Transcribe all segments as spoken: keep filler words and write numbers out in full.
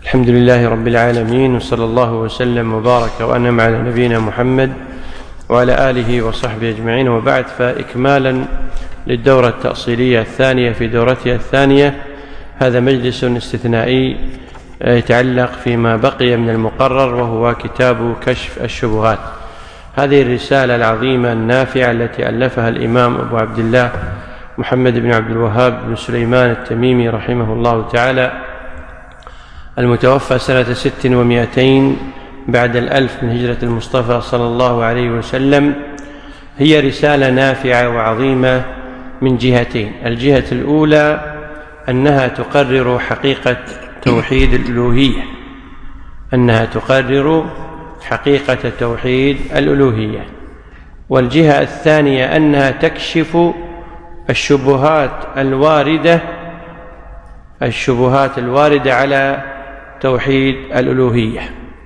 الحمد لله رب العالمين، وصلى الله وسلم وبارك وأنعم على نبينا محمد وعلى آله وصحبه أجمعين، وبعد. فإكمالا للدورة التأصيلية الثانية في دورتها الثانية، هذا مجلس استثنائي يتعلق فيما بقي من المقرر، وهو كتاب كشف الشبهات. هذه الرسالة العظيمة النافعة التي ألفها الإمام أبو عبد الله محمد بن عبد الوهاب بن سليمان التميمي رحمه الله تعالى، المتوفى سنة ست ومائتين بعد الألف من هجرة المصطفى صلى الله عليه وسلم. هي رسالة نافعة وعظيمة من جهتين: الجهة الأولى أنها تقرر حقيقة توحيد الألوهية، أنها تقرر حقيقة توحيد الألوهية، والجهة الثانية أنها تكشف الشبهات الواردة الشبهات الواردة على توحيد الألوهية.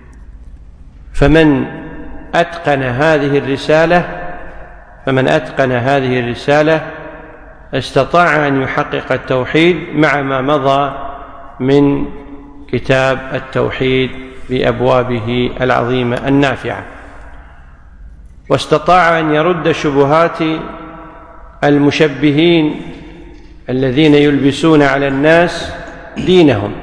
فمن أتقن هذه الرسالة فمن أتقن هذه الرسالة استطاع أن يحقق التوحيد مع ما مضى من كتاب التوحيد بأبوابه العظيمة النافعة، واستطاع أن يرد شبهات المشبهين الذين يلبسون على الناس دينهم.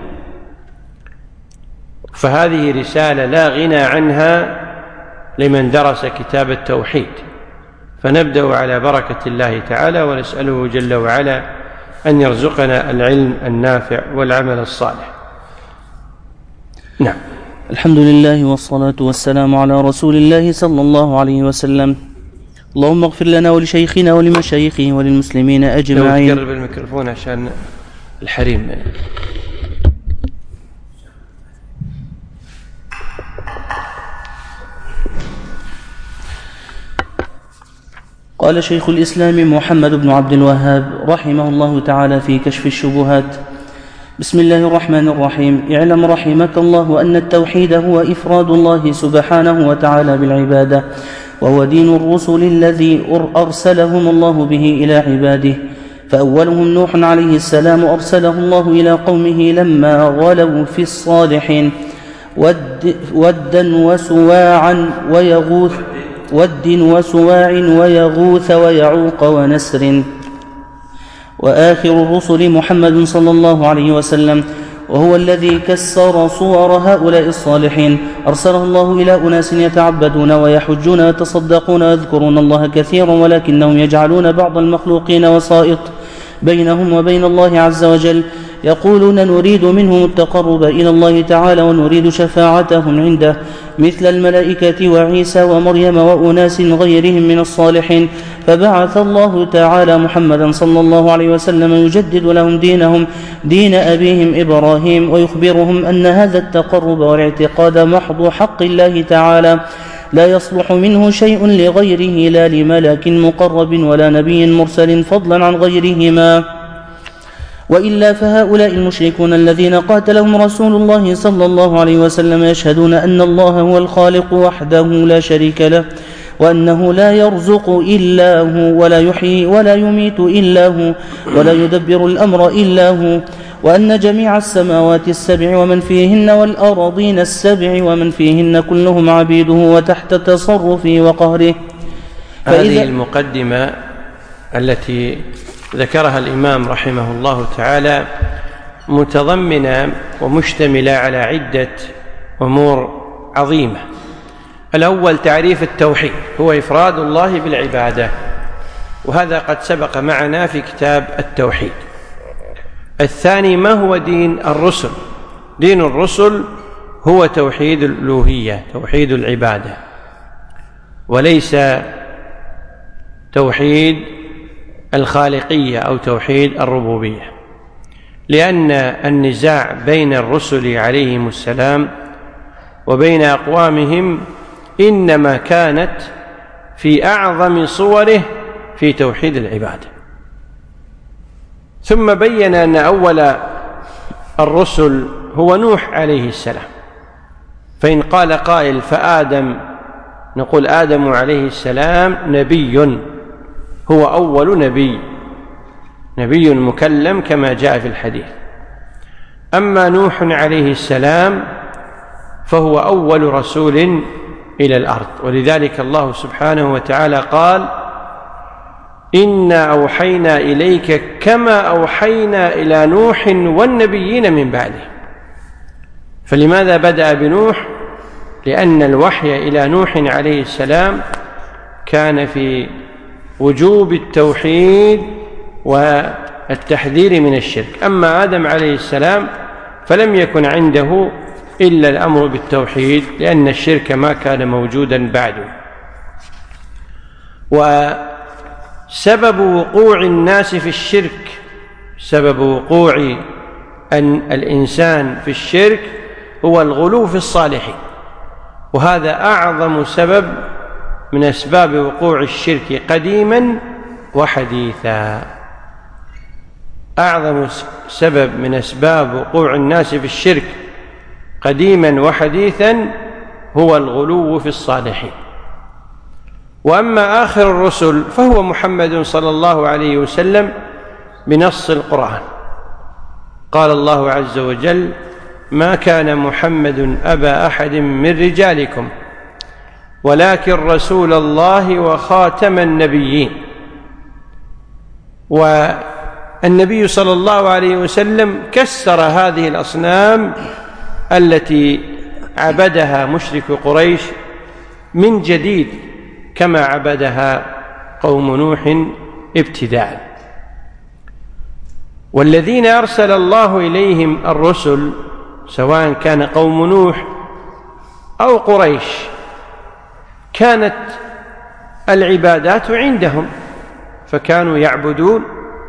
فهذه رسالة لا غنى عنها لمن درس كتاب التوحيد. فنبدأ على بركة الله تعالى، ونسأله جل وعلا أن يرزقنا العلم النافع والعمل الصالح. نعم. الحمد لله والصلاة والسلام على رسول الله صلى الله عليه وسلم. اللهم اغفر لنا ولشيخنا ولمشايخه وللمسلمين أجمعين. لو تقرب الميكروفون عشان الحريم. قال شيخ الإسلام محمد بن عبد الوهاب رحمه الله تعالى في كشف الشبهات: بسم الله الرحمن الرحيم. اعلم رحمك الله أن التوحيد هو إفراد الله سبحانه وتعالى بالعبادة، وهو دين الرسل الذي أرسلهم الله به إلى عباده. فأولهم نوح عليه السلام أرسله الله إلى قومه لما غلوا في الصالحين ود ودا وسواعا ويغوث ود وسواع ويغوث ويعوق ونسر. وآخر الرسل محمد صلى الله عليه وسلم، وهو الذي كسر صور هؤلاء الصالحين. أرسله الله إلى أناس يتعبدون ويحجون ويتصدقون ويذكرون الله كثيرا، ولكنهم يجعلون بعض المخلوقين وسائط بينهم وبين الله عز وجل، يقولون نريد منهم التقرب إلى الله تعالى ونريد شفاعتهم عنده، مثل الملائكة وعيسى ومريم وأناس غيرهم من الصالحين. فبعث الله تعالى محمدا صلى الله عليه وسلم يجدد لهم دينهم دين أبيهم إبراهيم، ويخبرهم أن هذا التقرب والاعتقاد محض حق الله تعالى، لا يصلح منه شيء لغيره، لا لملك مقرب ولا نبي مرسل فضلا عن غيرهما. وإلا فهؤلاء المشركون الذين قاتلهم رسول الله صلى الله عليه وسلم يشهدون أن الله هو الخالق وحده لا شريك له، وأنه لا يرزق إلا هو، ولا يحيي ولا يميت إلا هو، ولا يدبر الأمر إلا هو، وأن جميع السماوات السبع ومن فيهن والأراضين السبع ومن فيهن كلهم عبيده وتحت تصرفه وقهره. هذه المقدمة التي ذكرها الإمام رحمه الله تعالى متضمنة ومشتملة على عدة أمور عظيمة. الأول تعريف التوحيد، هو إفراد الله بالعبادة، وهذا قد سبق معنا في كتاب التوحيد. الثاني ما هو دين الرسل؟ دين الرسل هو توحيد الألوهية، توحيد العبادة، وليس توحيد الخالقية أو توحيد الربوبية، لأن النزاع بين الرسل عليهم السلام وبين أقوامهم إنما كانت في أعظم صوره في توحيد العبادة. ثم بين أن أول الرسل هو نوح عليه السلام، فإن قال قائل فآدم، نقول آدم عليه السلام نبي، هو أول نبي، نبي مكلم كما جاء في الحديث. أما نوح عليه السلام فهو أول رسول إلى الأرض، ولذلك الله سبحانه وتعالى قال: إنا أوحينا إليك كما أوحينا إلى نوح والنبيين من بعده. فلماذا بدأ بنوح؟ لأن الوحي إلى نوح عليه السلام كان في وجوب التوحيد والتحذير من الشرك. أما آدم عليه السلام فلم يكن عنده إلا الأمر بالتوحيد، لأن الشرك ما كان موجودا بعده. وسبب وقوع الناس في الشرك، سبب وقوع أن الإنسان في الشرك هو الغلو في الصالحين، وهذا أعظم سبب من أسباب وقوع الشرك قديما وحديثا. أعظم سبب من أسباب وقوع الناس في الشرك قديما وحديثا هو الغلو في الصالحين. وأما آخر الرسل فهو محمد صلى الله عليه وسلم بنص القرآن. قال الله عز وجل: ما كان محمد أبا أحد من رجالكم ولكن رسول الله وخاتم النبيين. والنبي صلى الله عليه وسلم كسر هذه الأصنام التي عبدها مشرك قريش من جديد كما عبدها قوم نوح ابتداء. والذين أرسل الله إليهم الرسل سواء كان قوم نوح أو قريش كانت العبادات عندهم فكانوا يعبدون،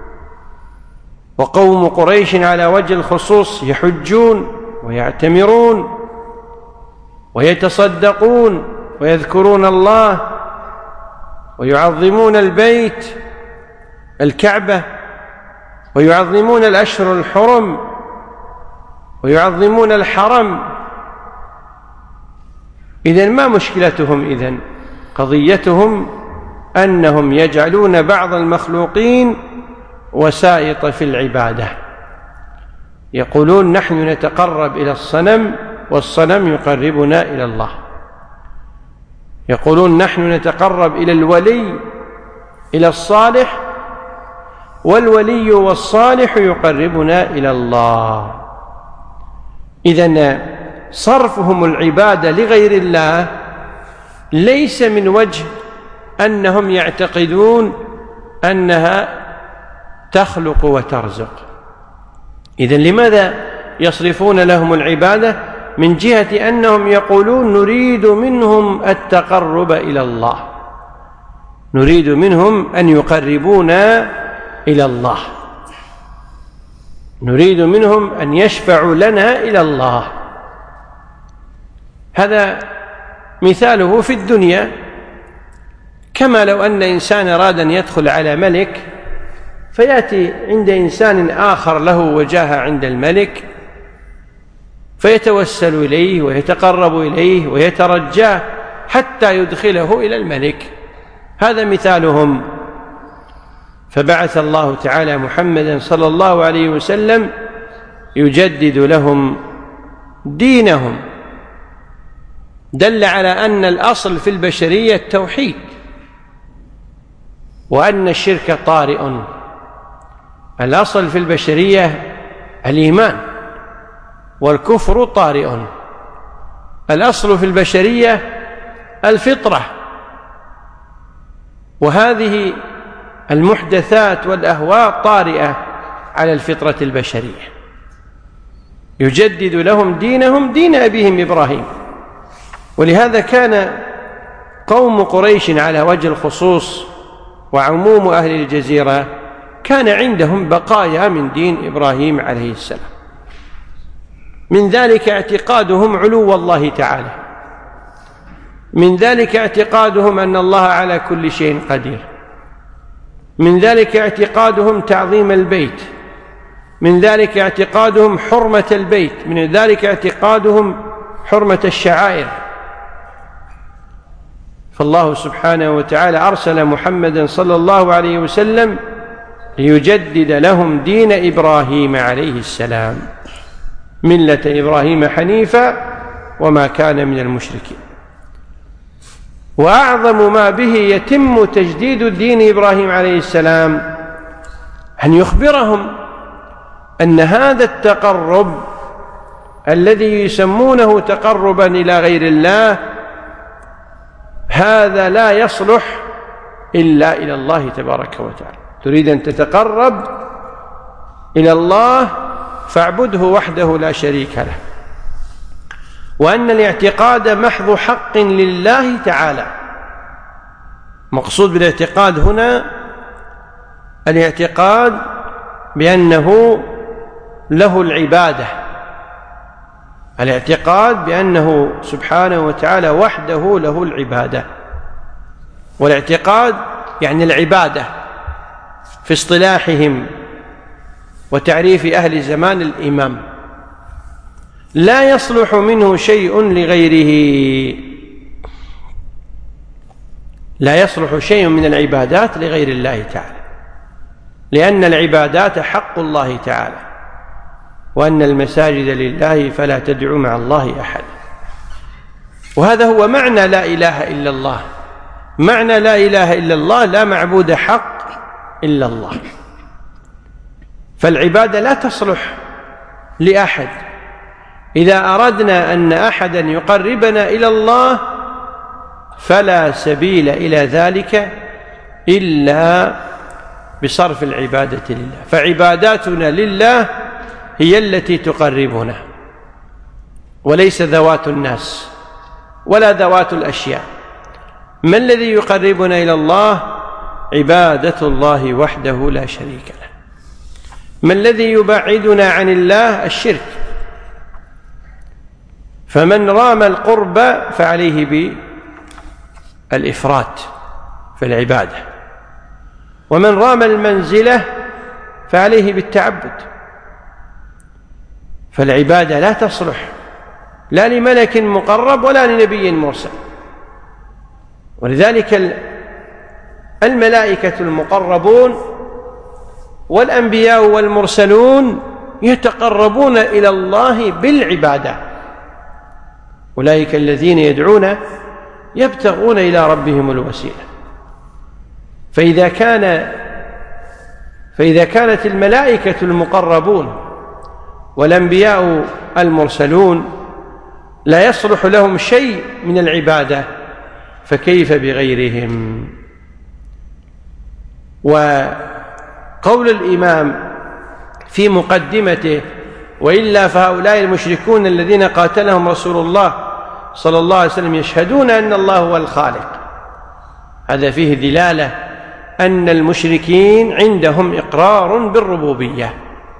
وقوم قريش على وجه الخصوص يحجون ويعتمرون ويتصدقون ويذكرون الله ويعظمون البيت الكعبة ويعظمون الأشهر الحرم ويعظمون الحرم. إذن ما مشكلتهم؟ إذن قضيتهم أنهم يجعلون بعض المخلوقين وسائط في العبادة. يقولون: نحن نتقرب إلى الصنم والصنم يقربنا إلى الله. يقولون: نحن نتقرب إلى الولي إلى الصالح والولي والصالح يقربنا إلى الله. إذن صرفهم العبادة لغير الله ليس من وجه أنهم يعتقدون أنها تخلق وترزق. إذن لماذا يصرفون لهم العبادة؟ من جهة أنهم يقولون: نريد منهم التقرب إلى الله، نريد منهم أن يقربونا إلى الله، نريد منهم أن يشفعوا لنا إلى الله. هذا مثاله في الدنيا، كما لو أن إنسان أراد أن يدخل على ملك فيأتي عند إنسان آخر له وجاهة عند الملك فيتوسل إليه ويتقرب إليه ويترجاه حتى يدخله إلى الملك. هذا مثالهم. فبعث الله تعالى محمدا صلى الله عليه وسلم يجدد لهم دينهم، دل على أن الأصل في البشرية التوحيد، وأن الشرك طارئ. الأصل في البشرية الإيمان، والكفر طارئ. الأصل في البشرية الفطرة، وهذه المحدثات والأهواء طارئة على الفطرة البشرية. يجدد لهم دينهم دين أبيهم إبراهيم. ولهذا كان قوم قريش على وجه الخصوص وعموم أهل الجزيرة كان عندهم بقايا من دين إبراهيم عليه السلام. من ذلك اعتقادهم علو الله تعالى، من ذلك اعتقادهم أن الله على كل شيء قدير، من ذلك اعتقادهم تعظيم البيت، من ذلك اعتقادهم حرمة البيت، من ذلك اعتقادهم حرمة الشعائر. فالله سبحانه وتعالى أرسل محمدا صلى الله عليه وسلم ليجدد لهم دين إبراهيم عليه السلام. ملة إبراهيم حنيفا وما كان من المشركين. وأعظم ما به يتم تجديد دين إبراهيم عليه السلام أن يخبرهم أن هذا التقرب الذي يسمونه تقربا إلى غير الله هذا لا يصلح إلا إلى الله تبارك وتعالى. تريد أن تتقرب إلى الله فاعبده وحده لا شريك له، وأن الاعتقاد محض حق لله تعالى. مقصود بالاعتقاد هنا الاعتقاد بأنه له العبادة، الاعتقاد بأنه سبحانه وتعالى وحده له العبادة. والاعتقاد يعني العبادة في اصطلاحهم وتعريف أهل زمان الإمام، لا يصلح منه شيء لغيره، لا يصلح شيء من العبادات لغير الله تعالى، لأن العبادات حق الله تعالى، وأن المساجد لله فلا تدعوا مع الله أحد. وهذا هو معنى لا إله إلا الله. معنى لا إله إلا الله لا معبود حق إلا الله. فالعبادة لا تصلح لأحد. إذا أردنا أن أحدا يقربنا إلى الله فلا سبيل إلى ذلك إلا بصرف العبادة لله. فعباداتنا لله هي التي تقربنا، وليس ذوات الناس ولا ذوات الأشياء. ما الذي يقربنا إلى الله؟ عبادة الله وحده لا شريك له. ما الذي يبعدنا عن الله؟ الشرك. فمن رام القرب فعليه بالإفراط في العبادة، ومن رام المنزلة فعليه بالتعبد. فالعبادة لا تصلح لا لملك مقرب ولا لنبي مرسل. ولذلك الملائكة المقربون والأنبياء والمرسلون يتقربون إلى الله بالعبادة. أولئك الذين يدعون يبتغون إلى ربهم الوسيلة. فإذا كان فإذا كانت الملائكة المقربون والأنبياء المرسلون لا يصلح لهم شيء من العبادة فكيف بغيرهم؟ وقول الإمام في مقدمته: وإلا فهؤلاء المشركون الذين قاتلهم رسول الله صلى الله عليه وسلم يشهدون أن الله هو الخالق. هذا فيه دلالة أن المشركين عندهم إقرار بالربوبية.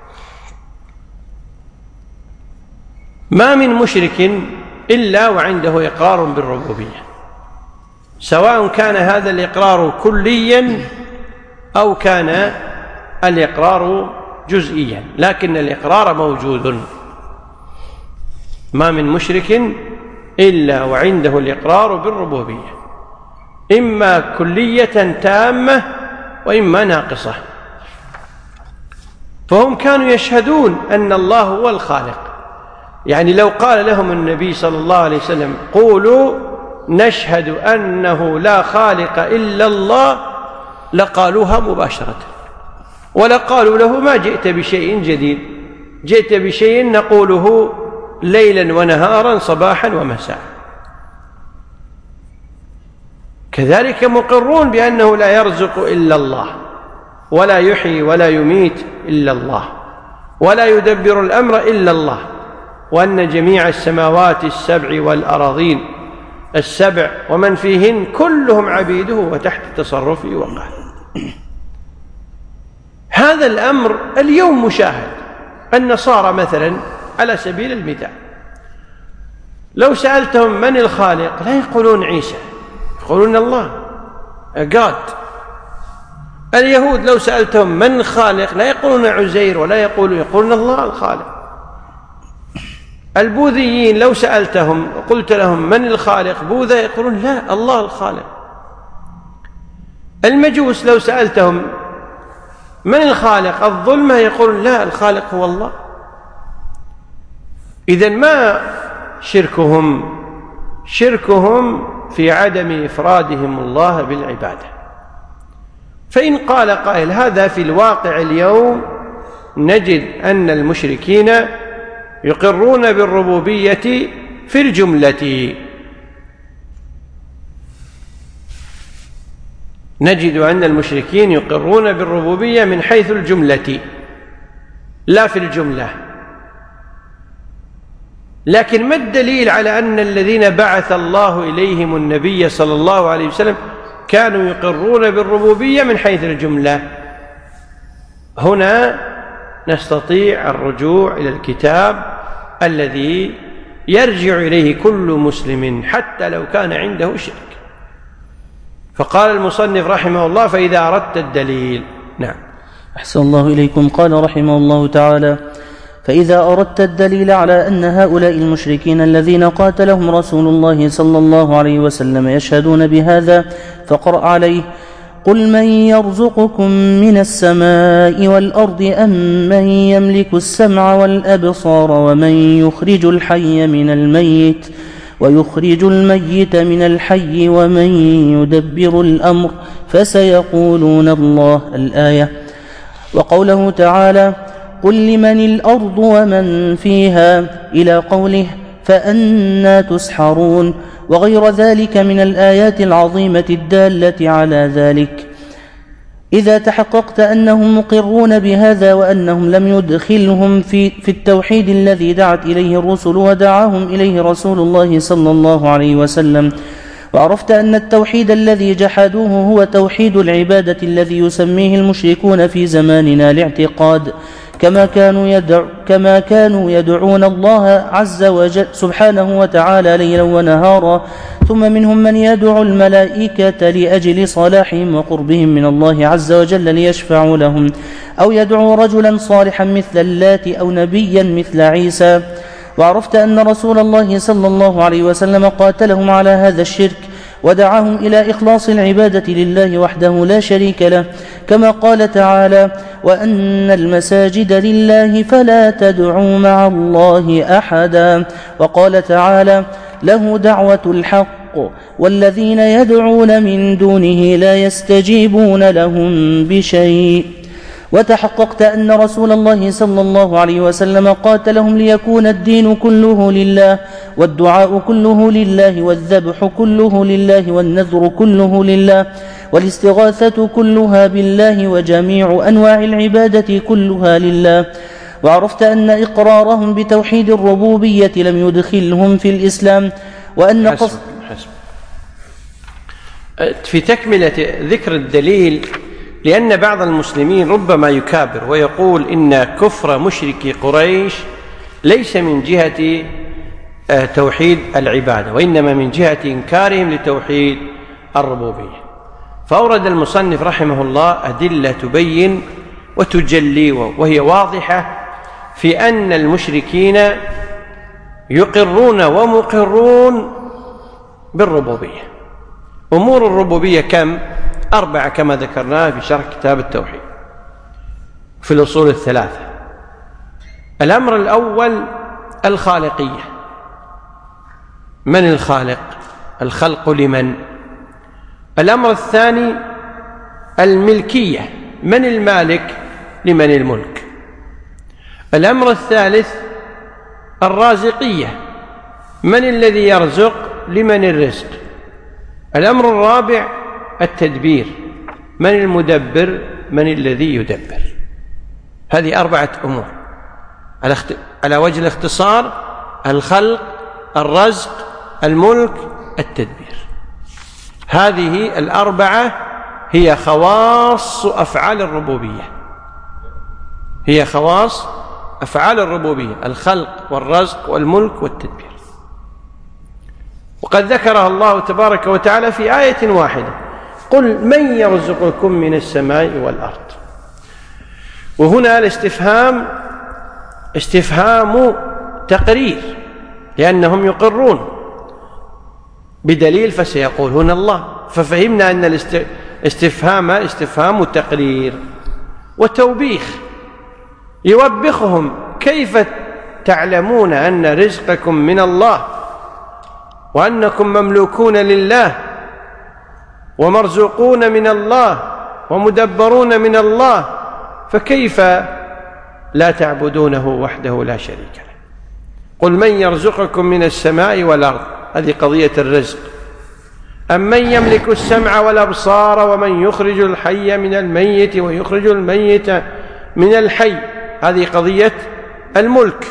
ما من مشرك إلا وعنده إقرار بالربوبية، سواء كان هذا الإقرار كليا أو كان الإقرار جزئيا، لكن الإقرار موجود. ما من مشرك إلا وعنده الإقرار بالربوبية، إما كلية تامة وإما ناقصة. فهم كانوا يشهدون أن الله هو الخالق. يعني لو قال لهم النبي صلى الله عليه وسلم: قولوا نشهد أنه لا خالق إلا الله، لقالوها مباشرة، ولا قالوا له: ما جئت بشيء جديد، جئت بشيء نقوله ليلا ونهارا صباحا ومساء. كذلك مقرون بأنه لا يرزق إلا الله، ولا يحيي ولا يميت إلا الله، ولا يدبر الأمر إلا الله، وأن جميع السماوات السبع والأراضين السبع ومن فيهن كلهم عبيده وتحت تصرفه وقهره. هذا الأمر اليوم مشاهد. النصارى مثلا على سبيل المثال لو سألتهم من الخالق لا يقولون عيسى، يقولون الله God. اليهود لو سألتهم من الخالق لا يقولون عزير ولا يقولون يقولون الله الخالق. البوذيين لو سألتهم قلت لهم من الخالق بوذا يقولون لا الله الخالق. المجوس لو سألتهم من الخالق الظلمة يقولون لا الخالق هو الله. إذن ما شركهم؟ شركهم في عدم إفرادهم الله بالعبادة. فإن قال قائل هذا في الواقع اليوم نجد أن المشركين يقرون بالربوبية في الجملة، نجد أن المشركين يقرون بالربوبية من حيث الجملة لا في الجملة. لكن ما الدليل على أن الذين بعث الله إليهم النبي صلى الله عليه وسلم كانوا يقرون بالربوبية من حيث الجملة؟ هنا نستطيع الرجوع إلى الكتاب الذي يرجع إليه كل مسلم حتى لو كان عنده شرك. فقال المصنف رحمه الله: فإذا أردت الدليل. نعم. أحسن الله إليكم. قال رحمه الله تعالى: فإذا أردت الدليل على أن هؤلاء المشركين الذين قاتلهم رسول الله صلى الله عليه وسلم يشهدون بهذا فقرأ عليه: قل من يرزقكم من السماء والأرض أم من يملك السمع والأبصار ومن يخرج الحي من الميت ويخرج الميت من الحي ومن يدبر الأمر فسيقولون الله. الآية. وقوله تعالى: قل لمن الأرض ومن فيها إلى قوله: فأنى تسحرون، وغير ذلك من الآيات العظيمة الدالة على ذلك. إذا تحققت أنهم مقرون بهذا وأنهم لم يدخلهم في, في التوحيد الذي دعت إليه الرسل ودعاهم إليه رسول الله صلى الله عليه وسلم، وعرفت أن التوحيد الذي جحدوه هو توحيد العبادة الذي يسميه المشركون في زماننا الاعتقاد، كما كانوا, يدع كما كانوا يدعون الله عز وجل سبحانه وتعالى ليلا ونهارا، ثم منهم من يدعو الملائكة لأجل صلاحهم وقربهم من الله عز وجل ليشفعوا لهم، أو يدعو رجلا صالحا مثل اللات أو نبيا مثل عيسى. وعرفت أن رسول الله صلى الله عليه وسلم قاتلهم على هذا الشرك ودعاهم إلى إخلاص العبادة لله وحده لا شريك له، كما قال تعالى: وأن المساجد لله فلا تدعوا مع الله أحدا. وقال تعالى: له دعوة الحق والذين يدعون من دونه لا يستجيبون لهم بشيء. وتحققت أن رسول الله صلى الله عليه وسلم قاتلهم ليكون الدين كله لله، والدعاء كله لله، والذبح كله لله، والنذر كله لله، والاستغاثة كلها بالله، وجميع أنواع العبادة كلها لله. وعرفت أن إقرارهم بتوحيد الربوبية لم يدخلهم في الإسلام، وأن حسب حسب في تكملة ذكر الدليل، لأن بعض المسلمين ربما يكابر ويقول إن كفر مشركي قريش ليس من جهة توحيد العبادة، وإنما من جهة إنكارهم لتوحيد الربوبية. فأورد المصنف رحمه الله أدلة تبين وتجلي وهي واضحة في أن المشركين يقرون ومقرون بالربوبية. أمور الربوبية كم؟ أربعة كما ذكرناها في شرح كتاب التوحيد في الأصول الثلاثة. الأمر الأول الخالقية. من الخالق؟ الخلق لمن؟ الأمر الثاني الملكية. من المالك؟ لمن الملك. الأمر الثالث الرازقية. من الذي يرزق؟ لمن الرزق. الأمر الرابع التدبير. من المدبر؟ من الذي يدبر. هذه أربعة أمور على وجه الاختصار: الخلق، الرزق، الملك، التدبير. هذه الأربعة هي خواص أفعال الربوبية، هي خواص أفعال الربوبية: الخلق والرزق والملك والتدبير. وقد ذكرها الله تبارك وتعالى في آية واحدة: قل من يرزقكم من السماء والأرض. وهنا الاستفهام استفهام تقرير، لأنهم يقرون بدليل فسيقولون الله، ففهمنا أن الاستفهام استفهام تقرير وتوبيخ، يوبخهم كيف تعلمون أن رزقكم من الله وأنكم مملوكون لله ومرزوقون من الله ومدبرون من الله، فكيف لا تعبدونه وحده لا شريك له؟ قل من يرزقكم من السماء والأرض، هذه قضية الرزق. أمن يملك السمع والأبصار ومن يخرج الحي من الميت ويخرج الميت من الحي، هذه قضية الملك.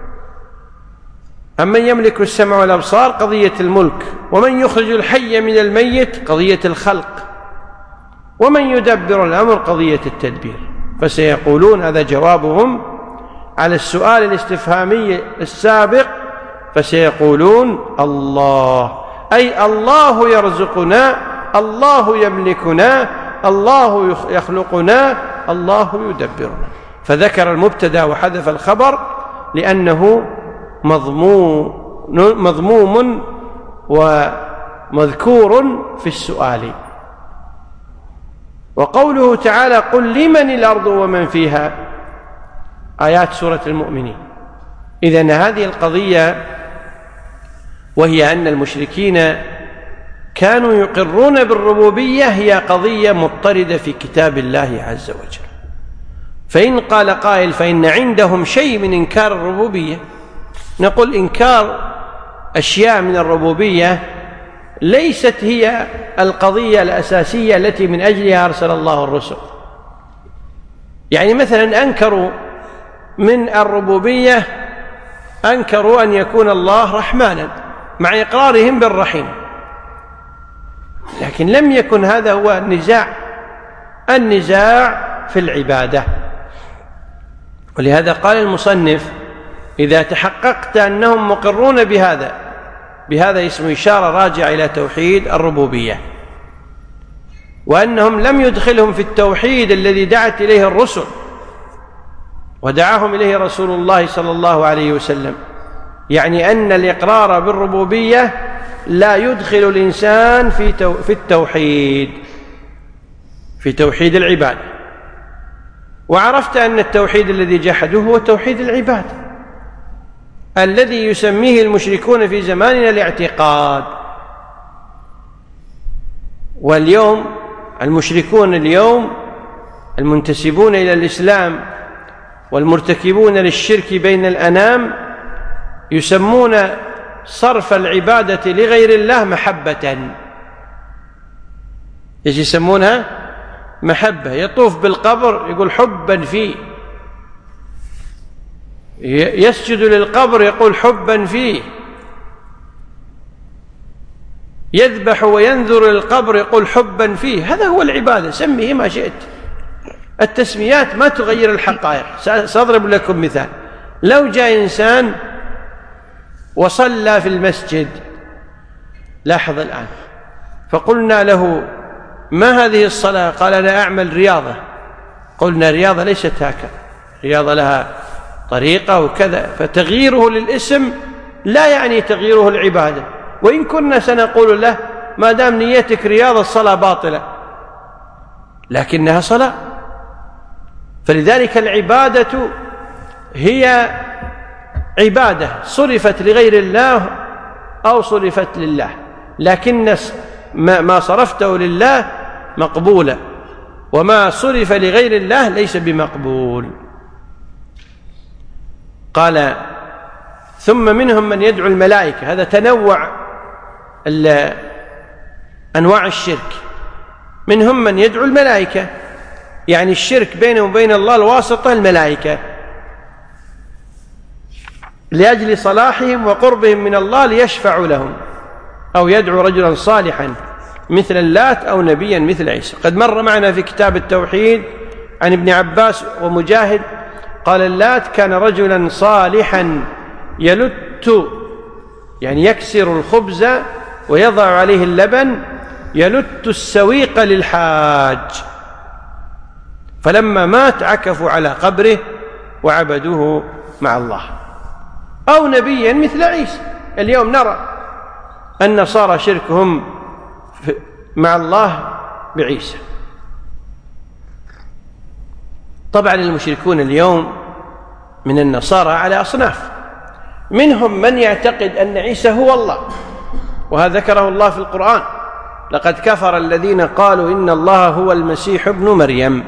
أمن يملك السمع والأبصار قضية الملك، ومن يخرج الحي من الميت قضية الخلق، ومن يدبر الأمر قضية التدبير. فسيقولون، هذا جوابهم على السؤال الاستفهامي السابق، فسيقولون الله، أي الله يرزقنا، الله يملكنا، الله يخلقنا، الله يدبرنا. فذكر المبتدأ وحذف الخبر لأنه مضموم مضموم ومذكور في السؤال. وقوله تعالى قل لمن الأرض ومن فيها، آيات سورة المؤمنين. إذن هذه القضية، وهي أن المشركين كانوا يقرون بالربوبية، هي قضية مضطردة في كتاب الله عز وجل. فإن قال قائل فإن عندهم شيء من إنكار الربوبية، نقول إنكار أشياء من الربوبية ليست هي القضية الأساسية التي من أجلها أرسل الله الرسل. يعني مثلا أنكروا من الربوبية، أنكروا أن يكون الله رحمانا مع إقرارهم بالرحيم، لكن لم يكن هذا هو النزاع. النزاع في العبادة. ولهذا قال المصنف إذا تحققت أنهم مقرون بهذا، بهذا اسم إشارة راجع إلى توحيد الربوبية، وأنهم لم يدخلهم في التوحيد الذي دعت إليه الرسل ودعاهم إليه رسول الله صلى الله عليه وسلم، يعني أن الإقرار بالربوبية لا يدخل الإنسان في في التوحيد، في توحيد العبادة. وعرفت أن التوحيد الذي جحدوه هو توحيد العبادة الذي يسميه المشركون في زماننا الاعتقاد. واليوم المشركون اليوم المنتسبون إلى الإسلام والمرتكبون للشرك بين الأنام يسمون صرف العبادة لغير الله محبة. ايش يسمونها؟ محبة. يطوف بالقبر يقول حبا فيه، يسجد للقبر يقول حبا فيه، يذبح وينذر للقبر يقول حبا فيه. هذا هو العبادة، سميه ما شئت. التسميات ما تغير الحقائق. سأضرب لكم مثال. لو جاء إنسان وصلى في المسجد، لاحظ الآن، فقلنا له ما هذه الصلاة؟ قال أنا أعمل رياضة. قلنا رياضة ليست هكذا، رياضة لها طريقة وكذا. فتغييره للاسم لا يعني تغييره العبادة. وإن كنا سنقول له ما دام نيتك رياضة الصلاة باطلة، لكنها صلاة. فلذلك العبادة هي عبادة صرفت لغير الله أو صرفت لله، لكن ما صرفته لله مقبولة، وما صرف لغير الله ليس بمقبول. قال ثم منهم من يدعو الملائكة. هذا تنوع أنواع الشرك. منهم من يدعو الملائكة، يعني الشرك بينه وبين الله الواسطة الملائكة، لأجل صلاحهم وقربهم من الله ليشفعوا لهم، أو يدعو رجلا صالحا مثل اللات أو نبيا مثل عيسى. قد مر معنا في كتاب التوحيد عن ابن عباس ومجاهد قال اللات كان رجلا صالحا يلت، يعني يكسر الخبز ويضع عليه اللبن، يلت السويق للحاج، فلما مات عكفوا على قبره وعبدوه مع الله. أو نبيا مثل عيسى. اليوم نرى النصارى شركهم مع الله بعيسى. طبعا المشركون اليوم من النصارى على أصناف، منهم من يعتقد أن عيسى هو الله، وهذا ذكره الله في القرآن: لقد كفر الذين قالوا إن الله هو المسيح ابن مريم.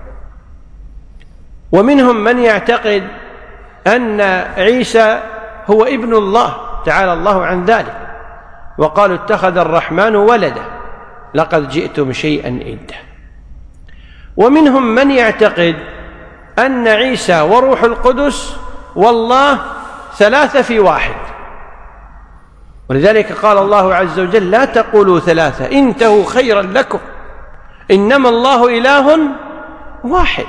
ومنهم من يعتقد أن عيسى هو ابن الله تعالى الله عن ذلك، وقالوا اتخذ الرحمن ولدا لقد جئتم شيئا إدا. ومنهم من يعتقد أن عيسى وروح القدس والله ثلاثة في واحد، ولذلك قال الله عز وجل: لا تقولوا ثلاثة انتهوا خيرا لكم إنما الله إله واحد.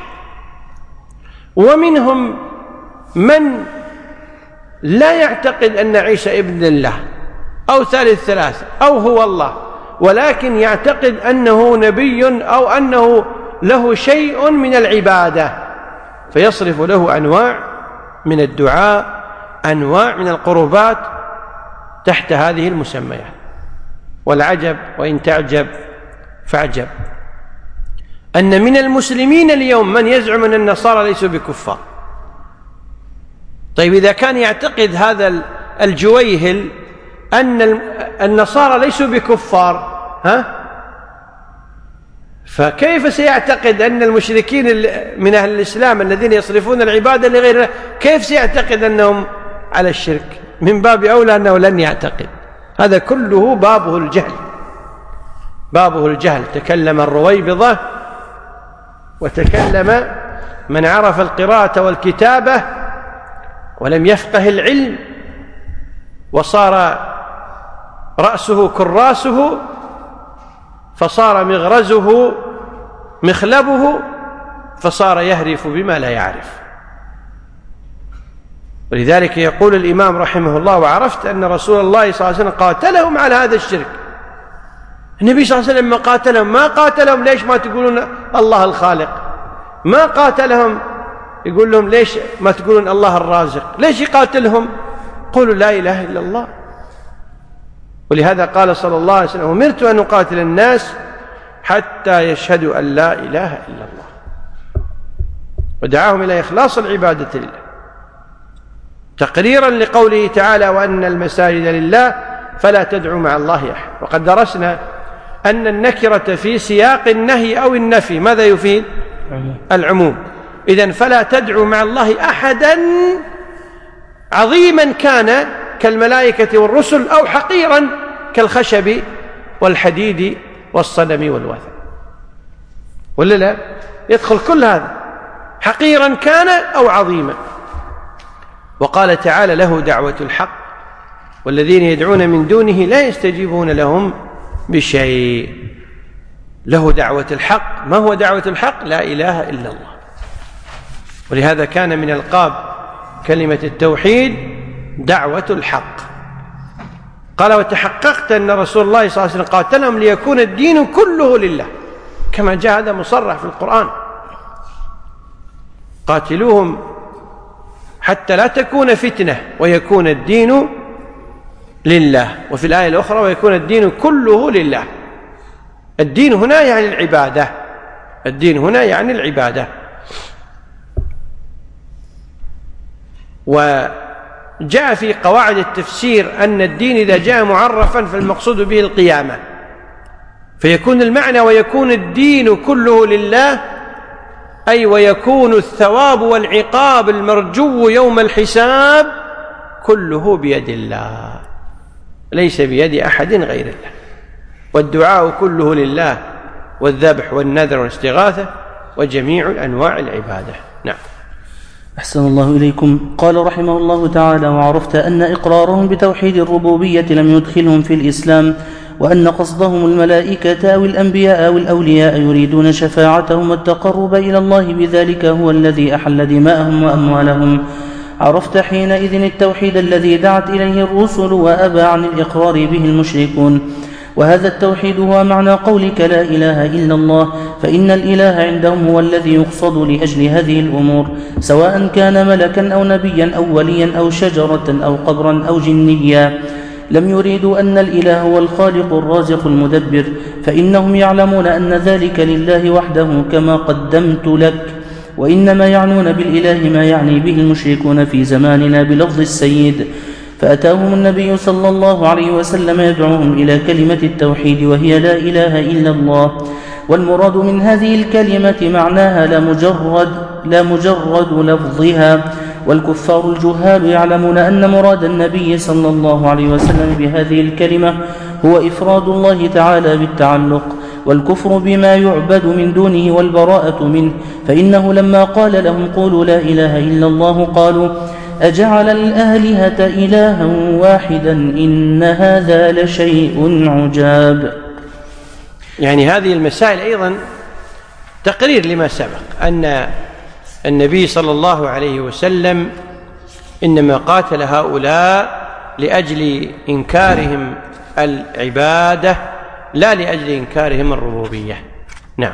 ومنهم من لا يعتقد أن عيسى ابن الله أو ثالث ثلاثة أو هو الله، ولكن يعتقد أنه نبي أو أنه له شيء من العبادة، فيصرف له أنواع من الدعاء، أنواع من القربات تحت هذه المسميات. والعجب وإن تعجب فاعجب أن من المسلمين اليوم من يزعم أن النصارى ليسوا بكفار. طيب إذا كان يعتقد هذا الجويهل أن النصارى ليسوا بكفار، ها؟ فكيف سيعتقد أن المشركين من أهل الإسلام الذين يصرفون العبادة لغير الله، كيف سيعتقد أنهم على الشرك؟ من باب أولى أنه لن يعتقد. هذا كله بابه الجهل، بابه الجهل. تكلم الرويبضة وتكلم من عرف القراءة والكتابة ولم يفقه العلم، وصار رأسه كراسه، فصار مغرزه مخلبه، فصار يهرف بما لا يعرف. ولذلك يقول الإمام رحمه الله: وعرفت أن رسول الله صلى الله عليه وسلم قاتلهم على هذا الشرك. النبي صلى الله عليه وسلم ما قاتلهم ما قاتلهم ليش ما تقولون الله الخالق؟ ما قاتلهم يقول لهم ليش ما تقولون الله الرازق؟ ليش يقاتلهم؟ قولوا لا إله إلا الله. ولهذا قال صلى الله عليه وسلم: أمرت أن أقاتل الناس حتى يشهدوا أن لا إله إلا الله، ودعاهم إلى إخلاص العبادة لله، تقريرا لقوله تعالى: وأن المساجد لله فلا تدعوا مع الله أحد. وقد درسنا أن النكرة في سياق النهي أو النفي ماذا يفيد؟ العموم. إذن فلا تدعوا مع الله أحدا، عظيما كان كالملائكة والرسل أو حقيرا كالخشب والحديد والصنم والوثن، ولا لا؟ يدخل كل هذا، حقيرا كان أو عظيما. وقال تعالى: له دعوة الحق والذين يدعون من دونه لا يستجيبون لهم بشيء. له دعوة الحق. ما هو دعوة الحق؟ لا إله إلا الله. ولهذا كان من ألقاب كلمة التوحيد دعوة الحق. قال: وتحققت أن رسول الله صلى الله عليه وسلم قاتلهم ليكون الدين كله لله، كما جاء هذا مصرح في القرآن: قاتلوهم حتى لا تكون فتنة ويكون الدين لله. وفي الآية الأخرى: ويكون الدين كله لله. الدين هنا يعني العبادة، الدين هنا يعني العبادة. وجاء في قواعد التفسير أن الدين إذا جاء معرفا فالمقصود به القيامة، فيكون المعنى ويكون الدين كله لله، أي ويكون الثواب والعقاب المرجو يوم الحساب كله بيد الله، ليس بيد أحد غير الله. والدعاء كله لله، والذبح والنذر والاستغاثة وجميع أنواع العبادة. نعم. أحسن الله إليكم. قال رحمه الله تعالى: وعرفت أن إقرارهم بتوحيد الربوبية لم يدخلهم في الإسلام، وأن قصدهم الملائكة أو الأنبياء أو الأولياء يريدون شفاعتهم والتقرب إلى الله بذلك هو الذي أحل دماءهم وأموالهم. عرفت حينئذ التوحيد الذي دعت إليه الرسل وأبى عن الإقرار به المشركون. وهذا التوحيد هو معنى قولك لا إله إلا الله، فإن الإله عندهم هو الذي يقصد لأجل هذه الأمور، سواء كان ملكا أو نبيا أو وليا أو شجرة أو قبرا أو جنيا. لم يريدوا أن الإله هو الخالق الرازق المدبر، فإنهم يعلمون أن ذلك لله وحده كما قدمت لك، وإنما يعنون بالإله ما يعني به المشركون في زماننا بلفظ السيد، فأتاهم النبي صلى الله عليه وسلم يدعوهم إلى كلمة التوحيد وهي لا إله إلا الله. والمراد من هذه الكلمة معناها لا مجرد, لا مجرد لفظها. والكفار الجهال يعلمون أن مراد النبي صلى الله عليه وسلم بهذه الكلمة هو إفراد الله تعالى بالتعلق، والكفر بما يعبد من دونه والبراءة منه. فإنه لما قال لهم قولوا لا إله إلا الله قالوا أجعل الآلهة إلها واحدا إن هذا لشيء عجاب. يعني هذه المسائل أيضا تقرير لما سبق أن النبي صلى الله عليه وسلم إنما قاتل هؤلاء لأجل إنكارهم العبادة لا لأجل إنكارهم الربوبية. نعم،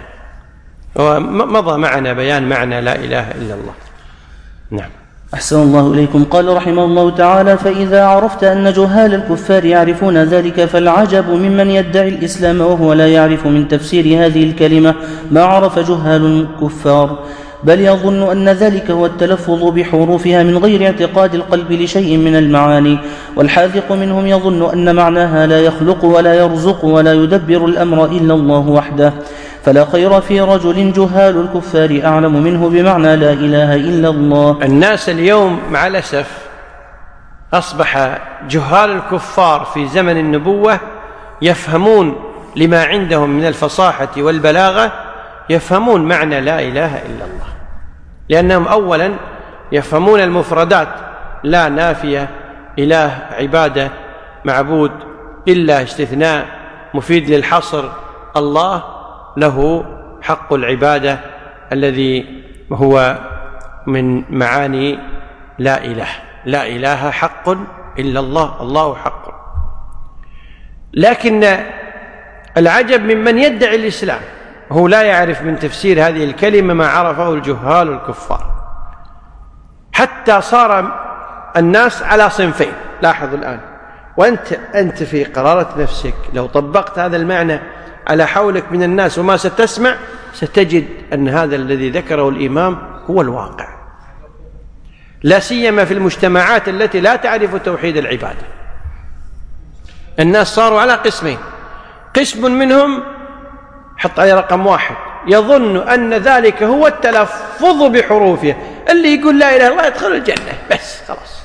ومضى معنا بيان معنى لا إله إلا الله. نعم. أحسن الله إليكم. قال رحمه الله تعالى: فإذا عرفت أن جهال الكفار يعرفون ذلك فالعجب ممن يدعي الإسلام وهو لا يعرف من تفسير هذه الكلمة ما عرف جهال الكفار، بل يظن أن ذلك هو التلفظ بحروفها من غير اعتقاد القلب لشيء من المعاني. والحاذق منهم يظن أن معناها لا يخلق ولا يرزق ولا يدبر الأمر إلا الله وحده، فلا خير في رجل جهال الكفار أعلم منه بمعنى لا إله إلا الله. الناس اليوم مع الأسف أصبح جهال الكفار في زمن النبوة يفهمون لما عندهم من الفصاحة والبلاغة، يفهمون معنى لا إله إلا الله، لأنهم أولا يفهمون المفردات: لا نافية، إله، عبادة، معبود، إلا استثناء مفيد للحصر، الله له حق العبادة الذي هو من معاني لا إله. لا إله حق إلا الله، الله حق. لكن العجب ممن يدعي الإسلام هو لا يعرف من تفسير هذه الكلمة ما عرفه الجهال الكفار، حتى صار الناس على صنفين. لاحظ الآن، وأنت أنت في قرارة نفسك لو طبقت هذا المعنى على حولك من الناس وما ستسمع ستجد أن هذا الذي ذكره الإمام هو الواقع، لا سيما في المجتمعات التي لا تعرف توحيد العبادة. الناس صاروا على قسمين: قسم منهم حط عليه رقم واحد يظن أن ذلك هو التلفظ بحروفه، اللي يقول لا إله إلا الله يدخل الجنة بس خلاص.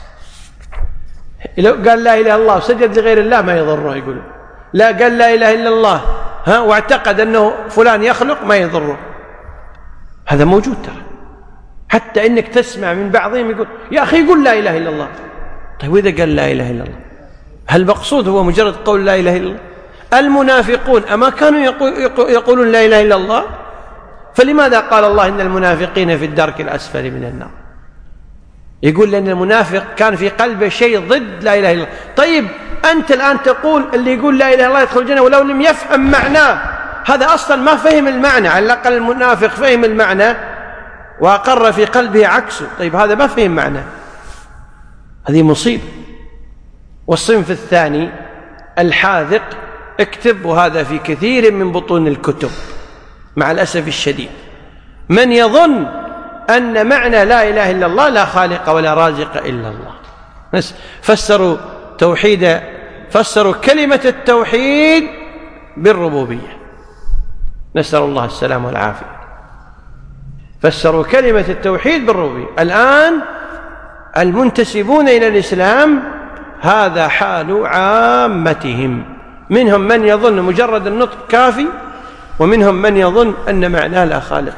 لو قال لا إله إلا الله وسجد لغير الله ما يضره، يقول لا قال لا إله إلا الله ها واعتقد أنه فلان يخلق ما يضره. هذا موجود ترى، حتى إنك تسمع من بعضهم يقول يا أخي يقول لا إله إلا الله. طيب وإذا قال لا إله إلا الله هل المقصود هو مجرد قول لا إله إلا الله؟ المنافقون أما كانوا يقولون لا إله إلا الله؟ فلماذا قال الله إن المنافقين في الدرك الأسفل من النار؟ يقول لأن المنافق كان في قلبه شيء ضد لا إله إلا الله. طيب أنت الآن تقول اللي يقول لا إله إلا الله يدخل الجنة ولو لم يفهم معناه، هذا أصلا ما فهم المعنى. على الأقل المنافق فهم المعنى وأقر في قلبه عكسه، طيب هذا ما فهم معناه، هذه مصيبة. والصنف الثاني الحاذق، اكتب وهذا في كثير من بطون الكتب مع الأسف الشديد، من يظن أن معنى لا إله إلا الله لا خالق ولا رازق إلا الله. بس فسروا توحيد، فسروا كلمة التوحيد بالربوبية، نسأل الله السلامة والعافية. فسروا كلمة التوحيد بالربوبية. الآن المنتسبون إلى الإسلام هذا حال عامتهم، منهم من يظن مجرد النطق كافي، ومنهم من يظن أن معناه لا خالق.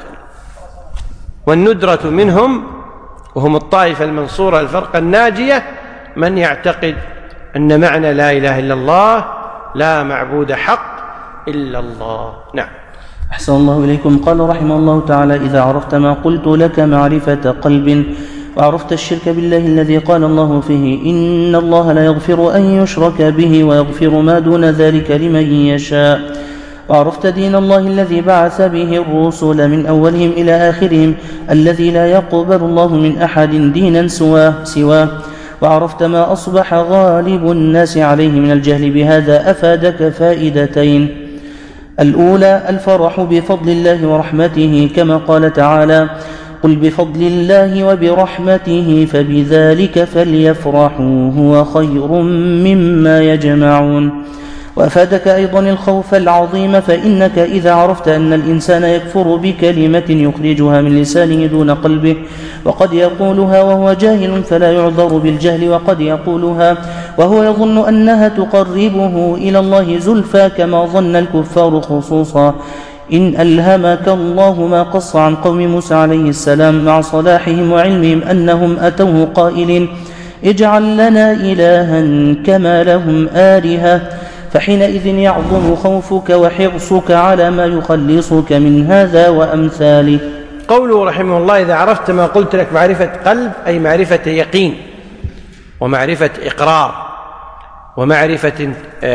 والندرة منهم وهم الطائفة المنصورة الفرقة الناجية من يعتقد أن معنى لا إله إلا الله لا معبود حق إلا الله. نعم. أحسن الله إليكم. قال رحمه الله تعالى: إذا عرفت ما قلت لك معرفة قلب، وعرفت الشرك بالله الذي قال الله فيه إن الله لا يغفر أن يشرك به ويغفر ما دون ذلك لمن يشاء، وعرفت دين الله الذي بعث به الرسل من أولهم إلى آخرهم الذي لا يقبل الله من أحد دينا سواه, سواه وعرفت ما أصبح غالب الناس عليه من الجهل بهذا أفادك فائدتين: الأولى الفرح بفضل الله ورحمته كما قال تعالى: قل بفضل الله وبرحمته فبذلك فليفرحوا هو خير مما يجمعون. وأفادك أيضا الخوف العظيم، فإنك إذا عرفت أن الإنسان يكفر بكلمة يخرجها من لسانه دون قلبه، وقد يقولها وهو جاهل فلا يعذر بالجهل، وقد يقولها وهو يظن أنها تقربه إلى الله زلفى كما ظن الكفار خصوصا، إن ألهمك الله ما قص عن قوم موسى عليه السلام مع صلاحهم وعلمهم أنهم أتوه قائلين اجعل لنا إلها كما لهم آلهة، فحينئذ يعظم خوفك وحرصك على ما يخلصك من هذا وأمثاله. قوله رحمه الله: إذا عرفت ما قلت لك معرفة قلب، أي معرفة يقين ومعرفة إقرار ومعرفة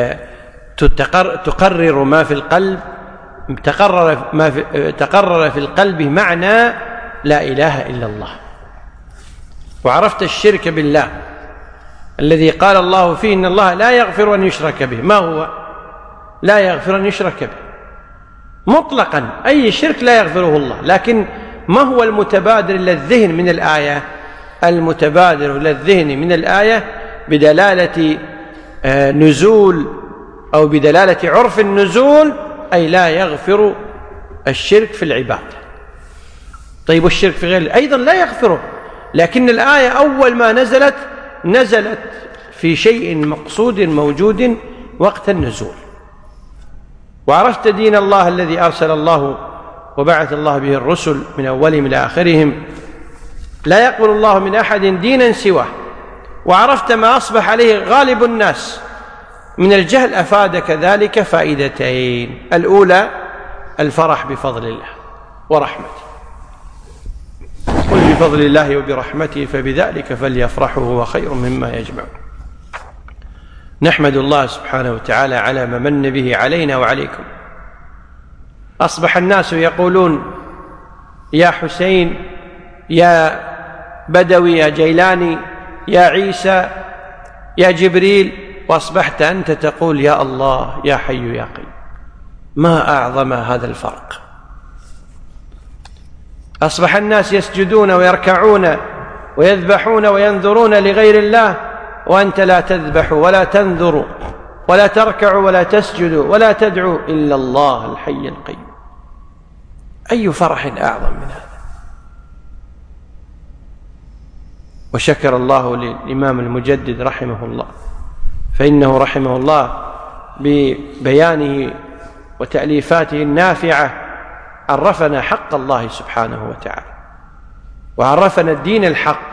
تقرر ما في القلب، تقرر, ما في تقرر في القلب معنى لا إله إلا الله. وعرفت الشرك بالله الذي قال الله فيه إن الله لا يغفر أن يشرك به. ما هو؟ لا يغفر أن يشرك به مطلقا، أي شرك لا يغفره الله. لكن ما هو المتبادر إلى الذهن من الآية؟ المتبادر إلى الذهن من الآية بدلالة نزول أو بدلالة عرف النزول، أي لا يغفر الشرك في العبادة. طيب والشرك في غيره أيضا لا يغفره، لكن الآية أول ما نزلت نزلت في شيء مقصود موجود وقت النزول. وعرفت دين الله الذي أرسل الله وبعث الله به الرسل من أولهم إلى آخرهم، لا يقبل الله من أحد دينا سواه. وعرفت ما أصبح عليه غالب الناس من الجهل، أفادك ذلك فائدتين: الأولى الفرح بفضل الله ورحمته، قل بفضل الله وبرحمته فبذلك فليفرحوا هو خير مما يجمعون. نحمد الله سبحانه وتعالى على ما من به علينا وعليكم. أصبح الناس يقولون يا حسين، يا بدوي، يا جيلاني، يا عيسى، يا جبريل، وأصبحت أنت تقول يا الله، يا حي يا قيوم. ما أعظم هذا الفرق. أصبح الناس يسجدون ويركعون ويذبحون وينذرون لغير الله، وأنت لا تذبح ولا تنذر ولا تركع ولا تسجد ولا تدعو إلا الله الحي القيوم. أي فرح أعظم من هذا؟ وشكر الله للإمام المجدد رحمه الله، فإنه رحمه الله ببيانه وتأليفاته النافعة عرفنا حق الله سبحانه وتعالى، وعرفنا الدين الحق.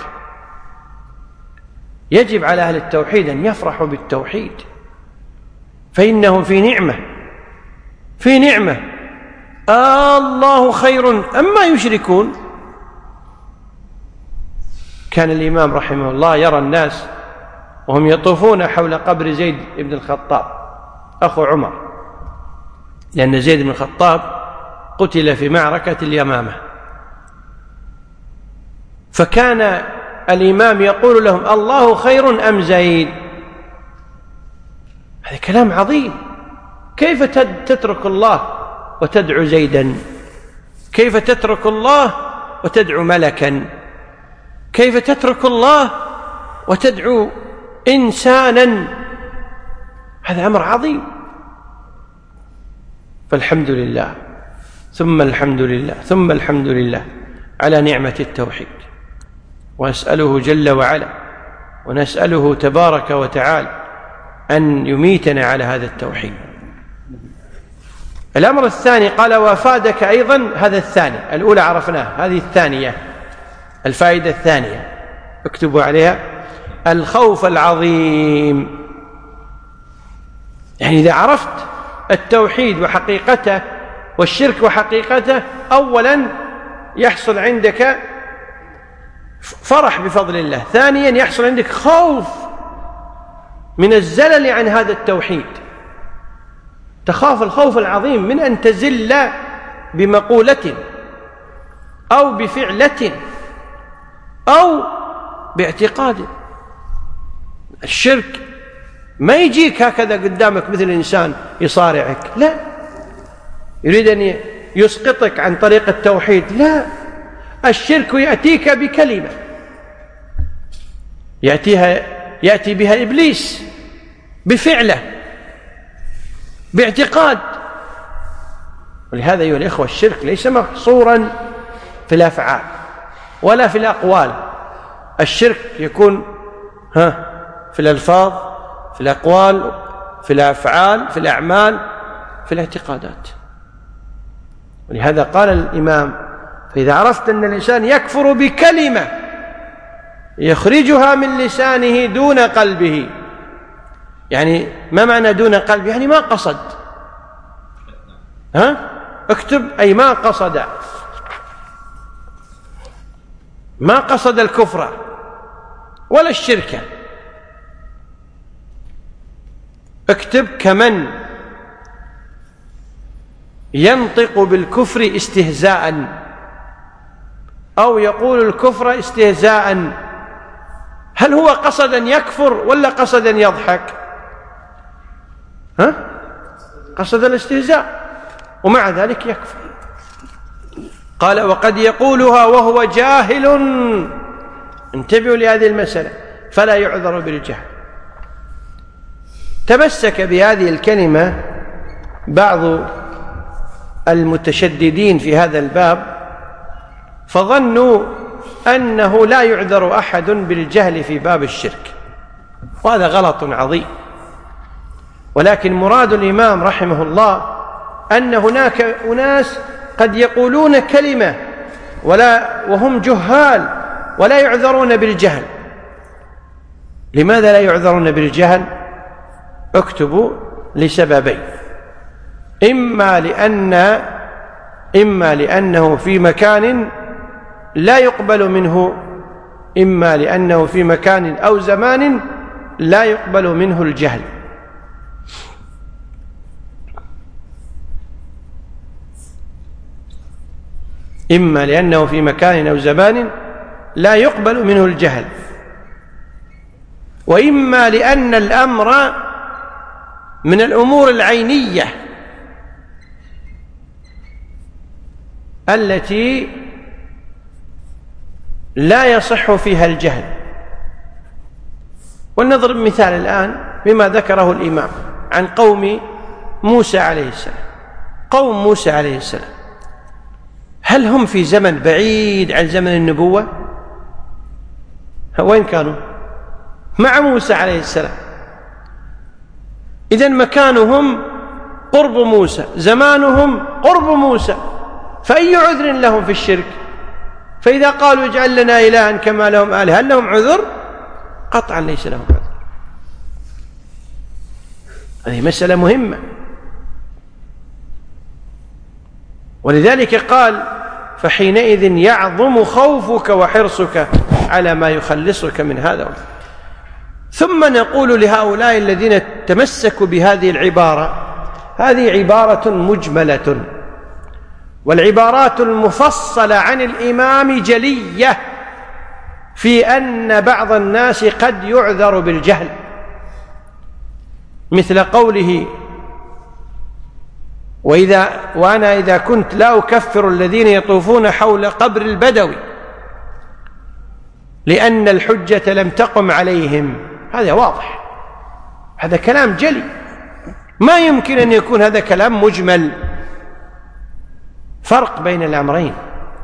يجب على أهل التوحيد أن يفرحوا بالتوحيد، فإنهم في نعمة في نعمة آه الله خير أما يشركون. كان الإمام رحمه الله يرى الناس وهم يطوفون حول قبر زيد بن الخطاب أخو عمر، لأن زيد بن الخطاب قتل في معركة اليمامة، فكان الإمام يقول لهم الله خير أم زيد؟ هذا كلام عظيم. كيف تترك الله وتدعو زيدا؟ كيف تترك الله وتدعو ملكا؟ كيف تترك الله وتدعو إنسانا؟ هذا أمر عظيم. فالحمد لله ثم الحمد لله ثم الحمد لله على نعمة التوحيد، وأسأله جل وعلا ونسأله تبارك وتعالى أن يميتنا على هذا التوحيد. الأمر الثاني قال وافادك أيضا، هذا الثاني، الأولى عرفناه، هذه الثانية، الفائدة الثانية اكتبوا عليها: الخوف العظيم. يعني إذا عرفت التوحيد وحقيقته والشرك وحقيقته، أولا يحصل عندك فرح بفضل الله، ثانيا يحصل عندك خوف من الزلل عن هذا التوحيد، تخاف الخوف العظيم من أن تزل بمقولة أو بفعلة أو باعتقاد. الشرك ما يجيك هكذا قدامك مثل إنسان يصارعك، لا، يريد أن يسقطك عن طريق التوحيد، لا، الشرك يأتيك بكلمة يأتيها يأتي بها إبليس بفعله باعتقاد. ولهذا أيها الإخوة الشرك ليس محصورا في الأفعال ولا في الأقوال. الشرك يكون ها في الألفاظ، في الأقوال، في الأفعال، في الأعمال، في الاعتقادات. ولهذا قال الإمام: فإذا عرفت أن الإنسان يكفر بكلمة يخرجها من لسانه دون قلبه، يعني ما معنى دون قلبه؟ يعني ما قصد، ها اكتب أي ما قصد، ما قصد الكفر ولا الشرك. اكتب: كمن ينطق بالكفر استهزاء أو يقول الكفر استهزاء. هل هو قصد أن يكفر ولا قصد أن يضحك؟ ها؟ قصد الاستهزاء ومع ذلك يكفر. قال: وقد يقولها وهو جاهل. انتبهوا لهذه المسألة، فلا يعذر بالجهل. تمسك بهذه الكلمة بعض المتشددين في هذا الباب، فظنوا أنه لا يعذر أحد بالجهل في باب الشرك، وهذا غلط عظيم. ولكن مراد الإمام رحمه الله أن هناك أناس قد يقولون كلمة ولا وهم جهال ولا يعذرون بالجهل. لماذا لا يعذرون بالجهل؟ اكتبوا: لسببين: إما لأن إما لأنه في مكان لا يقبل منه إما لأنه في مكان أو زمان لا يقبل منه الجهل. إما لأنه في مكان أو زمان لا يقبل منه الجهل، وإما لأن الأمر من الأمور العينية التي لا يصح فيها الجهل. ولنضرب مثال الآن بما ذكره الإمام عن قوم موسى عليه السلام. قوم موسى عليه السلام هل هم في زمن بعيد عن زمن النبوة؟ وين كانوا؟ مع موسى عليه السلام. إذن مكانهم قرب موسى، زمانهم قرب موسى، فأي عذر لهم في الشرك؟ فإذا قالوا اجعل لنا إلها كما لهم آلهة، هل لهم عذر؟ قطعا ليس لهم عذر. هذه مسألة مهمة. ولذلك قال: فحينئذ يعظم خوفك وحرصك على ما يخلصك من هذا. ثم نقول لهؤلاء الذين تمسكوا بهذه العبارة: هذه عبارة مجملة، والعبارات المفصلة عن الإمام جلية في أن بعض الناس قد يعذر بالجهل، مثل قوله: وإذا وأنا إذا كنت لا أكفر الذين يطوفون حول قبر البدوي لأن الحجة لم تقم عليهم. هذا واضح، هذا كلام جلي، ما يمكن أن يكون هذا كلام مجمل. فرق بين الأمرين.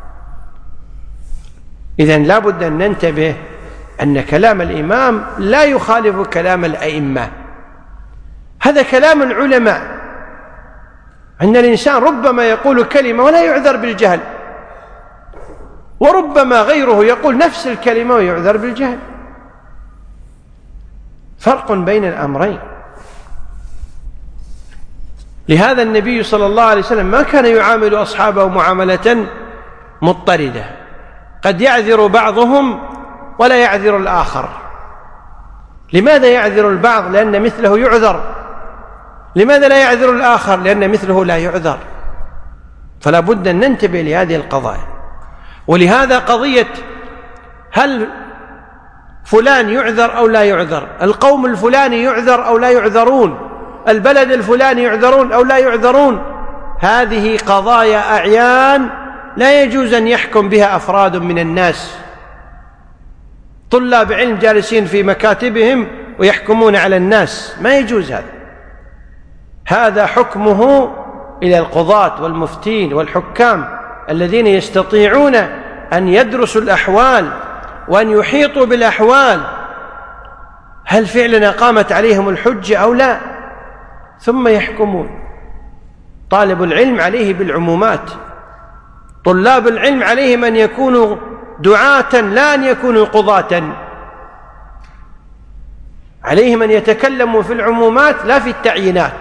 إذن لا بد أن ننتبه أن كلام الإمام لا يخالف كلام الأئمة، هذا كلام العلماء. أن الإنسان ربما يقول كلمة ولا يعذر بالجهل، وربما غيره يقول نفس الكلمة ويعذر بالجهل. فرق بين الأمرين. لهذا النبي صلى الله عليه وسلم ما كان يعامل أصحابه معاملة مضطردة، قد يعذر بعضهم ولا يعذر الآخر. لماذا يعذر البعض؟ لأن مثله يعذر. لماذا لا يعذر الآخر؟ لأن مثله لا يعذر. فلا بد أن ننتبه لهذه القضايا. ولهذا قضية هل فلان يعذر أو لا يعذر، القوم الفلاني يعذر أو لا يعذرون، البلد الفلاني يعذرون أو لا يعذرون، هذه قضايا أعيان لا يجوز أن يحكم بها أفراد من الناس، طلاب علم جالسين في مكاتبهم ويحكمون على الناس، ما يجوز هذا. هذا حكمه إلى القضاة والمفتين والحكام الذين يستطيعون أن يدرسوا الأحوال وأن يحيطوا بالأحوال، هل فعلا قامت عليهم الحجة أو لا، ثم يحكمون. طالب العلم عليه بالعمومات، طلاب العلم عليهم أن يكونوا دعاة لا أن يكونوا قضاة، عليهم أن يتكلموا في العمومات لا في التعيينات.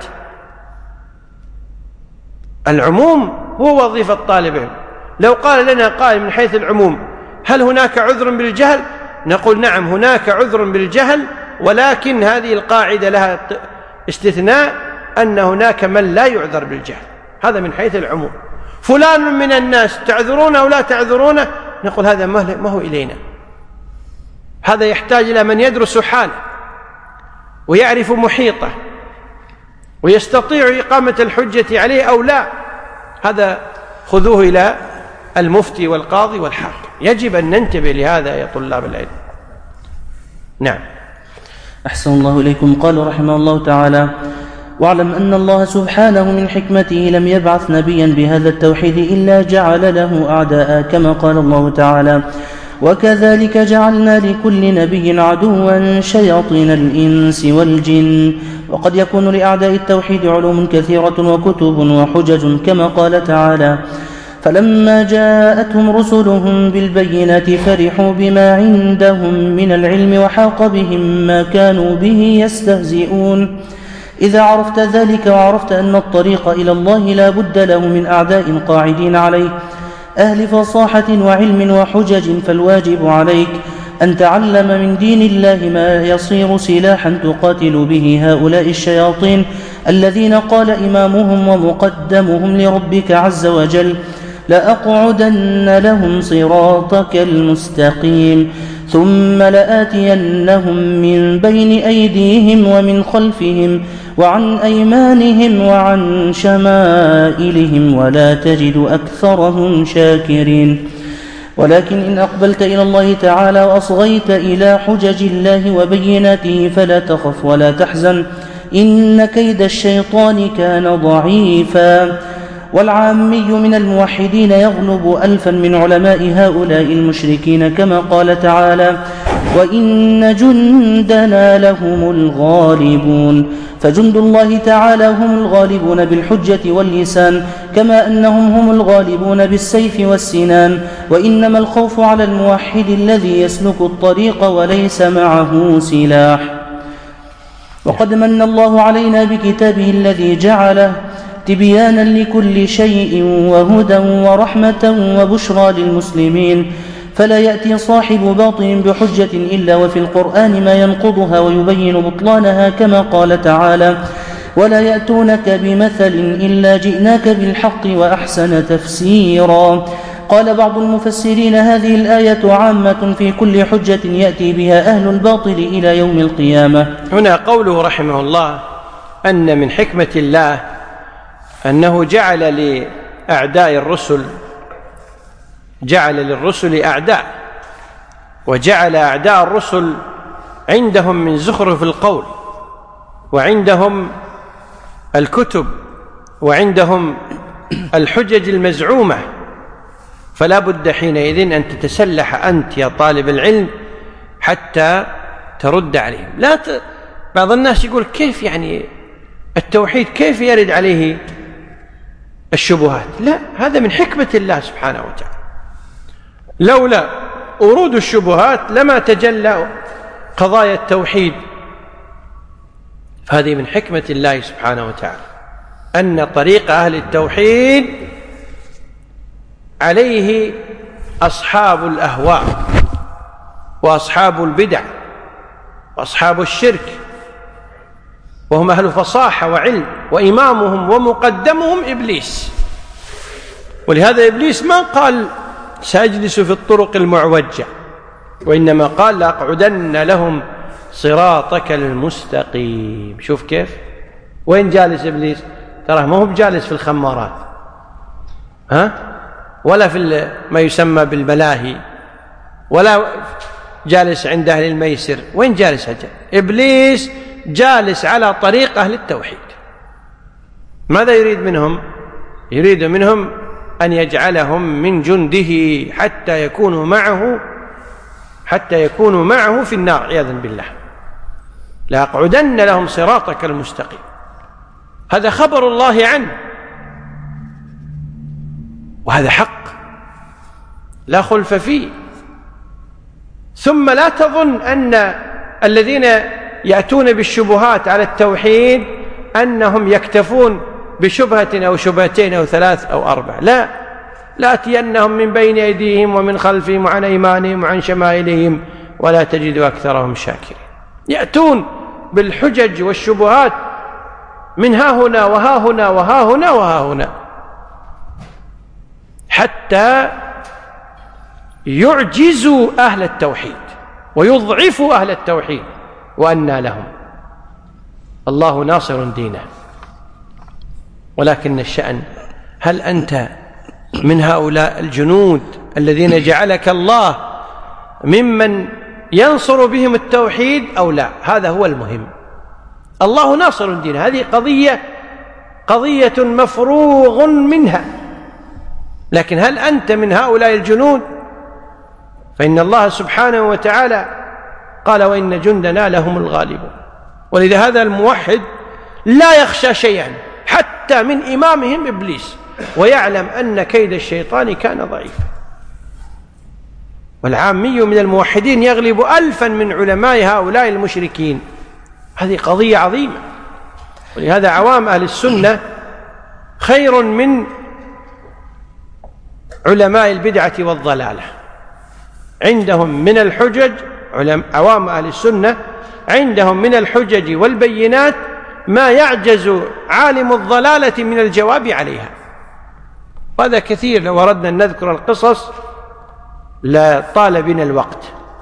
العموم هو وظيفة طالب العلم. لو قال لنا قائل من حيث العموم هل هناك عذر بالجهل، نقول نعم هناك عذر بالجهل، ولكن هذه القاعدة لها استثناء، أن هناك من لا يعذر بالجهل، هذا من حيث العموم. فلان من الناس تعذرونه أو لا تعذرونه، نقول هذا ما هو إلينا، هذا يحتاج إلى من يدرس حاله ويعرف محيطه ويستطيع إقامة الحجة عليه أو لا، هذا خذوه إلى المفتي والقاضي والحاكم. يجب أن ننتبه لهذا يا طلاب العلم. نعم. أحسن الله إليكم. قال رحمه الله تعالى: واعلم أن الله سبحانه من حكمته لم يبعث نبيا بهذا التوحيد إلا جعل له أعداء، كما قال الله تعالى: وكذلك جعلنا لكل نبي عدوا شياطين الإنس والجن. وقد يكون لأعداء التوحيد علوم كثيرة وكتب وحجج، كما قال تعالى: فلما جاءتهم رسلهم بالبينات فرحوا بما عندهم من العلم وحاق بهم ما كانوا به يستهزئون. إذا عرفت ذلك وعرفت أن الطريق إلى الله لا بد له من أعداء قاعدين عليه، أهل فصاحة وعلم وحجج، فالواجب عليك أن تعلم من دين الله ما يصير سلاحا تقاتل به هؤلاء الشياطين الذين قال إمامهم ومقدمهم لربك عز وجل: لأقعدن لهم صراطك المستقيم ثم لآتينهم من بين أيديهم ومن خلفهم وعن أيمانهم وعن شمائلهم ولا تجد أكثرهم شاكرين. ولكن إن أقبلت إلى الله تعالى وأصغيت إلى حجج الله وبيناته فلا تخف ولا تحزن، إن كيد الشيطان كان ضعيفا. والعامي من الموحدين يغلب ألفا من علماء هؤلاء المشركين، كما قال تعالى: وإن جندنا لهم الغالبون. فجند الله تعالى هم الغالبون بالحجة واللسان، كما أنهم هم الغالبون بالسيف والسنان. وإنما الخوف على الموحد الذي يسلك الطريق وليس معه سلاح. وقد من الله علينا بكتابه الذي جعله تبيانا لكل شيء وهدى ورحمة وبشرى للمسلمين، فلا يأتي صاحب باطل بحجة إلا وفي القرآن ما ينقضها ويبين بطلانها، كما قال تعالى: ولا يأتونك بمثل إلا جئناك بالحق وأحسن تفسيرا. قال بعض المفسرين: هذه الآية عامة في كل حجة يأتي بها أهل الباطل إلى يوم القيامة. هنا قوله رحمه الله أن من حكمة الله أنه جعل لأعداء الرسل جعل للرسل أعداء، وجعل أعداء الرسل عندهم من زخرف القول، وعندهم الكتب، وعندهم الحجج المزعومة، فلا بد حينئذ أن تتسلح أنت يا طالب العلم حتى ترد عليهم. لا ت... بعض الناس يقول كيف يعني التوحيد كيف يرد عليه الشبهات؟ لا، هذا من حكمة الله سبحانه وتعالى. لولا ورود الشبهات لما تجلى قضايا التوحيد، فهذه من حكمة الله سبحانه وتعالى أن طريق أهل التوحيد عليه أصحاب الأهواء وأصحاب البدع وأصحاب الشرك، وهم أهل فصاحة وعلم، وإمامهم ومقدمهم إبليس. ولهذا إبليس ما قال سأجلس في الطرق المعوجة، وإنما قال لأقعدن لهم صراطك المستقيم. شوف كيف، وين جالس إبليس؟ تراه ما هو بجالس في الخمارات، ها؟ ولا في ما يسمى بالملاهي، ولا جالس عند أهل الميسر. وين جالس هجر؟ إبليس جالس على طريق أهل التوحيد. ماذا يريد منهم؟ يريد منهم أن يجعلهم من جنده حتى يكونوا معه حتى يكونوا معه في النار عياذا بالله. لأقعدن لهم صراطك المستقيم. هذا خبر الله عنه، وهذا حق لا خلف فيه. ثم لا تظن أن الذين يأتون بالشبهات على التوحيد أنهم يكتفون بشبهة أو شبهتين أو ثلاث أو أربع، لا، لآتينهم من بين أيديهم ومن خلفهم وعن أيمانهم وعن شمائلهم ولا تجد أكثرهم شاكرين. يأتون بالحجج والشبهات من ها هنا وها هنا وها هنا وها هنا حتى يعجزوا أهل التوحيد ويضعفوا أهل التوحيد، وأنى لهم. الله ناصر دينه. ولكن الشأن، هل أنت من هؤلاء الجنود الذين جعلك الله ممن ينصر بهم التوحيد أو لا؟ هذا هو المهم. الله ناصر دينه، هذه قضية قضية مفروغ منها. لكن هل أنت من هؤلاء الجنود؟ فإن الله سبحانه وتعالى قال: وإن جندنا لهم الغالبون. ولذا هذا الموحد لا يخشى شيئا حتى من إمامهم إبليس، ويعلم أن كيد الشيطان كان ضعيفا. والعامي من الموحدين يغلب ألفا من علماء هؤلاء المشركين. هذه قضية عظيمة. ولهذا عوام أهل السنة خير من علماء البدعة والضلالة. عندهم من الحجج، عوام أهل السنة عندهم من الحجج والبينات ما يعجز عالم الضلالة من الجواب عليها. وهذا كثير، لو أردنا أن نذكر القصص لطال بنا الوقت.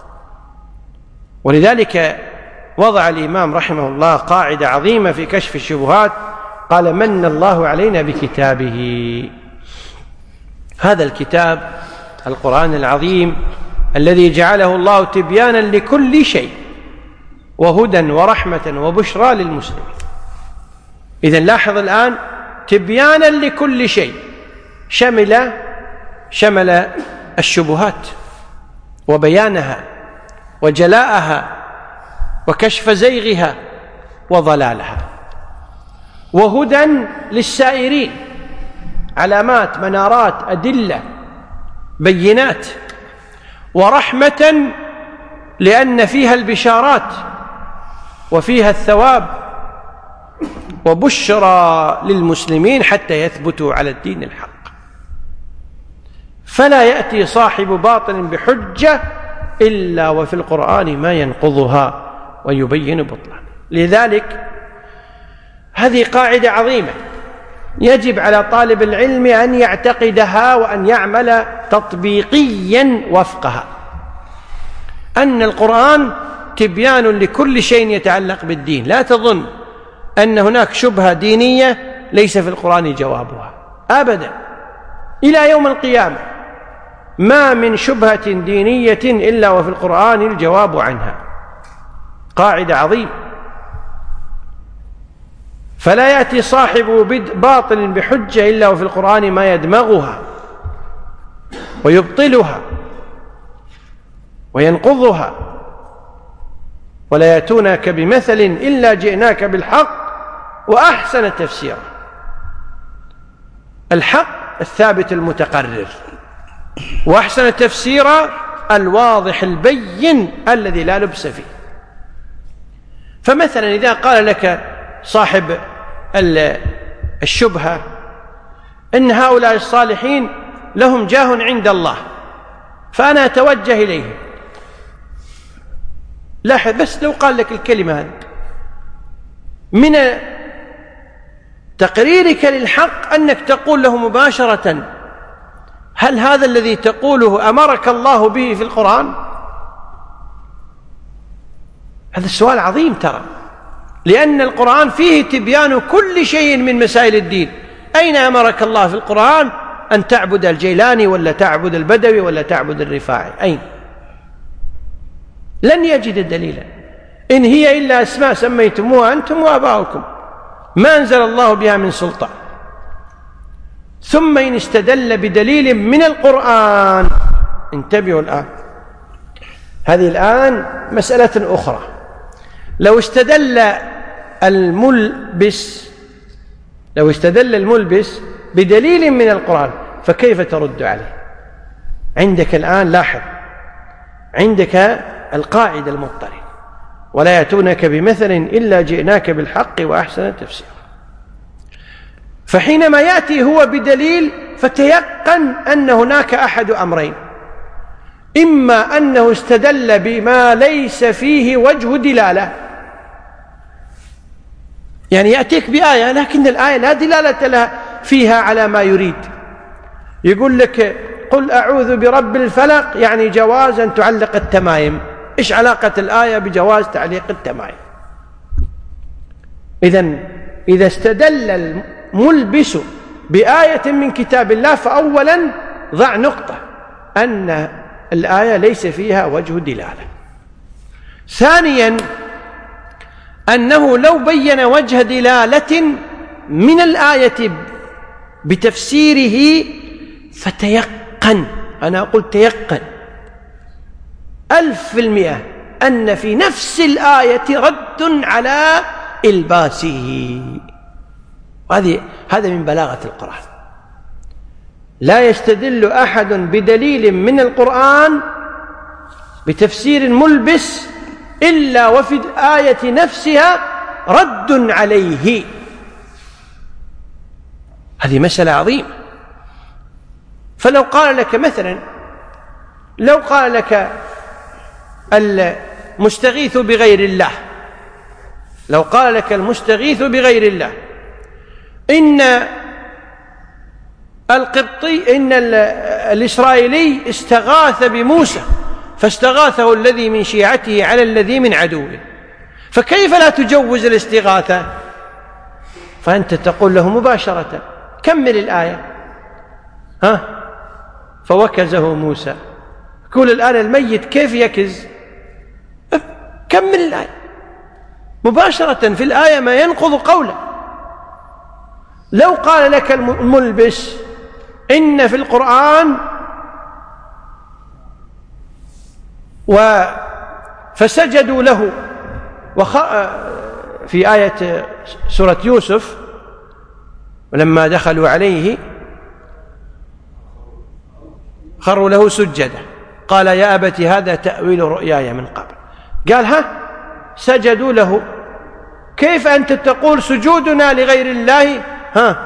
ولذلك وضع الإمام رحمه الله قاعدة عظيمة في كشف الشبهات، قال: من الله علينا بكتابه. هذا الكتاب القرآن العظيم الذي جعله الله تبيانا لكل شيء وهدى ورحمة وبشرى للمسلمين. إذن لاحظ الآن، تبيانا لكل شيء شمل شمل الشبهات وبيانها وجلاءها وكشف زيغها وضلالها، وهدى للسائرين، علامات، منارات، أدلة، بينات، ورحمة لأن فيها البشارات وفيها الثواب، وبشرى للمسلمين حتى يثبتوا على الدين الحق. فلا يأتي صاحب باطل بحجة إلا وفي القرآن ما ينقضها ويبين بطلان. لذلك هذه قاعدة عظيمة يجب على طالب العلم أن يعتقدها وأن يعمل تطبيقيا وفقها، أن القرآن تبيان لكل شيء يتعلق بالدين. لا تظن أن هناك شبهة دينية ليس في القرآن جوابها أبدا. إلى يوم القيامة ما من شبهة دينية إلا وفي القرآن الجواب عنها. قاعدة عظيمة. فلا يأتي صاحب باطل بحجة إلا وفي القرآن ما يدمغها ويبطلها وينقضها. ولا يأتونك بمثل إلا جئناك بالحق وأحسن تفسيرا. الحق الثابت المتقرر، وأحسن تفسيرا الواضح البين الذي لا لبس فيه. فمثلا إذا قال لك صاحب الشبهة إن هؤلاء الصالحين لهم جاه عند الله فأنا أتوجه إليهم، لاحظ بس لو قال لك الكلمة هذه من تقريرك للحق أنك تقول له مباشرة: هل هذا الذي تقوله أمرك الله به في القرآن؟ هذا السؤال عظيم ترى، لأن القرآن فيه تبيان كل شيء من مسائل الدين. أين أمرك الله في القرآن أن تعبد الجيلاني ولا تعبد البدوي ولا تعبد الرفاعي. أين؟ لن يجد دليلا. إن هي إلا أسماء سميتموها أنتم وآباؤكم ما أنزل الله بها من سلطان. ثم إن استدل بدليل من القرآن، انتبهوا الآن، هذه الآن مسألة أخرى. لو استدل الملبس لو استدل الملبس بدليل من القرآن فكيف ترد عليه؟ عندك الآن لاحظ، عندك القاعدة المضطردة، ولا يأتونك بمثل إلا جئناك بالحق وأحسن تفسيرا. فحينما يأتي هو بدليل فتيقن أن هناك أحد أمرين: إما أنه استدل بما ليس فيه وجه دلالة، يعني يأتيك بآية لكن الآية لا دلالة لها فيها على ما يريد. يقول لك قل أعوذ برب الفلق، يعني جواز أن تعلق التمائم. إيش علاقة الآية بجواز تعليق التمائم؟ إذن إذا استدل الملبس بآية من كتاب الله فأولا ضع نقطة أن الآية ليس فيها وجه دلالة. ثانيا أنه لو بين وجه دلالة من الآية بتفسيره فتيقن، أنا أقول تيقن ألف في المئة أن في نفس الآية رد على إلباسه. هذه هذا من بلاغة القرآن. لا يستدل أحد بدليل من القرآن بتفسير ملبس إلا وفي الآية نفسها رد عليه. هذه مسألة عظيمة. فلو قال لك مثلا لو قال لك المستغيث بغير الله لو قال لك المستغيث بغير الله إن القبطي إن الإسرائيلي استغاث بموسى فاستغاثه الذي من شيعته على الذي من عدوه، فكيف لا تجوز الاستغاثة؟ فأنت تقول له مباشرة كمل الآية، ها فوكزه موسى. يقول الآن الميت كيف يكز؟ كمل الآية مباشرة، في الآية ما ينقض قوله. لو قال لك الملبس إن في القرآن و فسجدوا له وخ... في آية سورة يوسف ولما دخلوا عليه خروا له سجدا قال يا أبت هذا تأويل رؤياي من قبل. قال ها سجدوا له، كيف أنت تقول سجودنا لغير الله؟ ها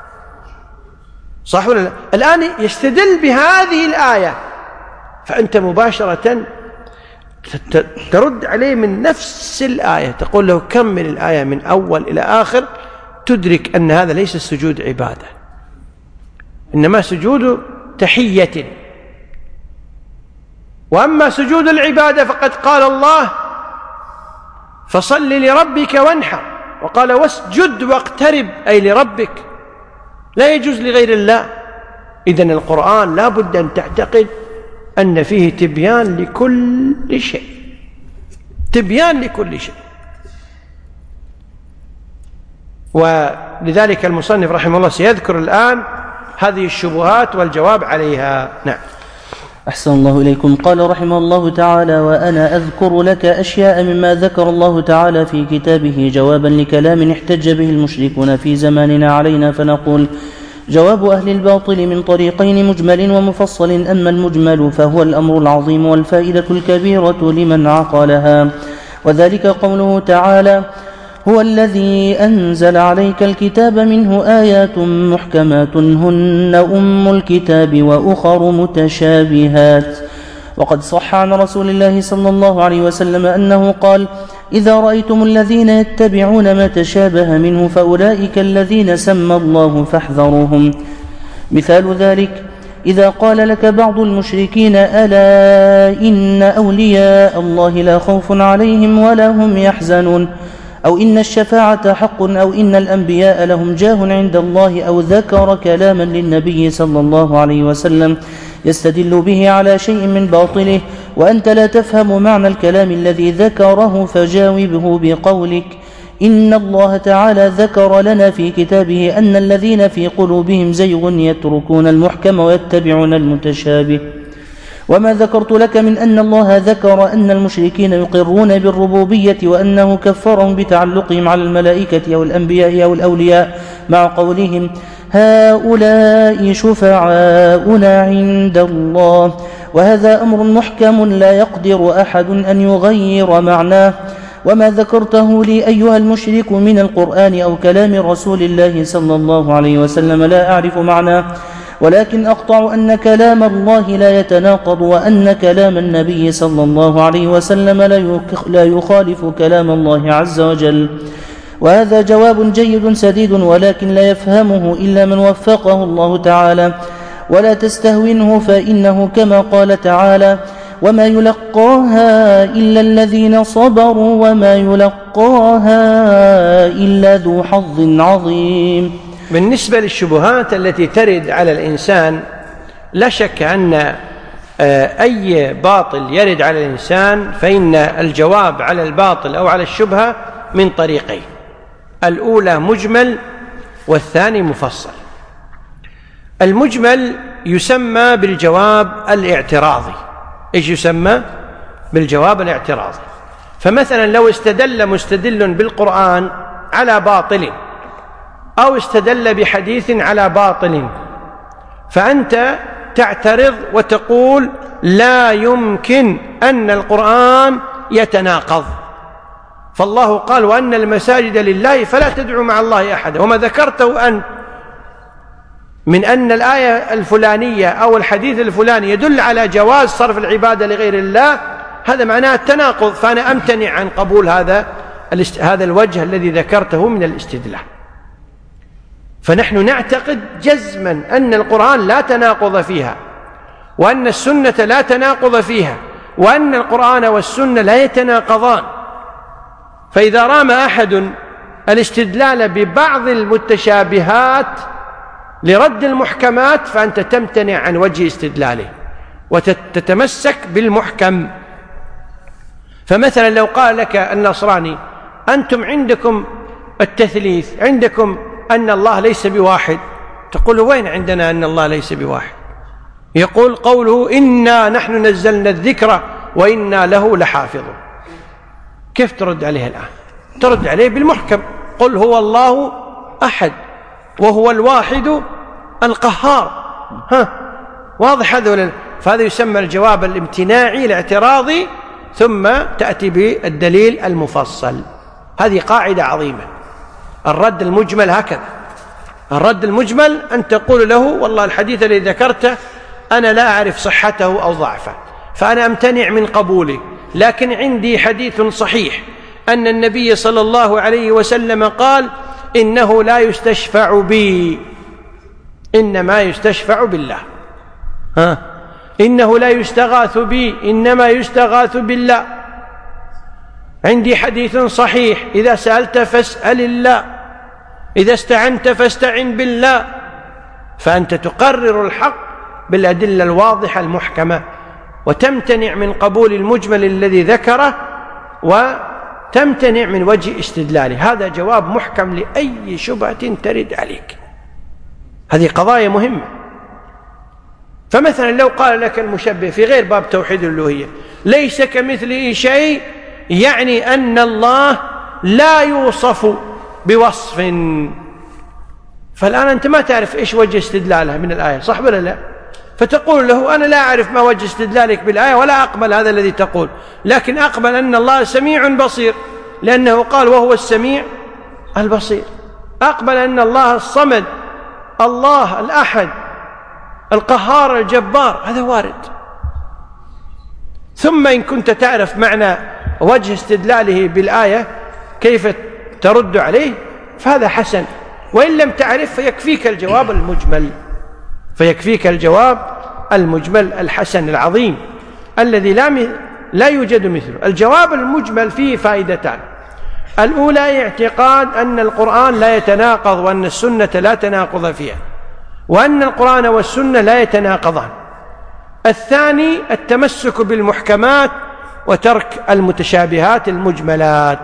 صح ولا لا؟ الآن يستدل بهذه الآية فأنت مباشرة ترد عليه من نفس الآية، تقول له كمل الآية من أول إلى آخر، تدرك أن هذا ليس السجود عبادة إنما سجود تحية. وأما سجود العبادة فقد قال الله فصل لربك وانحر، وقال واسجد واقترب أي لربك، لا يجوز لغير الله. إذن القرآن لا بد أن تعتقد أن فيه تبيان لكل شيء، تبيان لكل شيء. ولذلك المصنف رحمه الله سيذكر الآن هذه الشبهات والجواب عليها. نعم. أحسن الله إليكم. قال رحمه الله تعالى: وأنا أذكر لك أشياء مما ذكر الله تعالى في كتابه جوابا لكلام احتج به المشركون في زماننا علينا، فنقول: جواب أهل الباطل من طريقين مجمل ومفصل. أما المجمل فهو الأمر العظيم والفائدة الكبيرة لمن عقلها، وذلك قوله تعالى: هو الذي أنزل عليك الكتاب منه آيات محكمات هن أم الكتاب وأخر متشابهات. وقد صح عن رسول الله صلى الله عليه وسلم أنه قال: إذا رأيتم الذين يتبعون ما تشابه منه فأولئك الذين سمى الله فاحذروهم. مثال ذلك: إذا قال لك بعض المشركين: ألا إن أولياء الله لا خوف عليهم ولا هم يحزنون، أو إن الشفاعة حق أو إن الأنبياء لهم جاه عند الله، أو ذكر كلاما للنبي صلى الله عليه وسلم يستدل به على شيء من باطله، وأنت لا تفهم معنى الكلام الذي ذكره، فجاوبه بقولك: إن الله تعالى ذكر لنا في كتابه أن الذين في قلوبهم زيغ يتركون المحكم ويتبعون المتشابه. وما ذكرت لك من أن الله ذكر أن المشركين يقرون بالربوبية وأنه كفرهم بتعلقهم على الملائكة أو الأنبياء أو الأولياء، مع قولهم: هؤلاء شفعاؤنا عند الله، وهذا أمر محكم لا يقدر أحد أن يغير معناه. وما ذكرته لي أيها المشرك من القرآن أو كلام رسول الله صلى الله عليه وسلم لا أعرف معناه، ولكن أقطع أن كلام الله لا يتناقض، وأن كلام النبي صلى الله عليه وسلم لا يخالف كلام الله عز وجل. وهذا جواب جيد سديد، ولكن لا يفهمه إلا من وفقه الله تعالى، ولا تستهونه، فإنه كما قال تعالى: وما يلقاها إلا الذين صبروا وما يلقاها إلا ذو حظ عظيم. بالنسبة للشبهات التي ترد على الإنسان، لا شك أن أي باطل يرد على الإنسان فإن الجواب على الباطل أو على الشبهة من طريقين: الأولى مجمل، والثاني مفصل. المجمل يسمى بالجواب الاعتراضي. إيش يسمى؟ بالجواب الاعتراضي. فمثلا لو استدل مستدل بالقرآن على باطل، أو استدل بحديث على باطل، فأنت تعترض وتقول: لا يمكن أن القرآن يتناقض، فالله قال: وأن المساجد لله فلا تدعوا مع الله أحدا. وما ذكرته أنت من أن الآية الفلانية أو الحديث الفلاني يدل على جواز صرف العبادة لغير الله، هذا معناه التناقض، فأنا أمتنع عن قبول هذا هذا الوجه الذي ذكرته من الاستدلال. فنحن نعتقد جزما أن القرآن لا تناقض فيها، وأن السنة لا تناقض فيها، وأن القرآن والسنة لا يتناقضان. فإذا رام أحد الاستدلال ببعض المتشابهات لرد المحكمات، فأنت تمتنع عن وجه استدلاله وتتمسك بالمحكم. فمثلا لو قال لك النصراني: أنتم عندكم التثليث، عندكم أن الله ليس بواحد، تقول: وين عندنا أن الله ليس بواحد؟ يقول قوله: إنا نحن نزلنا الذكر وإنا له لحافظون. كيف ترد عليه الآن؟ ترد عليه بالمحكم: قل هو الله أحد وهو الواحد القهار. ها، واضح هذا ولا؟ فهذا يسمى الجواب الامتناعي الاعتراضي، ثم تأتي بالدليل المفصل. هذه قاعدة عظيمة. الرد المجمل هكذا: الرد المجمل أن تقول له: والله الحديث الذي ذكرته أنا لا أعرف صحته أو ضعفه، فأنا أمتنع من قبوله، لكن عندي حديث صحيح أن النبي صلى الله عليه وسلم قال: إنه لا يستشفع بي، إنما يستشفع بالله. ها، إنه لا يستغاث بي، إنما يستغاث بالله. عندي حديث صحيح: إذا سألت فاسأل الله، إذا استعنت فاستعن بالله. فأنت تقرر الحق بالأدلة الواضحة المحكمة، وتمتنع من قبول المجمل الذي ذكره، وتمتنع من وجه استدلاله. هذا جواب محكم لأي شبهة ترد عليك. هذه قضايا مهمة. فمثلا لو قال لك المشبه في غير باب توحيد الألوهية: ليس كمثله شيء، يعني أن الله لا يوصف بوصف، فالآن أنت ما تعرف إيش وجه استدلالها من الآية، صح ولا لا؟ فتقول له: أنا لا أعرف ما وجه استدلالك بالآية ولا أقبل هذا الذي تقول، لكن أقبل أن الله سميع بصير، لأنه قال: وهو السميع البصير. أقبل أن الله الصمد، الله الأحد، القهار، الجبار، هذا وارد. ثم إن كنت تعرف معنى وجه استدلاله بالآية كيف ترد عليه فهذا حسن، وإن لم تعرف فيكفيك الجواب المجمل، فيكفيك الجواب المجمل الحسن العظيم الذي لا لا يوجد مثله. الجواب المجمل فيه فائدتان: الأولى اعتقاد أن القرآن لا يتناقض وأن السنة لا تناقض فيها، وأن القرآن والسنة لا يتناقضان. الثاني التمسك بالمحكمات وترك المتشابهات المجملات.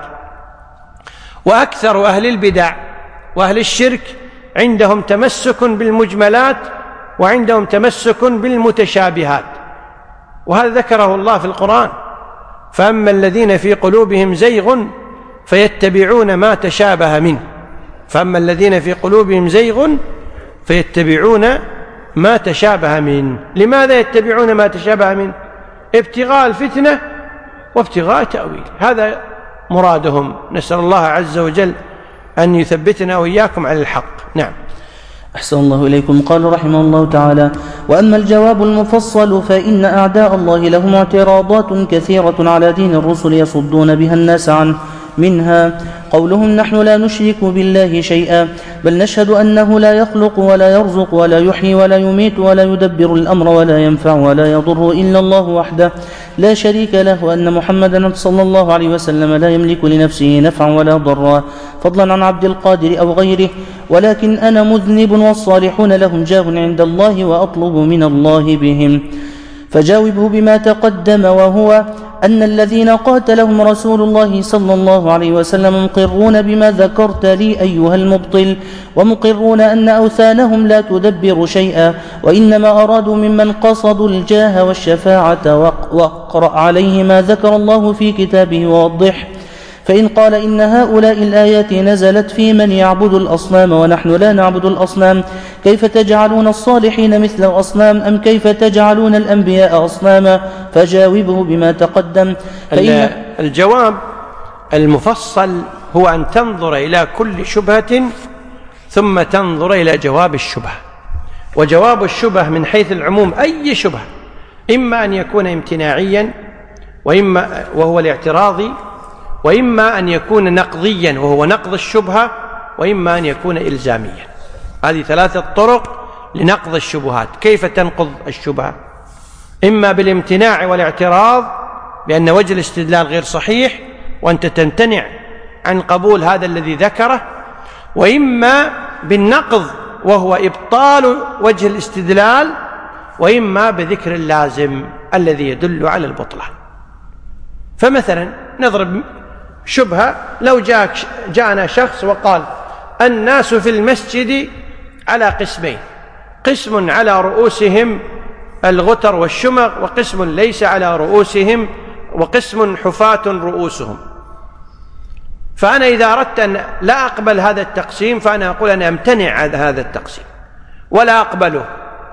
وأكثر أهل البدع وأهل الشرك عندهم تمسك بالمجملات وعندهم تمسك بالمتشابهات، وهذا ذكره الله في القرآن: فأما الذين في قلوبهم زيغ فيتبعون ما تشابه منه فأما الذين في قلوبهم زيغ فيتبعون ما تشابه منه. لماذا يتبعون ما تشابه منه؟ ابتغاء الفتنة وابتغاء تأويل، هذا مرادهم. نسأل الله عز وجل أن يثبتنا وإياكم على الحق. نعم. أحسن الله إليكم. قال رحمه الله تعالى: وأما الجواب المفصل فإن أعداء الله لهم اعتراضات كثيرة على دين الرسل يصدون بها الناس عنه، منها قولهم: نحن لا نشرك بالله شيئا، بل نشهد أنه لا يخلق ولا يرزق ولا يحيي ولا يميت ولا يدبر الأمر ولا ينفع ولا يضر إلا الله وحده لا شريك له، وأن محمدا صلى الله عليه وسلم لا يملك لنفسه نفعا ولا ضرا فضلا عن عبد القادر أو غيره، ولكن أنا مذنب والصالحون لهم جاه عند الله وأطلب من الله بهم. فجاوبه بما تقدم، وهو أن الذين قاتلهم رسول الله صلى الله عليه وسلم مقرون بما ذكرت لي أيها المبطل، ومقرون أن أوثانهم لا تدبر شيئا، وإنما أرادوا ممن قصدوا الجاه والشفاعة، واقرأ عليه ما ذكر الله في كتابه ووضح. فإن قال إن هؤلاء الآيات نزلت في من يعبد الأصنام ونحن لا نعبد الأصنام، كيف تجعلون الصالحين مثل الأصنام، أم كيف تجعلون الأنبياء أصناما؟ فجاوبه بما تقدم. فإن الجواب المفصل هو أن تنظر إلى كل شبهة ثم تنظر إلى جواب الشبهة. وجواب الشبهة من حيث العموم أي شبهة، إما أن يكون امتناعيا وإما وهو الاعتراضي، وإما أن يكون نقضيا وهو نقض الشبهة، وإما أن يكون إلزاميا. هذه ثلاثة طرق لنقض الشبهات. كيف تنقض الشبهة؟ إما بالامتناع والاعتراض بأن وجه الاستدلال غير صحيح وأنت تمتنع عن قبول هذا الذي ذكره، وإما بالنقض وهو إبطال وجه الاستدلال، وإما بذكر اللازم الذي يدل على البطلان. فمثلا نضرب شبهة: لو جاء جاءنا شخص وقال: الناس في المسجد على قسمين، قسم على رؤوسهم الغتر والشمغ، وقسم ليس على رؤوسهم، وقسم حفاة رؤوسهم. فأنا إذا أردت أن لا أقبل هذا التقسيم فأنا أقول أنا أمتنع عن هذا التقسيم ولا أقبله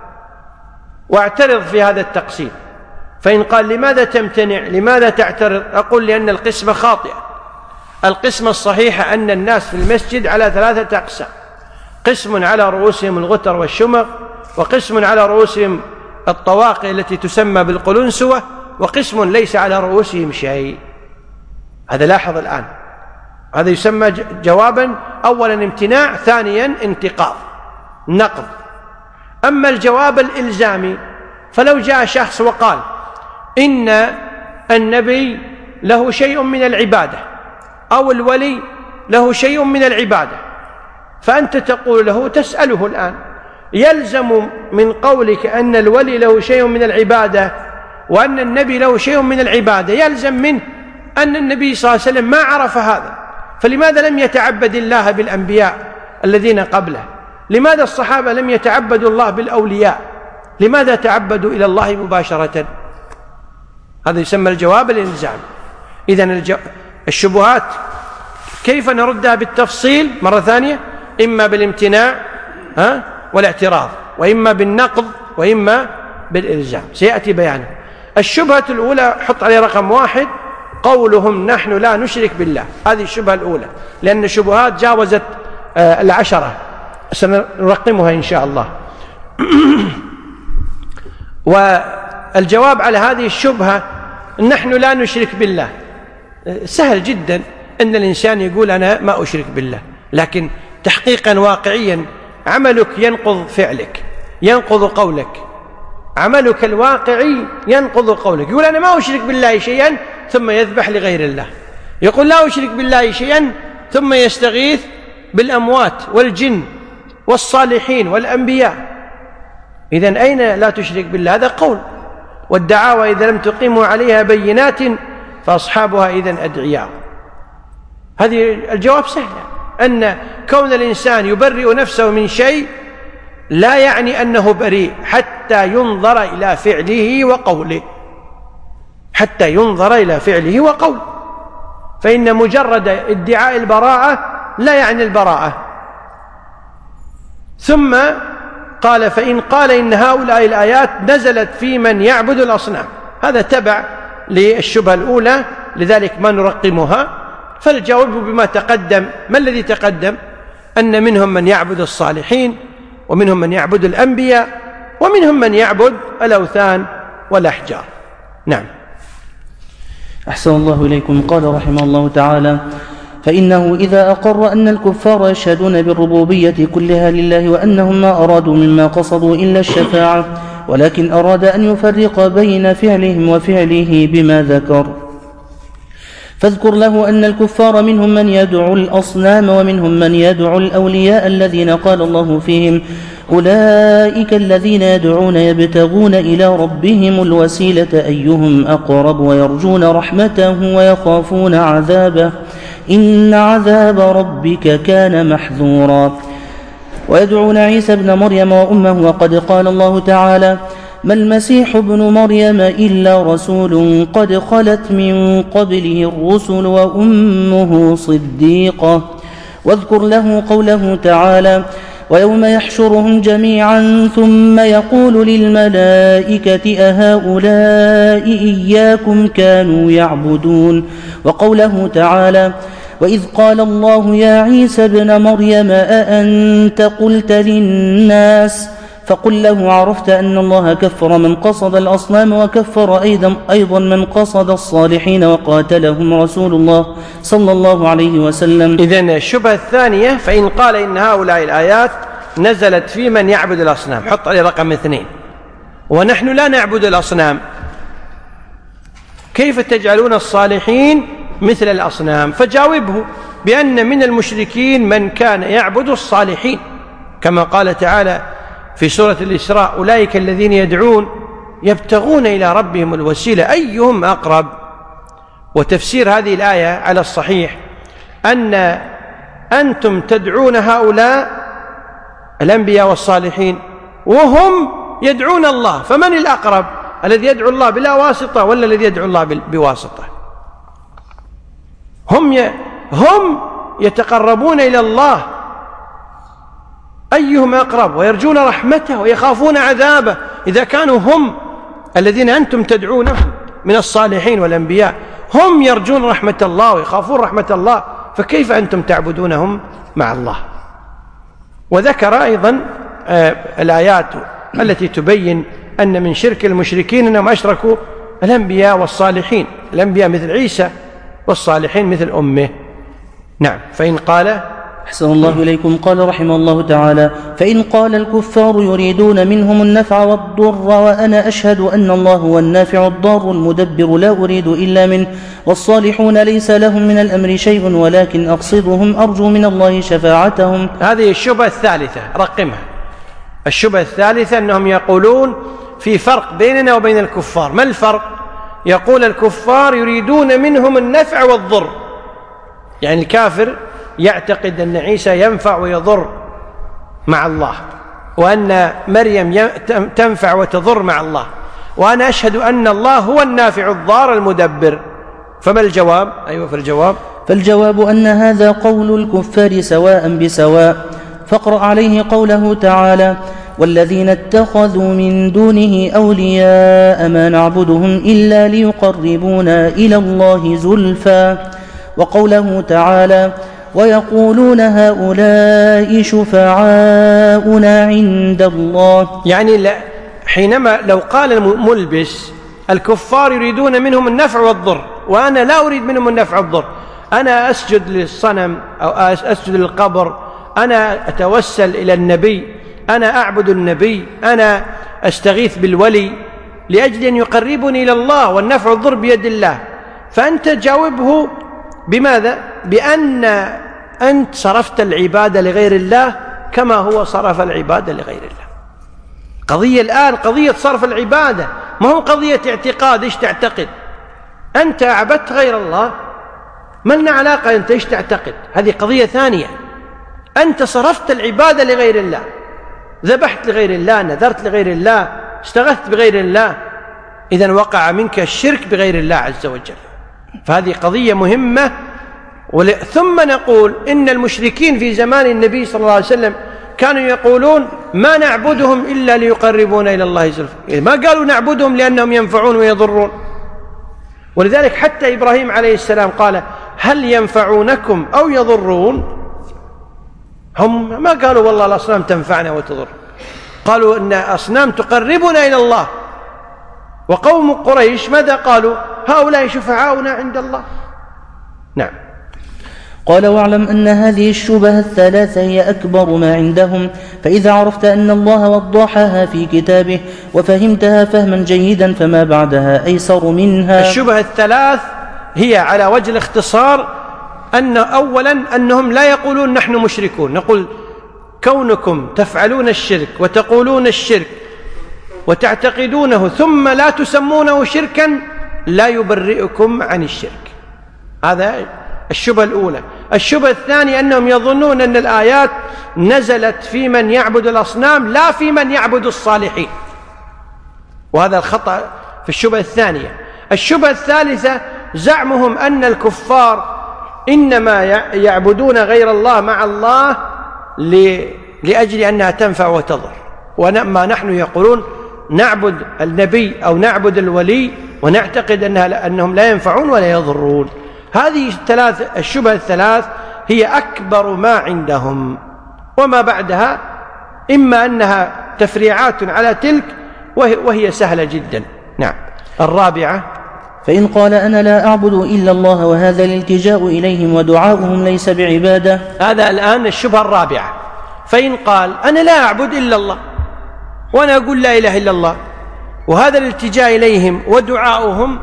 وأعترض في هذا التقسيم. فإن قال: لماذا تمتنع؟ لماذا تعترض؟ أقول: لأن القسمة خاطئة. القسمة الصحيحة أن الناس في المسجد على ثلاثة أقسام: قسم على رؤوسهم الغتر والشمغ، وقسم على رؤوسهم الطواقي التي تسمى بالقلنسوة، وقسم ليس على رؤوسهم شيء. هذا لاحظ الآن، هذا يسمى جوابا أولا امتناع، ثانيا انتقاض نقض. أما الجواب الإلزامي فلو جاء شخص وقال: إن النبي له شيء من العبادة أو الولي له شيء من العبادة، فأنت تقول له، تسأله الآن: يلزم من قولك أن الولي له شيء من العبادة وأن النبي له شيء من العبادة، يلزم منه أن النبي صلى الله عليه وسلم ما عرف هذا، فلماذا لم يتعبد الله بالأنبياء الذين قبله؟ لماذا الصحابة لم يتعبدوا الله بالأولياء؟ لماذا تعبدوا إلى الله مباشرة؟ هذا يسمى الجواب الإلزام. إذن الشبهات كيف نردها بالتفصيل مرة ثانية؟ إما بالامتناع ها والاعتراض، وإما بالنقض، وإما بالإلزام، سيأتي بيانه. الشبهة الأولى حط عليه رقم واحد: قولهم نحن لا نشرك بالله. هذه الشبهة الأولى، لأن الشبهات جاوزت آه العشرة، سنرقمها إن شاء الله. والجواب على هذه الشبهة: نحن لا نشرك بالله. سهل جدا أن الإنسان يقول أنا ما أشرك بالله، لكن تحقيقا واقعيا عملك ينقض فعلك، ينقض قولك. عملك الواقعي ينقض قولك. يقول أنا ما أشرك بالله شيئا ثم يذبح لغير الله، يقول لا أشرك بالله شيئا ثم يستغيث بالأموات والجن والصالحين والأنبياء. إذن أين لا تشرك بالله؟ هذا قول. والدعاوى إذا لم تقيموا عليها بينات فأصحابها إذن أدعياء. هذه الجواب سهل، أن كون الإنسان يبرئ نفسه من شيء لا يعني أنه بريء حتى ينظر إلى فعله وقوله، حتى ينظر إلى فعله وقوله، فإن مجرد ادعاء البراءة لا يعني البراءة. ثم قال فإن قال إن هؤلاء الآيات نزلت في من يعبد الأصنام، هذا تبع للشبهة الأولى، لذلك ما نرقمها. فالجواب بما تقدم. ما الذي تقدم؟ أن منهم من يعبد الصالحين، ومنهم من يعبد الأنبياء، ومنهم من يعبد الأوثان والأحجار. نعم. أحسن الله إليكم. قال رحمه الله تعالى: فإنه إذا أقر أن الكفار يشهدون بالربوبية كلها لله وأنهم ما أرادوا مما قصدوا إلا الشفاعة، ولكن أراد أن يفرق بين فعلهم وفعله بما ذكر، فاذكر له أن الكفار منهم من يدعو الأصنام ومنهم من يدعو الأولياء الذين قال الله فيهم: أولئك الذين يدعون يبتغون إلى ربهم الوسيلة أيهم أقرب ويرجون رحمته ويخافون عذابه إن عذاب ربك كان محذورا. ويدعون عيسى ابن مريم وأمه، وقد قال الله تعالى: ما المسيح ابن مريم إلا رسول قد خلت من قبله الرسل وأمه صديقة. واذكر له قوله تعالى: ويوم يحشرهم جميعا ثم يقول للملائكة أهؤلاء إياكم كانوا يعبدون. وقوله تعالى: وإذ قال الله يا عيسى ابن مريم أأنت قلت للناس، فقل له عرفت أن الله كفر من قصد الأصنام وكفر أيضا من قصد الصالحين وقاتلهم رسول الله صلى الله عليه وسلم. إذن الشبهة الثانية: فإن قال إن هؤلاء الآيات نزلت في من يعبد الأصنام، حط عليه رقم اثنين، ونحن لا نعبد الأصنام، كيف تجعلون الصالحين مثل الأصنام؟ فجاوبه بأن من المشركين من كان يعبد الصالحين، كما قال تعالى في سورة الإسراء: أولئك الذين يدعون يبتغون إلى ربهم الوسيلة أيهم أقرب. وتفسير هذه الآية على الصحيح أن أنتم تدعون هؤلاء الأنبياء والصالحين وهم يدعون الله، فمن الأقرب؟ الذي يدعو الله بلا واسطة ولا الذي يدعو الله بواسطة؟ هم هم يتقربون إلى الله أيهم أقرب، ويرجون رحمته ويخافون عذابه. إذا كانوا هم الذين أنتم تدعونهم من الصالحين والأنبياء هم يرجون رحمة الله ويخافون رحمة الله، فكيف أنتم تعبدونهم مع الله؟ وذكر أيضا الآيات التي تبين أن من شرك المشركين أنهم أشركوا الأنبياء والصالحين، الأنبياء مثل عيسى والصالحين مثل أمه. نعم. فإن قال أحسن الله إليكم. قال رحمه الله تعالى: فإن قال الكفار يريدون منهم النفع والضر وأنا أشهد أن الله هو النافع الضار المدبر لا أريد إلا منه، والصالحون ليس لهم من الأمر شيء ولكن أقصدهم أرجو من الله شفاعتهم. هذه الشبهة الثالثة، رقمها. الشبهة الثالثة أنهم يقولون في فرق بيننا وبين الكفار. ما الفرق؟ يقول الكفار يريدون منهم النفع والضر، يعني الكافر يعتقد أن عيسى ينفع ويضر مع الله، وأن مريم تنفع وتضر مع الله، وأنا أشهد أن الله هو النافع الضار المدبر. فما الجواب؟ أيوة في الجواب فالجواب أن هذا قول الكفار سواء بسواء. فاقرأ عليه قوله تعالى: والذين اتخذوا من دونه أولياء ما نعبدهم إلا ليقربونا إلى الله زلفى. وقوله تعالى: ويقولون هؤلاء شفعاؤنا عند الله. يعني لا، حينما لو قال الملبس الكفار يريدون منهم النفع والضر وأنا لا أريد منهم النفع والضر، أنا أسجد للصنم أو أسجد للقبر، أنا أتوسل إلى النبي، أنا أعبد النبي، أنا أستغيث بالولي لأجل أن يقربني إلى الله، والنفع والضر بيد الله، فأنت جاوبه بماذا؟ بأن أنت صرفت العبادة لغير الله كما هو صرف العبادة لغير الله. قضية الآن قضية صرف العبادة، ما هو قضية اعتقاد إيش تعتقد. أنت عبدت غير الله، ما لنا علاقة أنت إيش تعتقد، هذه قضية ثانية. أنت صرفت العبادة لغير الله، ذبحت لغير الله، نذرت لغير الله، استغثت بغير الله، إذن وقع منك الشرك بغير الله عز وجل. فهذه قضية مهمة. ثم نقول إن المشركين في زمان النبي صلى الله عليه وسلم كانوا يقولون ما نعبدهم إلا ليقربونا إلى الله زلفى، ما قالوا نعبدهم لأنهم ينفعون ويضرون. ولذلك حتى إبراهيم عليه السلام قال هل ينفعونكم أو يضرون؟ هم ما قالوا والله الأصنام تنفعنا وتضر، قالوا إن أصنام تقربنا إلى الله. وقوم قريش ماذا قالوا؟ هؤلاء شفعاؤنا عند الله. نعم. قال واعلم أن هذه الشبهة الثلاثة هي أكبر ما عندهم، فإذا عرفت أن الله وضحها في كتابه وفهمتها فهما جيدا فما بعدها أيسر منها. الشبهة الثلاث هي على وجه الاختصار أن أولا أنهم لا يقولون نحن مشركون، نقول كونكم تفعلون الشرك وتقولون الشرك وتعتقدونه ثم لا تسمونه شركا لا يبرئكم عن الشرك. هذا الشبهة الأولى. الشبهة الثانية أنهم يظنون أن الآيات نزلت في من يعبد الأصنام لا في من يعبد الصالحين، وهذا الخطأ في الشبهة الثانية. الشبهة الثالثة زعمهم أن الكفار إنما يعبدون غير الله مع الله لأجل أنها تنفع وتضر، وما نحن يقولون نعبد النبي أو نعبد الولي ونعتقد أنها أنهم لا ينفعون ولا يضرون. هذه الثلاث الشبهة الثلاث هي أكبر ما عندهم، وما بعدها إما أنها تفريعات على تلك وهي سهلة جدا. نعم. الرابعة فإن قال أنا لا أعبد إلا الله وهذا الالتجاء إليهم ودعاؤهم ليس بعبادة. هذا الآن الشبهة الرابعة. فإن قال أنا لا أعبد إلا الله وأنا أقول لا إله إلا الله وهذا الالتجاء إليهم ودعاؤهم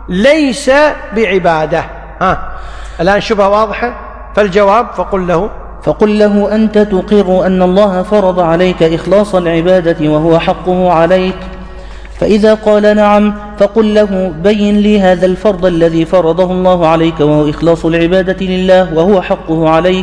ليس بعبادة. ها الآن شبهة واضحة. فالجواب فقل له فقل له أنت تقر أن الله فرض عليك إخلاص العبادة وهو حقه عليك، فإذا قال نعم فقل له بين لي هذا الفرض الذي فرضه الله عليك وهو إخلاص العبادة لله وهو حقه عليك،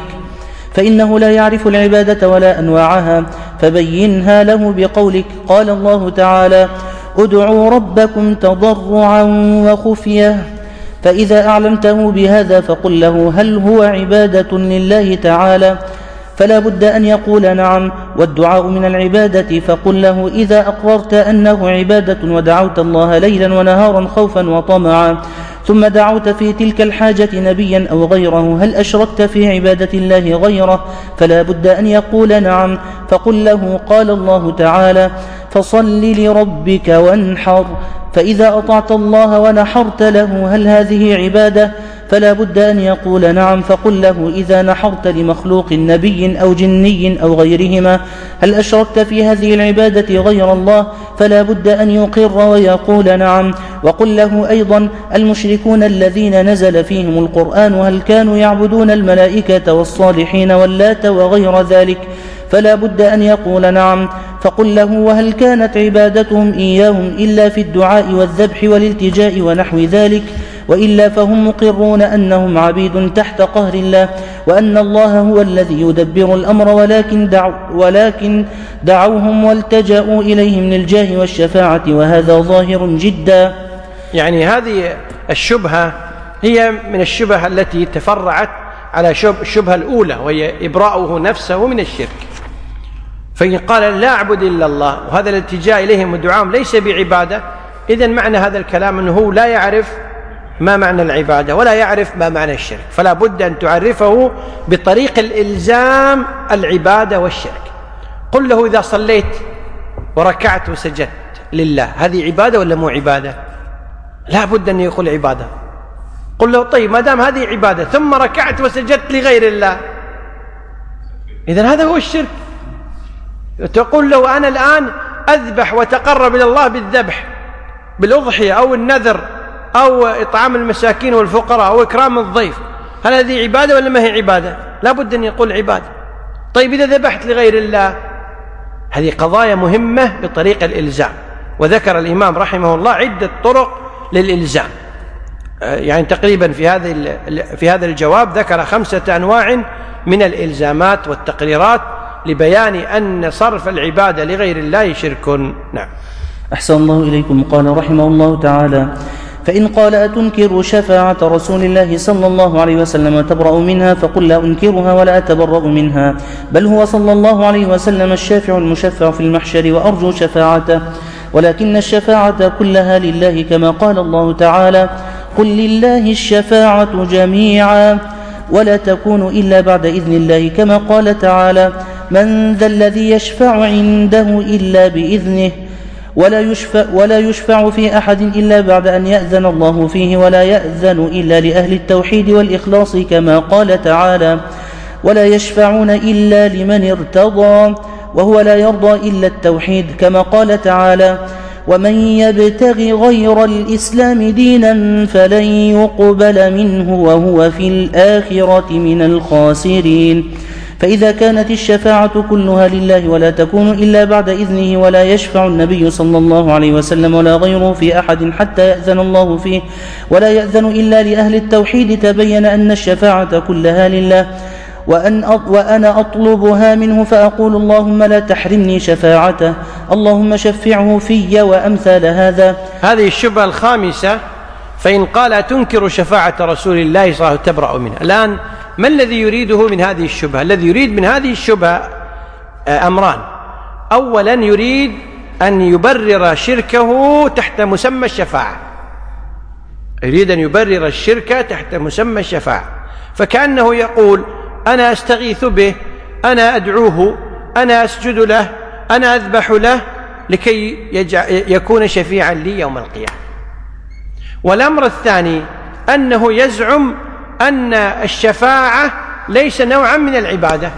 فإنه لا يعرف العبادة ولا أنواعها، فبينها له بقولك قال الله تعالى ادعوا ربكم تضرعا وخفية. فإذا أعلمته بهذا فقل له هل هو عبادة لله تعالى؟ فلا بد أن يقول نعم، والدعاء من العبادة، فقل له إذا أقررت أنه عبادة ودعوت الله ليلا ونهارا خوفا وطمعا ثم دعوت في تلك الحاجة نبيا أو غيره هل أشركت في عبادة الله غيره؟ فلا بد أن يقول نعم، فقل له قال الله تعالى فصل لربك وانحر. فإذا أطعت الله ونحرت له هل هذه عبادة؟ فلا بد أن يقول نعم، فقل له إذا نحرت لمخلوق نبي أو جني أو غيرهما هل أشركت في هذه العبادة غير الله؟ فلا بد أن يقر ويقول نعم. وقل له أيضا المشركون الذين نزل فيهم القرآن هل كانوا يعبدون الملائكة والصالحين واللات وغير ذلك؟ فلا بد أن يقول نعم، فقل له وهل كانت عبادتهم إياهم إلا في الدعاء والذبح والالتجاء ونحو ذلك؟ وإلا فهم مقرون أنهم عبيد تحت قهر الله وأن الله هو الذي يدبر الأمر، ولكن, دعو ولكن دعوهم والتجأوا إليه من الجاه والشفاعة، وهذا ظاهر جدا. يعني هذه الشبهة هي من الشبهة التي تفرعت على الشبهة الأولى وهي إبراؤه نفسه من الشرك. فإن قال لا أعبد إلا الله وهذا الالتجاء إليهم ودعاهم ليس بعبادة، إذن معنى هذا الكلام أنه لا يعرف ما معنى العبادة ولا يعرف ما معنى الشرك، فلا بد أن تعرفه بطريق الإلزام العبادة والشرك. قل له إذا صليت وركعت وسجدت لله هذه عبادة ولا مو عبادة؟ لا بد أن يقول عبادة. قل له طيب ما دام هذه عبادة ثم ركعت وسجدت لغير الله إذن هذا هو الشرك. تقول له أنا الآن أذبح وتقرب إلى الله بالذبح بالأضحية أو النذر أو إطعام المساكين والفقراء أو إكرام الضيف، هل هذه عبادة ولا ما هي عبادة؟ لا بد أن يقول عبادة. طيب إذا ذبحت لغير الله، هذه قضايا مهمة بطريق الإلزام، وذكر الإمام رحمه الله عدة طرق للإلزام، يعني تقريبا في هذا في هذا الجواب ذكر خمسة أنواع من الإلزامات والتقريرات لبيان أن صرف العبادة لغير الله شرك. نعم. أحسن الله إليكم. قال رحمه الله تعالى: فإن قال أتنكر شفاعة رسول الله صلى الله عليه وسلم وتبرأ منها، فقل لا أنكرها ولا أتبرأ منها، بل هو صلى الله عليه وسلم الشافع المشفع في المحشر وأرجو شفاعته، ولكن الشفاعة كلها لله، كما قال الله تعالى: قل لله الشفاعة جميعا ولا تكون إلا بعد إذن الله، كما قال تعالى: من ذا الذي يشفع عنده إلا بإذنه، ولا يشفع, ولا يشفع في أحد إلا بعد أن يأذن الله فيه، ولا يأذن إلا لأهل التوحيد والإخلاص، كما قال تعالى: ولا يشفعون إلا لمن ارتضى، وهو لا يرضى إلا التوحيد، كما قال تعالى: ومن يبتغ غير الإسلام دينا فلن يقبل منه وهو في الآخرة من الخاسرين. فإذا كانت الشفاعة كلها لله ولا تكون إلا بعد إذنه، ولا يشفع النبي صلى الله عليه وسلم ولا غيره في أحد حتى يأذن الله فيه، ولا يأذن إلا لأهل التوحيد، تبين أن الشفاعة كلها لله، وأن وأنا أطلبها منه فأقول: اللهم لا تحرمني شفاعته، اللهم شفعه في، وأمثال هذا. هذه الشبهة الخامسة: فإن قال تنكر شفاعة رسول الله صلى الله عليه وسلم تبرأ منها. الآن ما الذي يريده من هذه الشبهة؟ الذي يريد من هذه الشبهة أمران. أولا يريد أن يبرر شركه تحت مسمى الشفاعة، يريد أن يبرر الشرك تحت مسمى الشفاعة، فكأنه يقول: أنا أستغيث به، أنا أدعوه، أنا أسجد له، أنا أذبح له لكي يكون شفيعا لي يوم القيامة. والأمر الثاني أنه يزعم أن الشفاعة ليس نوعا من العبادة،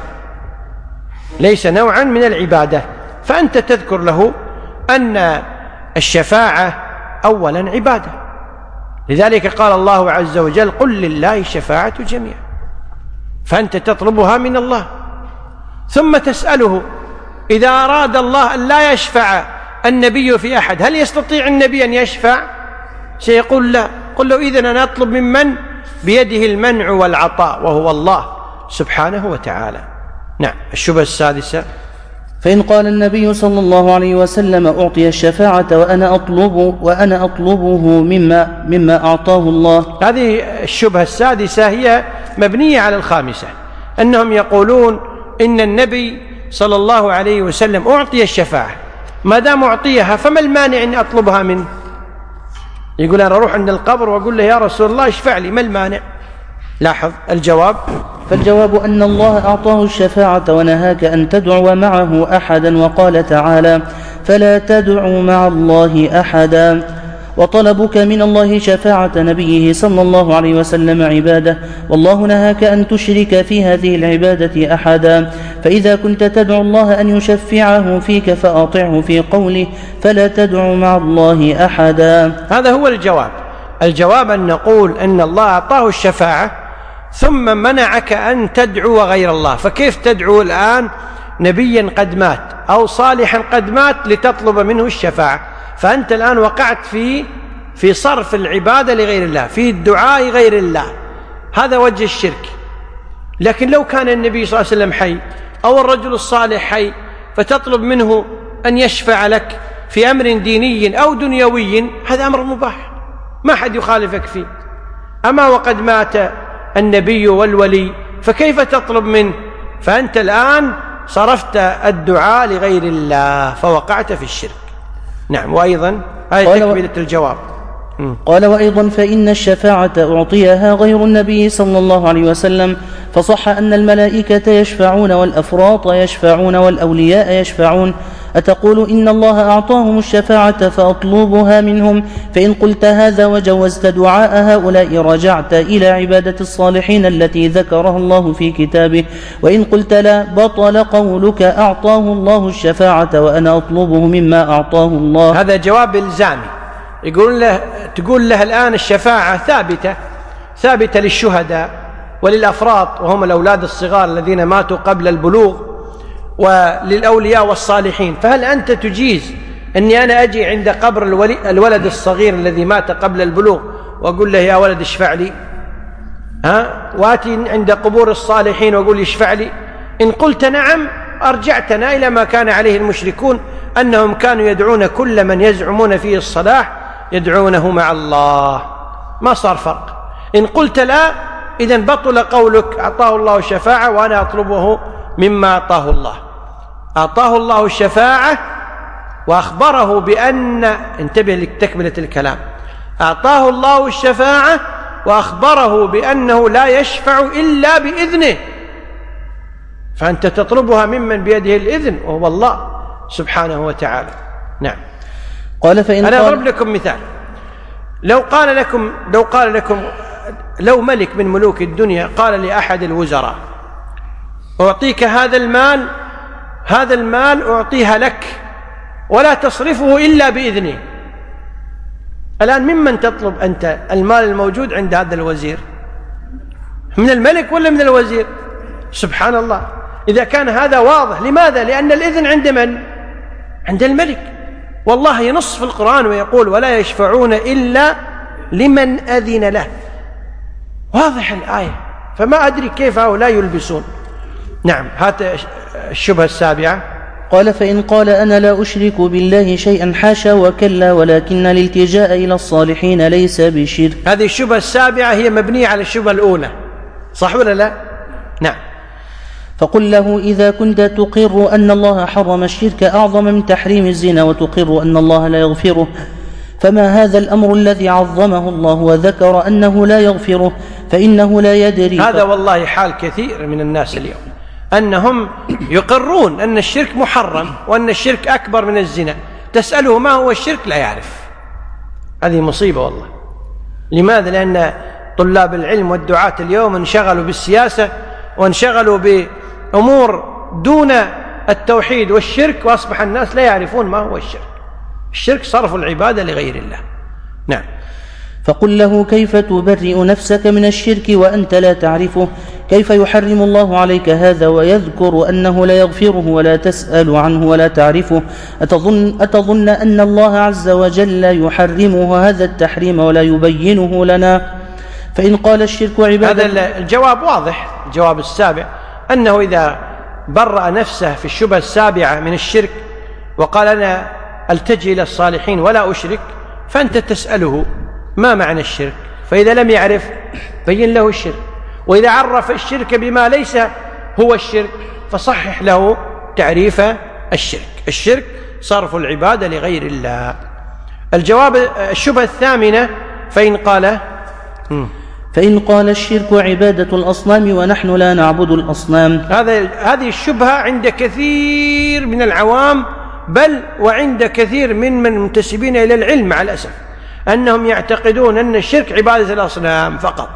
ليس نوعا من العبادة، فأنت تذكر له أن الشفاعة أولا عبادة، لذلك قال الله عز وجل: قل لله الشفاعة جميعا، فأنت تطلبها من الله، ثم تسأله إذا أراد الله أن لا يشفع النبي في أحد، هل يستطيع النبي أن يشفع؟ سيقول لا. قل له: إذن أنا أطلب ممن بيده المنع والعطاء وهو الله سبحانه وتعالى. نعم. الشبهة السادسة: فإن قال النبي صلى الله عليه وسلم: أعطي الشفاعة وأنا أطلب وأنا أطلبه مما مما أعطاه الله. هذه الشبهة السادسة هي مبنية على الخامسة، أنهم يقولون إن النبي صلى الله عليه وسلم أعطي الشفاعة، ما دام أعطيها فما المانع أن أطلبها منه؟ يقول: أنا أروح عند القبر وأقول له: يا رسول الله اشفع لي، ما المانع؟ لاحظ الجواب: فالجواب أن الله أعطاه الشفاعة ونهاك أن تدعو معه أحدا، وقال تعالى: فلا تدعوا مع الله أحدا. وطلبك من الله شفاعة نبيه صلى الله عليه وسلم عبادة، والله نهاك أن تشرك في هذه العبادة أحدا، فإذا كنت تدعو الله أن يشفعه فيك فأطعه في قوله: فلا تدعوا مع الله أحدا. هذا هو الجواب. الجواب أن نقول أن الله أعطاه الشفاعة ثم منعك أن تدعو غير الله، فكيف تدعو الآن نبيا قد مات أو صالحا قد مات لتطلب منه الشفاعة؟ فأنت الآن وقعت في في صرف العبادة لغير الله، في الدعاء غير الله، هذا وجه الشرك. لكن لو كان النبي صلى الله عليه وسلم حي أو الرجل الصالح حي فتطلب منه أن يشفع لك في أمر ديني أو دنيوي، هذا أمر مباح، ما حد يخالفك فيه. أما وقد مات النبي والولي فكيف تطلب منه؟ فأنت الآن صرفت الدعاء لغير الله فوقعت في الشرك. نعم. وأيضا هذه تكملة الجواب. قال: وأيضا فإن الشفاعة أعطيها غير النبي صلى الله عليه وسلم، فصح أن الملائكة يشفعون والأفراط يشفعون والأولياء يشفعون، أتقول إن الله أعطاهم الشفاعة فأطلبها منهم؟ فإن قلت هذا وجوزت دعاء هؤلاء رجعت إلى عبادة الصالحين التي ذكرها الله في كتابه، وإن قلت لا بطل قولك أعطاه الله الشفاعة وأنا أطلبه مما أعطاه الله. هذا جواب إلزامي. يقول له تقول له الآن الشفاعة ثابتة ثابتة للشهداء وللأفراط وهم الأولاد الصغار الذين ماتوا قبل البلوغ، وللأولياء والصالحين. فهل أنت تجيز أني أنا أجي عند قبر الولد الصغير الذي مات قبل البلوغ وأقول له يا ولد اشفع لي؟ ها؟ وآتي عند قبور الصالحين وأقول اشفع لي؟ إن قلت نعم أرجعتنا إلى ما كان عليه المشركون، أنهم كانوا يدعون كل من يزعمون فيه الصلاح يدعونه مع الله، ما صار فرق. إن قلت لا إذن بطل قولك أعطاه الله الشفاعة وأنا أطلبه مما أعطاه الله. أعطاه الله الشفاعة وأخبره بأن، انتبه لتكملة الكلام، أعطاه الله الشفاعة وأخبره بأنه لا يشفع إلا بإذنه، فأنت تطلبها ممن بيده الإذن وهو الله سبحانه وتعالى. نعم. قال فإن أنا أضرب لكم مثال. لو قال لكم لو قال لكم لو ملك من ملوك الدنيا قال لأحد الوزراء أعطيك هذا المال، هذا المال أعطيها لك ولا تصرفه إلا بإذنه، الآن ممن تطلب أنت المال الموجود عند هذا الوزير؟ من الملك ولا من الوزير؟ سبحان الله. إذا كان هذا واضح، لماذا؟ لأن الإذن عند من؟ عند الملك. والله ينص في القرآن ويقول ولا يشفعون إلا لمن أذن له. واضح الآية، فما أدري كيف هؤلاء يلبسون. نعم. هات الشبهة السابعة. قال فإن قال أنا لا أشرك بالله شيئا حاشا وكلا ولكن الالتجاء إلى الصالحين ليس بشرك. هذه الشبهة السابعة هي مبنية على الشبهة الأولى، صح ولا لا؟ نعم. فقل له إذا كنت تقر أن الله حرم الشرك أعظم من تحريم الزنا وتقر أن الله لا يغفره، فما هذا الأمر الذي عظمه الله وذكر أنه لا يغفره فإنه لا يدري؟ هذا والله حال كثير من الناس اليوم، أنهم يقرون أن الشرك محرم وأن الشرك أكبر من الزنا، تسأله ما هو الشرك لا يعرف. هذه مصيبة والله. لماذا؟ لأن طلاب العلم والدعاة اليوم انشغلوا بالسياسة وانشغلوا بأمور دون التوحيد والشرك، وأصبح الناس لا يعرفون ما هو الشرك. الشرك صرف العبادة لغير الله. نعم. فقل له كيف تبرئ نفسك من الشرك وأنت لا تعرفه؟ كيف يحرم الله عليك هذا ويذكر أنه لا يغفره ولا تسأل عنه ولا تعرفه؟ أتظن, أتظن أن الله عز وجل يحرمه هذا التحريم ولا يبينه لنا؟ فإن قال الشرك عبادة، هذا الجواب واضح. الجواب السابع أنه إذا برأ نفسه في الشبهة السابعة من الشرك وقال أنا ألتجي إلى الصالحين ولا أشرك، فأنت تسأله ما معنى الشرك، فإذا لم يعرف بين له الشرك، وإذا عرف الشرك بما ليس هو الشرك فصحح له تعريف الشرك. الشرك صرف العبادة لغير الله. الجواب الشبهة الثامنة فإن قال فإن قال الشرك عبادة الأصنام ونحن لا نعبد الأصنام. هذا هذه الشبهة عند كثير من العوام، بل وعند كثير من من منتسبين إلى العلم مع الأسف، أنهم يعتقدون أن الشرك عبادة الأصنام فقط.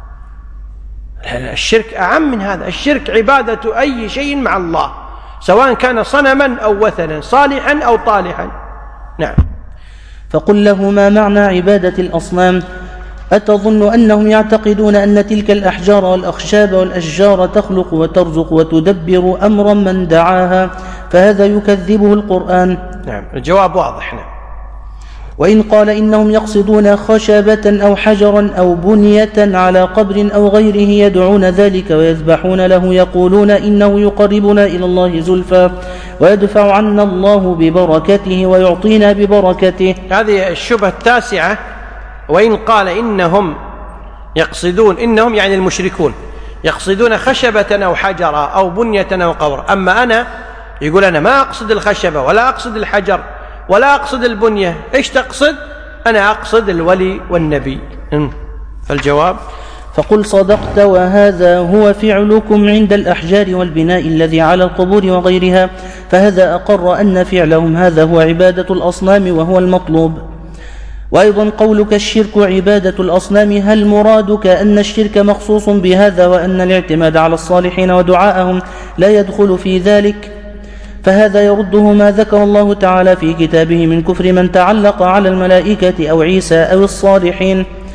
الشرك أعم من هذا. الشرك عبادة أي شيء مع الله، سواء كان صنما أو وثنا، صالحا أو طالحا. نعم. فقل له ما معنى عبادة الأصنام؟ أتظن أنهم يعتقدون أن تلك الأحجار والأخشاب والأشجار تخلق وترزق وتدبر أمرا من دعاها، فهذا يكذبه القرآن. نعم. الجواب واضح. نعم. وإن قال إنهم يقصدون خشبة أو حجرا أو بنية على قبر أو غيره يدعون ذلك ويذبحون له يقولون إنه يقربنا إلى الله زلفى ويدفع عنا الله ببركته ويعطينا ببركته. هذه الشبهة التاسعة. وإن قال إنهم يقصدون، إنهم يعني المشركون، يقصدون خشبة أو حجرة أو بنية أو قبر، أما أنا يقول أنا ما أقصد الخشبة ولا أقصد الحجر ولا أقصد البنية. إيش تقصد؟ أنا أقصد الولي والنبي. فالجواب فقل صدقت وهذا هو فعلكم عند الأحجار والبناء الذي على القبور وغيرها، فهذا أقر أن فعلهم هذا هو عبادة الأصنام وهو المطلوب. وأيضا قولك الشرك عبادة الأصنام، هل مرادك أن الشرك مخصوص بهذا وأن الاعتماد على الصالحين ودعاءهم لا يدخل في ذلك؟ فهذا يرده ما ذكر الله تعالى في كتابه من كفر من تعلق على الملائكة أو عيسى أو الصالحين.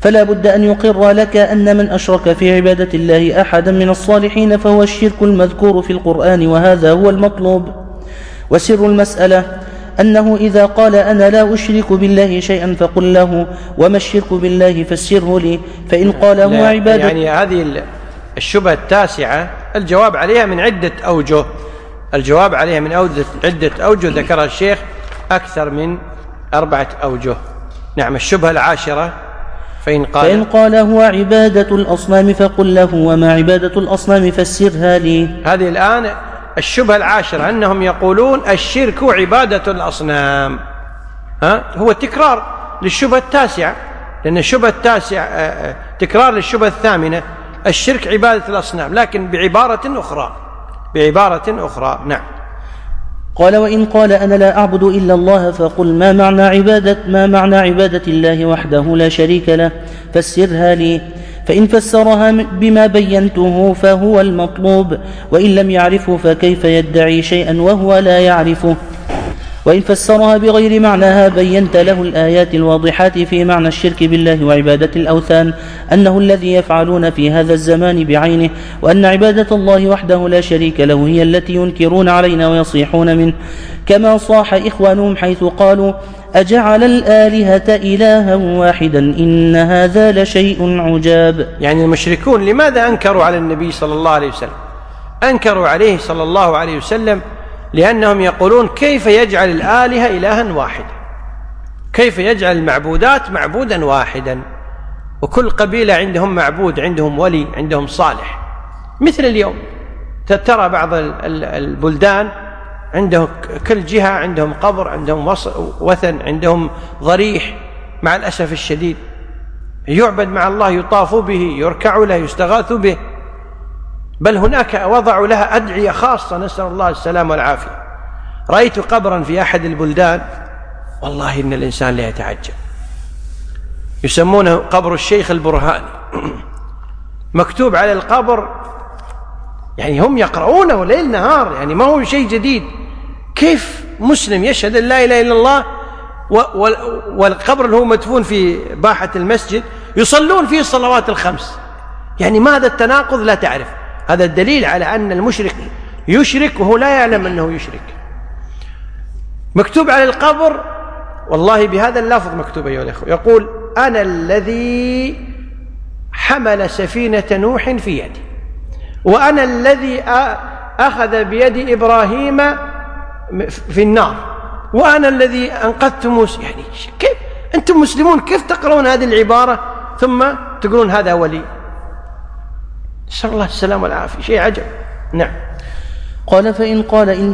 فلا بد أن يقر لك أن من أشرك في عبادة الله أحدا من الصالحين فهو الشرك المذكور في القرآن، وهذا هو المطلوب. وسر المسألة أنه إذا قال أنا لا أشرك بالله شيئا فقل له وما الشرك بالله فسره لي، فإن قال هو عبادة. يعني هذه الشبهة التاسعة الجواب عليها من عدة أوجه، الجواب عليها من عدة أوجه ذكرها الشيخ أكثر من أربعة أوجه. نعم. الشبهة العاشرة فإن قال, فإن قال هو عبادة الأصنام فقل له وما عبادة الأصنام فسرها لي. هذه الآن الشبهة العاشرة أنهم يقولون الشرك عبادة الأصنام. ها؟ هو تكرار للشبهة التاسعة، لأن الشبهة التاسعة تكرار للشبهة الثامنة الشرك عبادة الأصنام، لكن بعبارة أخرى بعبارة أخرى. نعم. قال وإن قال أنا لا أعبد إلا الله فقل ما معنى عبادة ما معنى عبادة الله وحده لا شريك له فسرها لي، فإن فسرها بما بينته فهو المطلوب، وإن لم يعرفه فكيف يدعي شيئا وهو لا يعرفه. وإن فسرها بغير معناها بينت له الآيات الواضحات في معنى الشرك بالله وعبادة الأوثان أنه الذي يفعلون في هذا الزمان بعينه، وأن عبادة الله وحده لا شريك له هي التي ينكرون علينا ويصيحون منه، كما صاح إخوانهم حيث قالوا أجعل الآلهة إلها واحدا إن هذا لشيء عجاب. يعني المشركون لماذا أنكروا على النبي صلى الله عليه وسلم؟ أنكروا عليه صلى الله عليه وسلم لأنهم يقولون كيف يجعل الآلهة إلها واحدا، كيف يجعل المعبودات معبودا واحدا، وكل قبيلة عندهم معبود، عندهم ولي، عندهم صالح. مثل اليوم ترى بعض البلدان عندهم كل جهة عندهم قبر، عندهم وثن، عندهم ضريح. مع الأسف الشديد يعبد مع الله، يطاف به، يركع له، يستغاث به، بل هناك وضعوا لها أدعية خاصة، نسأل الله السلامة والعافية. رأيت قبرا في أحد البلدان والله إن الإنسان لا يتعجب، يسمونه قبر الشيخ البرهاني. مكتوب على القبر، يعني هم يقرؤونه ليل نهار، يعني ما هو شيء جديد. كيف مسلم يشهد أن لا إله إلا الله والقبر اللي هو مدفون في باحة المسجد يصلون فيه الصلوات الخمس؟ يعني ما هذا التناقض؟ لا تعرف. هذا الدليل على أن المشرك يشرك وهو لا يعلم أنه يشرك. مكتوب على القبر والله بهذا اللفظ مكتوب أيها الأخوة، يقول أنا الذي حمل سفينة نوح في يدي، وأنا الذي أخذ بيد إبراهيم في النار، وأنا الذي أنقذت موسى. يعني كيف أنتم مسلمون كيف تقرؤون هذه العبارة ثم تقولون هذا ولي؟ نسأل الله السلام والعافية، شيء عجب. نعم. قال فإن قال إن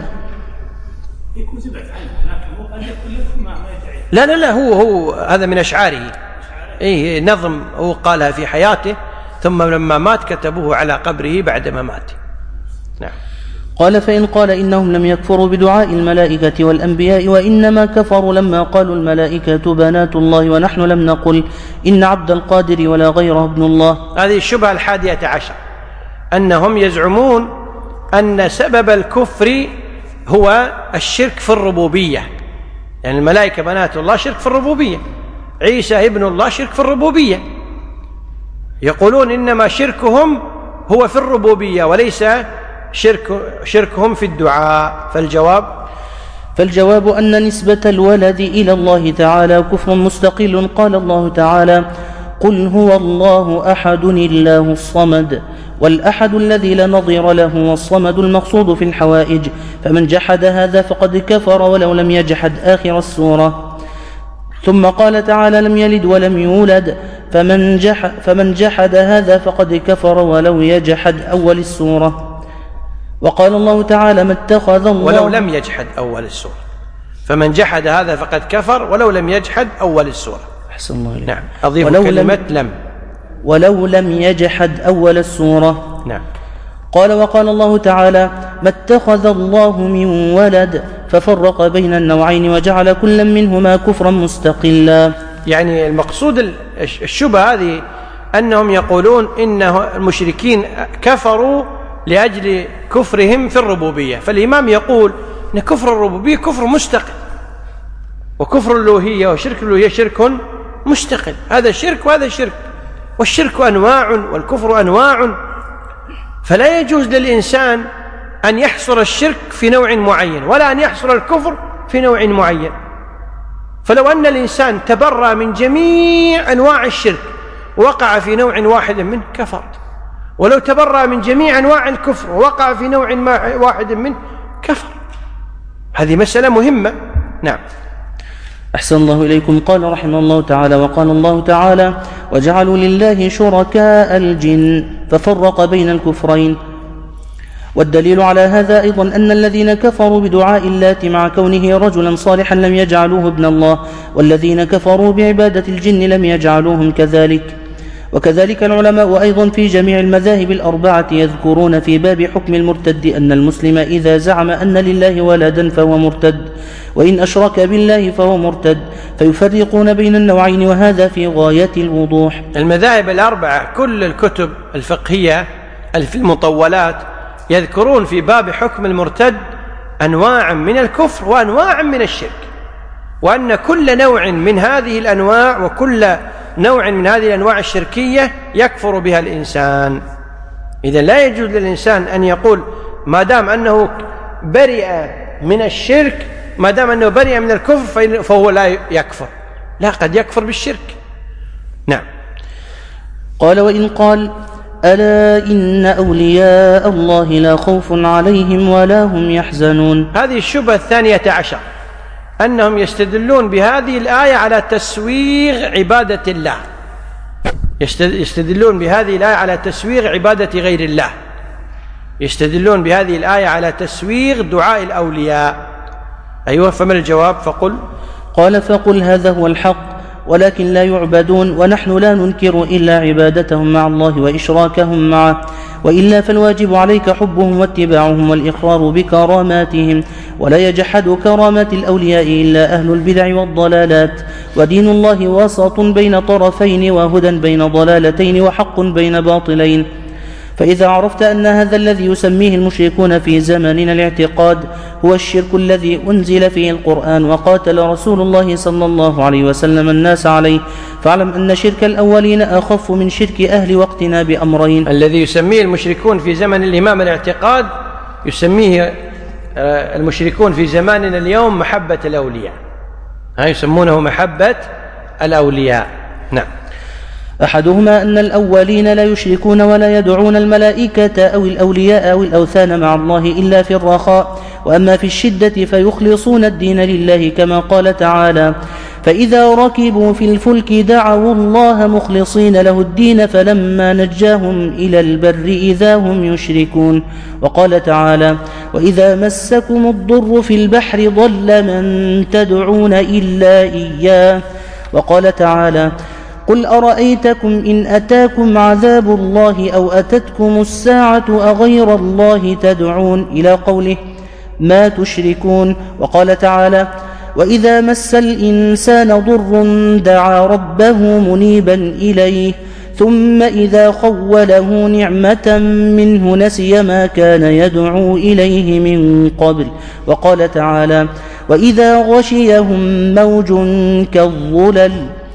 لا لا لا هو هو هذا من أشعاره، إيه نظم هو قالها في حياته، ثم لما مات كتبوه على قبره بعدما مات. نعم. قال فإن قال إنهم لم يكفروا بدعاء الملائكة والأنبياء، وإنما كفروا لما قالوا الملائكة بنات الله ونحن لم نقل إن عبد القادر ولا غيره ابن الله. هذه الشبهة الحادية عشر، أنهم يزعمون أن سبب الكفر هو الشرك في الربوبية، يعني الملائكة بنات الله شرك في الربوبية، عيسى ابن الله شرك في الربوبية. يقولون إنما شركهم هو في الربوبية وليس شرك شركهم في الدعاء. فالجواب فالجواب أن نسبة الولد إلى الله تعالى كفر مستقل. قال الله تعالى قل هو الله أحد الله الصمد، والأحد الذي لا نظير له والصمد المقصود في الحوائج، فمن جحد هذا فقد كفر ولو لم يجحد آخر السورة. ثم قال تعالى لم يلد ولم يولد، فمن جحد, فمن جحد هذا فقد كفر ولو يجحد أول السورة. وقال الله تعالى ما اتخذ الله ولو لم يجحد أول السورة، فمن جحد هذا فقد كفر ولو لم يجحد أول السورة. أحسن الله إليك. نعم. أضيف كلمة لم ولو لم يجحد أول السورة. نعم. قال وقال الله تعالى ما اتخذ الله من ولد، ففرق بين النوعين وجعل كلا منهما كفرا مستقلا. يعني المقصود الشبهة هذه أنهم يقولون إن المشركين كفروا لأجل كفرهم في الربوبية، فالإمام يقول أن كفر الربوبية كفر مستقل، وكفر الألوهية وشرك الألوهية شرك مستقل، هذا شرك وهذا شرك، والشرك أنواع والكفر أنواع، فلا يجوز للإنسان أن يحصر الشرك في نوع معين ولا أن يحصر الكفر في نوع معين. فلو أن الإنسان تبرأ من جميع أنواع الشرك وقع في نوع واحد منه كفر، ولو تبرأ من جميع أنواع الكفر ووقع في نوع واحد منه كفر. هذه مسألة مهمة. نعم. أحسن الله إليكم. قال رحمه الله تعالى: وقال الله تعالى: وجعلوا لله شركاء الجن، ففرق بين الكفرين. والدليل على هذا أيضا أن الذين كفروا بدعاء اللات مع كونه رجلا صالحا لم يجعلوه ابن الله، والذين كفروا بعبادة الجن لم يجعلوهم كذلك. وكذلك العلماء أيضا في جميع المذاهب الأربعة يذكرون في باب حكم المرتد أن المسلم إذا زعم أن لله ولدا فهو مرتد، وإن أشرك بالله فهو مرتد، فيفرقون بين النوعين، وهذا في غاية الوضوح. المذاهب الأربعة كل الكتب الفقهية في المطولات يذكرون في باب حكم المرتد أنواعا من الكفر وأنواعا من الشرك، وأن كل نوع من هذه الأنواع وكل نوع من هذه الأنواع الشركية يكفر بها الإنسان. إذن لا يجوز للإنسان أن يقول ما دام أنه برئ من الشرك، ما دام أنه برئ من الكفر فهو لا يكفر، لا، قد يكفر بالشرك. نعم. قال: وإن قال: ألا إن أولياء الله لا خوف عليهم ولا هم يحزنون. هذه الشبهة الثانية عشر، أنهم يستدلون بهذه الآية على تسويغ عبادة الله، يستدلون بهذه الآية على تسويغ عبادة غير الله، يستدلون بهذه الآية على تسويغ دعاء الأولياء. أيوة، فما الجواب؟ فقل قال: فقل هذا هو الحق، ولكن لا يعبدون، ونحن لا ننكر إلا عبادتهم مع الله وإشراكهم معه، وإلا فالواجب عليك حبهم واتباعهم والإقرار بكراماتهم، ولا يجحد كرامات الأولياء إلا أهل البدع والضلالات. ودين الله وسط بين طرفين، وهدى بين ضلالتين، وحق بين باطلين. فإذا عرفت أن هذا الذي يسميه المشركون في زماننا الاعتقاد هو الشرك الذي أنزل فيه القرآن وقاتل رسول الله صلى الله عليه وسلم الناس عليه، فاعلم أن شرك الأولين أخف من شرك أهل وقتنا بأمرين. الذي يسميه المشركون في زمن الإمام الاعتقاد يسميه المشركون في زماننا اليوم محبة الأولياء، هاي يسمونه محبة الأولياء. نعم. أحدهما أن الأولين لا يشركون ولا يدعون الملائكة أو الأولياء أو الأوثان مع الله إلا في الرخاء، وأما في الشدة فيخلصون الدين لله، كما قال تعالى: فإذا ركبوا في الفلك دعوا الله مخلصين له الدين فلما نجاهم إلى البر إذا هم يشركون. وقال تعالى: وإذا مسكم الضر في البحر ضل من تدعون إلا إياه. وقال تعالى: قل أرأيتكم إن أتاكم عذاب الله أو أتتكم الساعة أغير الله تدعون، إلى قوله: ما تشركون. وقال تعالى: وإذا مس الإنسان ضر دعا ربه منيبا إليه ثم إذا خوله نعمة منه نسي ما كان يدعو إليه من قبل. وقال تعالى: وإذا غشيهم موج كالظلل.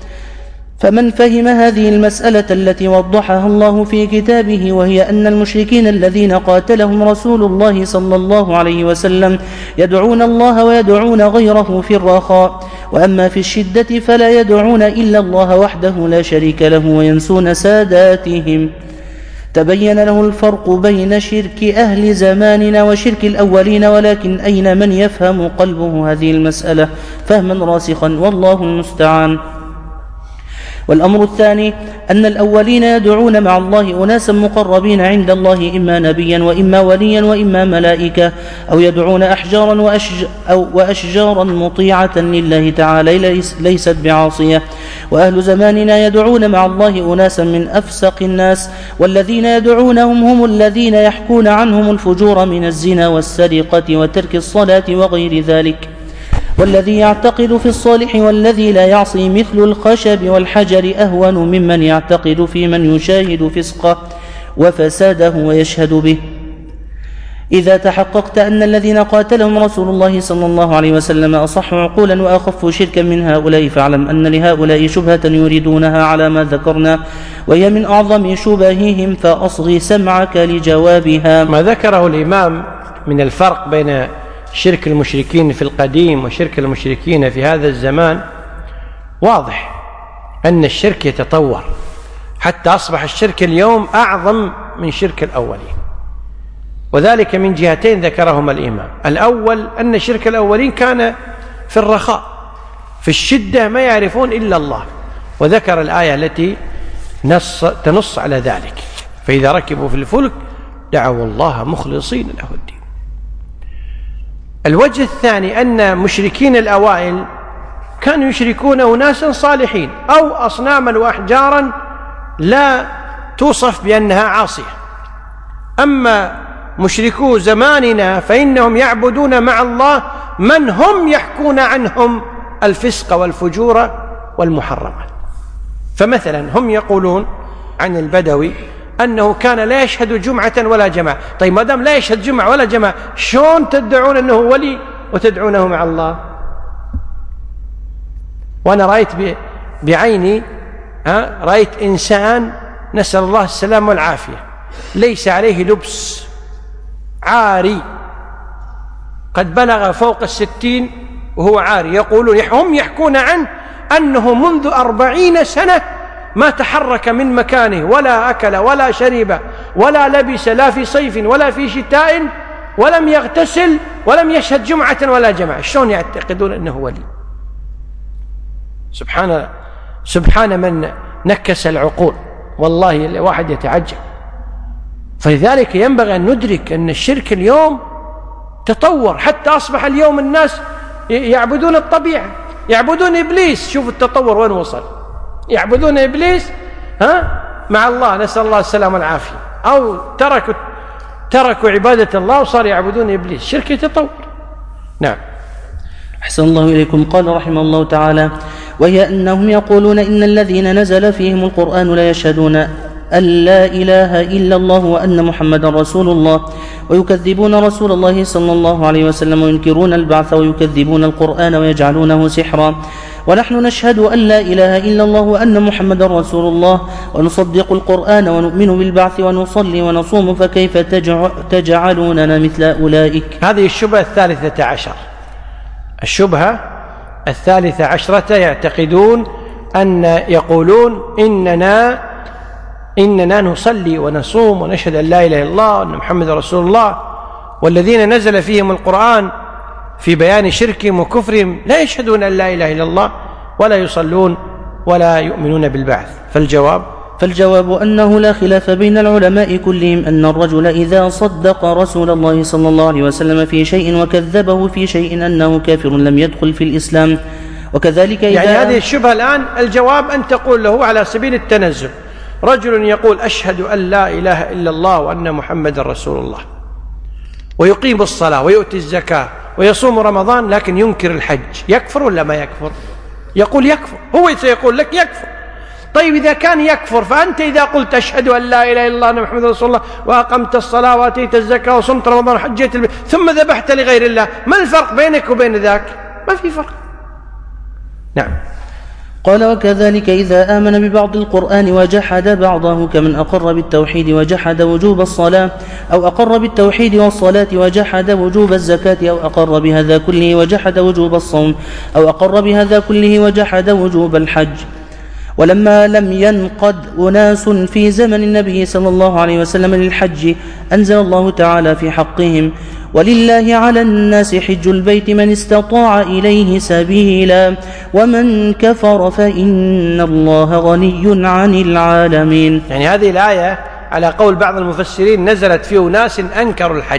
فمن فهم هذه المسألة التي وضحها الله في كتابه، وهي أن المشركين الذين قاتلهم رسول الله صلى الله عليه وسلم يدعون الله ويدعون غيره في الرخاء، وأما في الشدة فلا يدعون إلا الله وحده لا شريك له وينسون ساداتهم، تبين له الفرق بين شرك أهل زماننا وشرك الأولين. ولكن أين من يفهم قلبه هذه المسألة فهما راسخا، والله المستعان. والأمر الثاني أن الأولين يدعون مع الله أناسا مقربين عند الله، إما نبيا وإما وليا وإما ملائكة، أو يدعون أحجارا وأشج أو وأشجارا مطيعة لله تعالى ليست بعاصية. وأهل زماننا يدعون مع الله أناسا من أفسق الناس، والذين يدعونهم هم الذين يحكون عنهم الفجور من الزنا والسرقة وترك الصلاة وغير ذلك. والذي يعتقد في الصالح والذي لا يعصي مثل الخشب والحجر أهون ممن يعتقد في من يشاهد فسقه وفساده ويشهد به. إذا تحققت أن الذين قاتلهم رسول الله صلى الله عليه وسلم أصح عقولا وأخف شركا من هؤلاء، فاعلم أن لهؤلاء شبهة يريدونها على ما ذكرنا، وهي من أعظم شبههم، فأصغي سمعك لجوابها. ما ذكره الإمام من الفرق بين شرك المشركين في القديم وشرك المشركين في هذا الزمان واضح، أن الشرك يتطور حتى أصبح الشرك اليوم أعظم من شرك الأولين، وذلك من جهتين ذكرهما الإمام. الأول أن شرك الأولين كان في الرخاء، في الشدة ما يعرفون إلا الله، وذكر الآية التي نص تنص على ذلك، فإذا ركبوا في الفلك دعوا الله مخلصين له الدين. الوجه الثاني أن مشركين الأوائل كانوا يشركون أناسا صالحين أو أصناما وأحجارا لا توصف بأنها عاصية. أما مشركو زماننا فإنهم يعبدون مع الله من هم يحكون عنهم الفسق والفجور والمحرمات. فمثلا هم يقولون عن البدوي أنه كان لا يشهد جمعة ولا جماعة. طيب ما دام لا يشهد جمعة ولا جماعة، شلون تدعون أنه ولي وتدعونه مع الله؟ وأنا رأيت بعيني ها رأيت إنسان نسأل الله السلامة والعافية ليس عليه لبس، عاري، قد بلغ فوق الستين وهو عاري. يقولون هم يحكون عنه أنه منذ أربعين سنة ما تحرك من مكانه، ولا أكل ولا شرب ولا لبس، لا في صيف ولا في شتاء، ولم يغتسل ولم يشهد جمعة ولا جماعة. شلون يعتقدون أنه ولي؟ سبحان سبحان من نكس العقول، والله الواحد يتعجب. فلذلك ينبغي أن ندرك أن الشرك اليوم تطور حتى أصبح اليوم الناس يعبدون الطبيعة، يعبدون إبليس. شوفوا التطور وين وصل، يعبدون إبليس ها مع الله، نسأل الله السلامة والعافية، أو تركوا تركوا عبادة الله وصار يعبدون إبليس. شرك يتطور. نعم. أحسن الله إليكم. قال رحمه الله تعالى: وهي أنهم يقولون إن الذين نزل فيهم القرآن لا يشهدون أن لا إله إلا الله وأن محمدا رسول الله، ويكذبون رسول الله صلى الله عليه وسلم، وينكرون البعث، ويكذبون القرآن ويجعلونه سحرا. ونحن نشهد أن لا إله إلا الله وأن محمدا رسول الله، ونصدق القرآن، ونؤمن بالبعث، ونصلي ونصوم، فكيف تجعلوننا مثل أولئك؟ هذه الشبهة الثالثة عشر. الشبهة الثالثة عشرة يعتقدون أن يقولون إننا إننا نصلي ونصوم ونشهد أن لا إله إلا الله وأن محمد رسول الله، والذين نزل فيهم القرآن في بيان شركهم وكفرهم لا يشهدون أن لا إله إلا الله ولا يصلون ولا يؤمنون بالبعث. فالجواب فالجواب أنه لا خلاف بين العلماء كلهم أن الرجل إذا صدق رسول الله صلى الله عليه وسلم في شيء وكذبه في شيء أنه كافر لم يدخل في الإسلام. وكذلك إذا يعني هذه الشبهة الآن الجواب أن تقول له على سبيل التنزل: رجل يقول أشهد أن لا إله إلا الله وأن محمد رسول الله، ويقيم الصلاة ويؤتي الزكاة ويصوم رمضان، لكن ينكر الحج، يكفر ولا ما يكفر؟ يقول يكفر، هو سيقول لك يكفر. طيب إذا كان يكفر، فأنت إذا قلت أشهد أن لا إله إلا الله وأن محمد رسول الله، وأقمت الصلاة وأتيت الزكاة وصمت رمضان وحجيت البيت، ثم ذبحت لغير الله، ما الفرق بينك وبين ذاك؟ ما في فرق. نعم. قال: وكذلك إذا آمن ببعض القرآن وجحد بعضه، كمن أقر بالتوحيد وجحد وجوب الصلاة، أو أقر بالتوحيد والصلاة وجحد وجوب الزكاة، أو أقر بهذا كله وجحد وجوب الصوم، أو أقر بهذا كله وجحد وجوب الحج. ولما لم ينقد أناس في زمن النبي صلى الله عليه وسلم للحج، أنزل الله تعالى في حقهم: ولله على الناس حج البيت من استطاع إليه سبيلا، ومن كفر فإن الله غني عن العالمين. يعني هذه الآية على قول بعض المفسرين نزلت في أناس أنكروا الحج،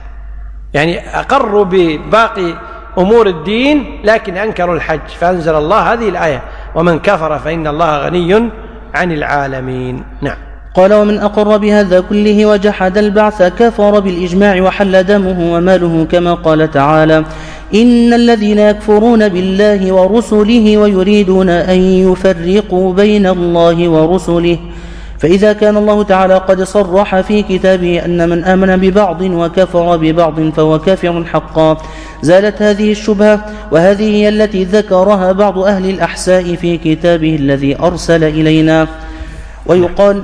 يعني أقروا بباقي أمور الدين لكن أنكروا الحج، فأنزل الله هذه الآية: ومن كفر فإن الله غني عن العالمين. نعم. قال: ومن أقر بهذا كله وجحد البعث كفر بالإجماع وحل دمه وماله، كما قال تعالى: إن الذين يكفرون بالله ورسله ويريدون أن يفرقوا بين الله ورسله فإذا كان الله تعالى قد صرح في كتابه أن من آمن ببعض وكفر ببعض فهو كافر حقا زالت هذه الشبهة، وهذه هي التي ذكرها بعض أهل الأحساء في كتابه الذي أرسل إلينا. ويقال: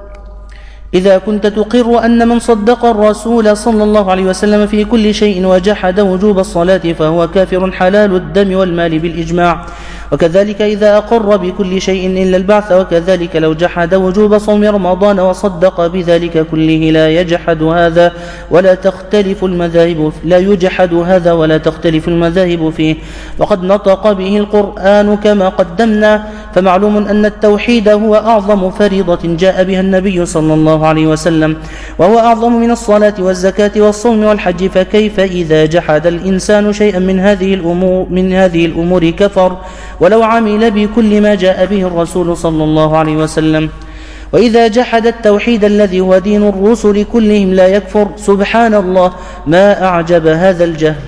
إذا كنت تقر أن من صدق الرسول صلى الله عليه وسلم في كل شيء وجحد وجوب الصلاة فهو كافر حلال الدم والمال بالإجماع، وكذلك إذا أقر بكل شيء إلا البعث، وكذلك لو جحد وجوب صوم رمضان وصدق بذلك كله لا يجحد هذا ولا تختلف المذاهب لا يجحد هذا ولا تختلف المذاهب فيه، وقد نطق به القرآن كما قدمنا. فمعلوم أن التوحيد هو أعظم فريضة جاء بها النبي صلى الله عليه وسلم، وهو أعظم من الصلاة والزكاة والصوم والحج، فكيف إذا جحد الإنسان شيئا من هذه الأمور من هذه الأمور كفر ولو عمل بكل ما جاء به الرسول صلى الله عليه وسلم؟ وإذا جحد التوحيد الذي هو دين الرسل كلهم لا يكفر. سبحان الله، ما أعجب هذا الجهل.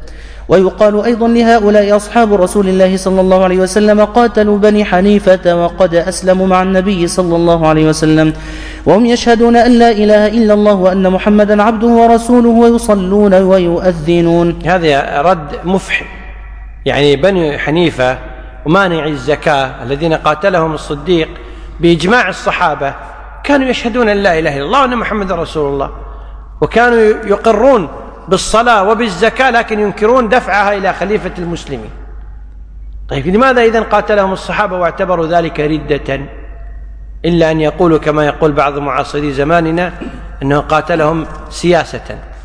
ويقال أيضا لهؤلاء أصحاب رسول الله صلى الله عليه وسلم قاتلوا بني حنيفة وقد أسلموا مع النبي صلى الله عليه وسلم، وهم يشهدون أن لا إله إلا الله وأن محمدا عبده ورسوله ويصلون ويؤذنون. هذا رد مفحم. يعني بني حنيفة ومانع الزكاة الذين قاتلهم الصديق بإجماع الصحابة كانوا يشهدون أن لا إله إلا الله وأن محمد رسول الله، وكانوا يقرون بالصلاة وبالزكاة لكن ينكرون دفعها إلى خليفة المسلمين. طيب لماذا إذن قاتلهم الصحابة واعتبروا ذلك ردة؟ إلا أن يقولوا كما يقول بعض معاصري زماننا أنه قاتلهم سياسة.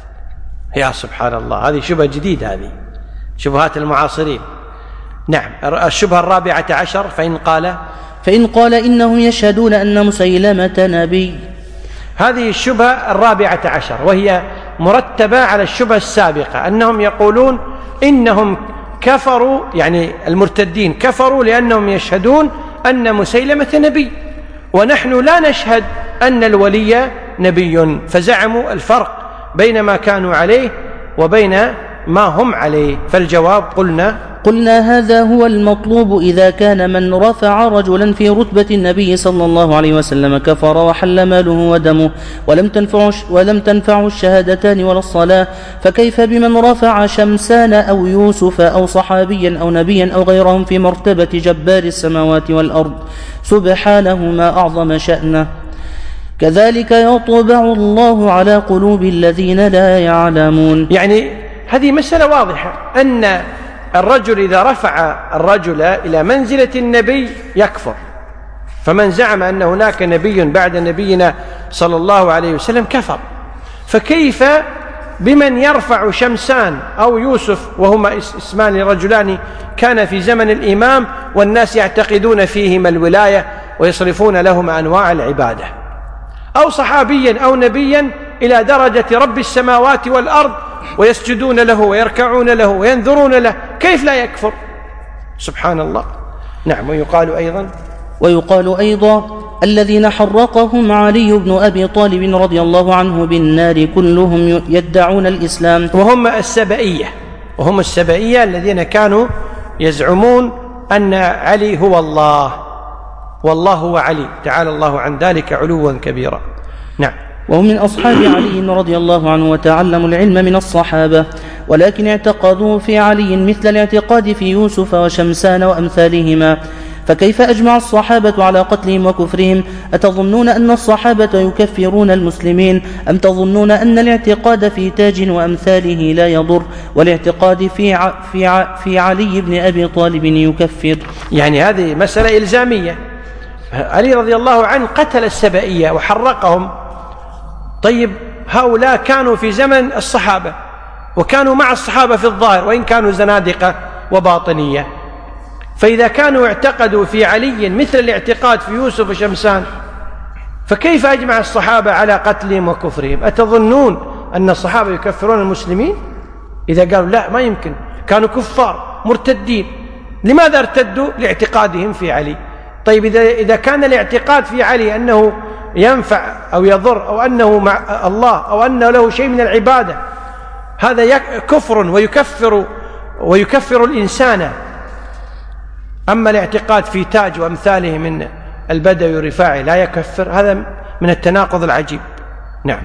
يا سبحان الله، هذه شبهة جديدة، هذه شبهات المعاصرين. نعم. الشبهة الرابعة عشر: فإن قال فإن قال إنهم يشهدون أن مسيلمة نبي. هذه الشبهة الرابعة عشر، وهي مرتبة على الشبهة السابقة، أنهم يقولون إنهم كفروا، يعني المرتدين كفروا لأنهم يشهدون أن مسيلمة نبي، ونحن لا نشهد أن الولي نبي، فزعموا الفرق بين ما كانوا عليه وبين ما هم عليه. فالجواب: قلنا قلنا هذا هو المطلوب إذا كان من رفع رجلا في رتبة النبي صلى الله عليه وسلم كفر وحل ماله ودمه ولم تنفع ولم تنفع الشهادتان ولا الصلاة، فكيف بمن رفع شمسان أو يوسف أو صحابيا أو نبيا أو غيرهم في مرتبة جبار السماوات والأرض سبحانه ما أعظم شأنه. كذلك يطبع الله على قلوب الذين لا يعلمون. يعني هذه مسألة واضحة، أن الرجل إذا رفع الرجل إلى منزلة النبي يكفر، فمن زعم أن هناك نبي بعد نبينا صلى الله عليه وسلم كفر، فكيف بمن يرفع شمسان أو يوسف وهما اسمان رجلان كان في زمن الإمام والناس يعتقدون فيهما الولاية ويصرفون لهما أنواع العبادة، أو صحابيا أو نبيا إلى درجة رب السماوات والأرض ويسجدون له ويركعون له وينذرون له، كيف لا يكفر؟ سبحان الله. نعم. ويقال أيضا ويقال أيضا الذين حرقهم علي بن أبي طالب رضي الله عنه بالنار كلهم يدعون الإسلام، وهم السبئية وهم السبئية الذين كانوا يزعمون أن علي هو الله والله هو علي، تعالى الله عن ذلك علوا كبيرا. نعم. وهم من أصحاب علي رضي الله عنه وتعلموا العلم من الصحابة، ولكن اعتقدوا في علي مثل الاعتقاد في يوسف وشمسان وأمثالهما، فكيف أجمع الصحابة على قتلهم وكفرهم؟ أتظنون أن الصحابة يكفرون المسلمين، أم تظنون أن الاعتقاد في تاج وأمثاله لا يضر، والاعتقاد في ع... في, ع... في علي بن أبي طالب يكفر؟ يعني هذه مسألة إلزامية. علي رضي الله عنه قتل السبئية وحرقهم. طيب هؤلاء كانوا في زمن الصحابة وكانوا مع الصحابة في الظاهر وإن كانوا زنادقة وباطنية، فإذا كانوا اعتقدوا في علي مثل الاعتقاد في يوسف وشمسان، فكيف أجمع الصحابة على قتلهم وكفرهم؟ أتظنون أن الصحابة يكفرون المسلمين؟ إذا قالوا لا، ما يمكن، كانوا كفار مرتدين. لماذا ارتدوا؟ لاعتقادهم في علي. طيب إذا, إذا كان الاعتقاد في علي أنه ينفع أو يضر أو أنه مع الله أو أنه له شيء من العبادة، هذا كفر ويكفر ويكفر الإنسان. أما الاعتقاد في تاج وأمثاله من البدوي الرفاعي لا يكفر، هذا من التناقض العجيب. نعم.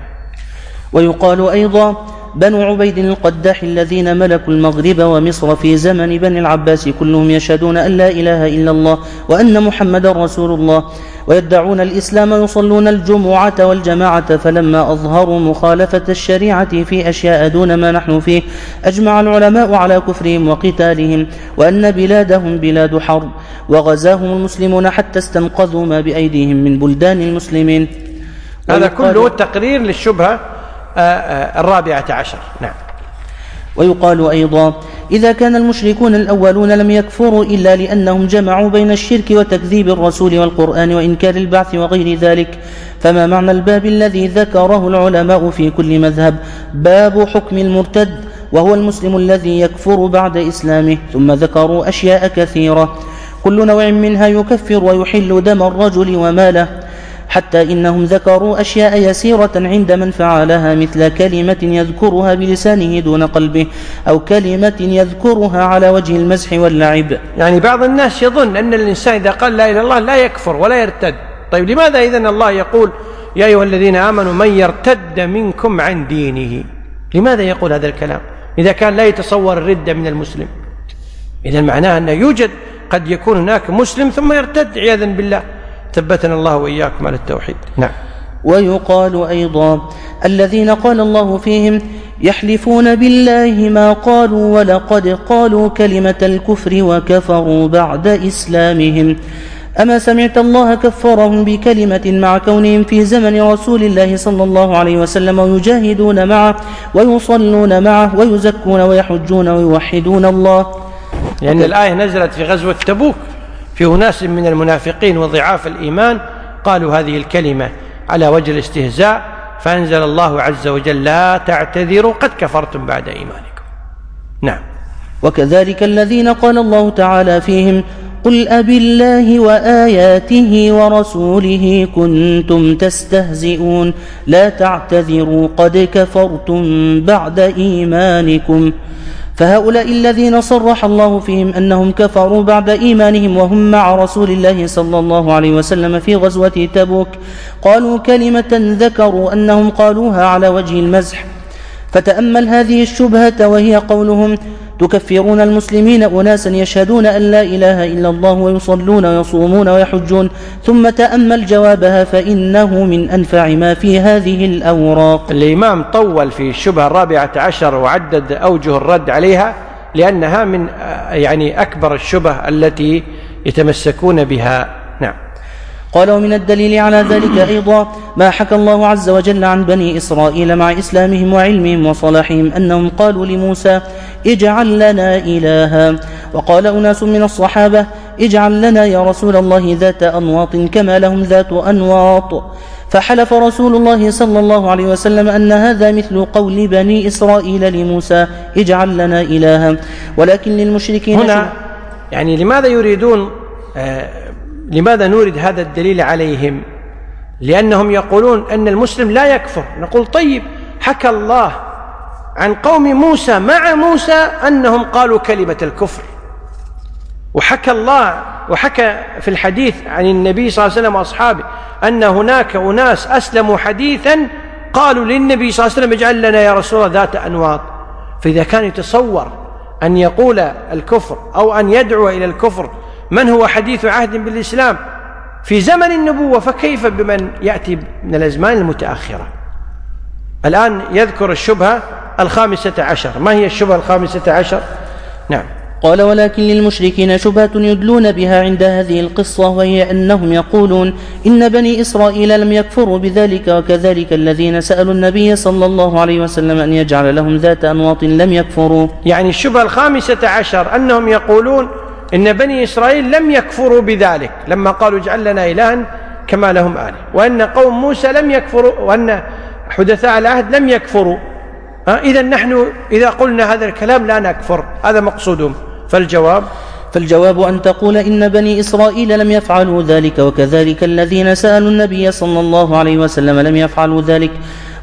ويقال أيضا بنو عبيد القداح الذين ملكوا المغرب ومصر في زمن بني العباس كلهم يشهدون أن لا إله إلا الله وأن محمد رسول الله ويدعون الإسلام يصلون الجمعة والجماعة، فلما أظهروا مخالفة الشريعة في أشياء دون ما نحن فيه أجمع العلماء على كفرهم وقتالهم، وأن بلادهم بلاد حرب، وغزاهم المسلمون حتى استنقذوا ما بأيديهم من بلدان المسلمين. هذا كله تقرير للشبهة الرابعة عشر. نعم. ويقال أيضا إذا كان المشركون الأولون لم يكفروا إلا لأنهم جمعوا بين الشرك وتكذيب الرسول والقرآن وإنكار البعث وغير ذلك، فما معنى الباب الذي ذكره العلماء في كل مذهب باب حكم المرتد وهو المسلم الذي يكفر بعد إسلامه؟ ثم ذكروا أشياء كثيرة كل نوع منها يكفر ويحل دم الرجل وماله، حتى إنهم ذكروا أشياء يسيرة عند من فعلها، مثل كلمة يذكرها بلسانه دون قلبه، أو كلمة يذكرها على وجه المزح واللعب. يعني بعض الناس يظن أن الإنسان إذا قال لا إله إلا الله لا يكفر ولا يرتد. طيب لماذا إذن الله يقول يا أيها الذين آمنوا من يرتد منكم عن دينه؟ لماذا يقول هذا الكلام إذا كان لا يتصور الردة من المسلم؟ إذن معناه أنه يوجد قد يكون هناك مسلم ثم يرتد عياذا بالله. ثبتنا الله وإياكم على التوحيد. نعم. ويقال أيضا الذين قال الله فيهم يحلفون بالله ما قالوا ولقد قالوا كلمة الكفر وكفروا بعد إسلامهم، أما سمعت الله كفرهم بكلمة مع كونهم في زمن رسول الله صلى الله عليه وسلم ويجاهدون معه ويصلون معه ويزكون ويحجون ويوحدون الله. لأن الآية نزلت في غزوة تبوك، في أناس من المنافقين وضعاف الإيمان قالوا هذه الكلمة على وجه الاستهزاء، فأنزل الله عز وجل لا تعتذروا قد كفرتم بعد إيمانكم. نعم. وكذلك الذين قال الله تعالى فيهم قل أبالله وآياته ورسوله كنتم تستهزئون لا تعتذروا قد كفرتم بعد إيمانكم، فهؤلاء الذين صرح الله فيهم أنهم كفروا بعد إيمانهم وهم مع رسول الله صلى الله عليه وسلم في غزوة تبوك قالوا كلمة ذكروا أنهم قالوها على وجه المزح. فتأمل هذه الشبهة وهي قولهم تكفرون المسلمين أناسا يشهدون أن لا إله إلا الله ويصلون ويصومون ويحجون، ثم تأمل جوابها فإنه من أنفع ما في هذه الأوراق. الإمام طول في الشبهة الرابعة عشر وعدد أوجه الرد عليها لأنها من يعني أكبر الشبه التي يتمسكون بها. نعم. قال ومن الدليل على ذلك أيضا ما حكى الله عز وجل عن بني إسرائيل مع إسلامهم وعلمهم وصلاحهم أنهم قالوا لموسى اجعل لنا إلها، وقال أناس من الصحابة اجعل لنا يا رسول الله ذات أنواط كما لهم ذات أنواط، فحلف رسول الله صلى الله عليه وسلم أن هذا مثل قول بني إسرائيل لموسى اجعل لنا إلها. ولكن للمشركين هنا يعني لماذا يريدون آه لماذا نورد هذا الدليل عليهم؟ لأنهم يقولون أن المسلم لا يكفر. نقول طيب حكى الله عن قوم موسى مع موسى أنهم قالوا كلمة الكفر، وحكى الله وحكى في الحديث عن النبي صلى الله عليه وسلم وأصحابه أن هناك أناس أسلموا حديثا قالوا للنبي صلى الله عليه وسلم اجعل لنا يا رسول الله ذات أنواط. فإذا كان يتصور أن يقول الكفر أو أن يدعو إلى الكفر من هو حديث عهد بالإسلام في زمن النبوة، فكيف بمن يأتي من الأزمان المتأخرة؟ الآن يذكر الشبهة الخامسة عشر. ما هي الشبهة الخامسة عشر؟ نعم. قال ولكن للمشركين شبهة يدلون بها عند هذه القصة، وهي أنهم يقولون إن بني إسرائيل لم يكفروا بذلك، وكذلك الذين سألوا النبي صلى الله عليه وسلم أن يجعل لهم ذات أنواط لم يكفروا. يعني الشبهة الخامسة عشر أنهم يقولون إن بني إسرائيل لم يكفروا بذلك لما قالوا اجعل لنا إلها كما لهم آله، وأن قوم موسى لم يكفروا، وأن حدثاء العهد لم يكفروا. إذن نحن إذا قلنا هذا الكلام لا نكفر، هذا مقصودهم. فالجواب فالجواب أن تقول إن بني إسرائيل لم يفعلوا ذلك، وكذلك الذين سألوا النبي صلى الله عليه وسلم لم يفعلوا ذلك،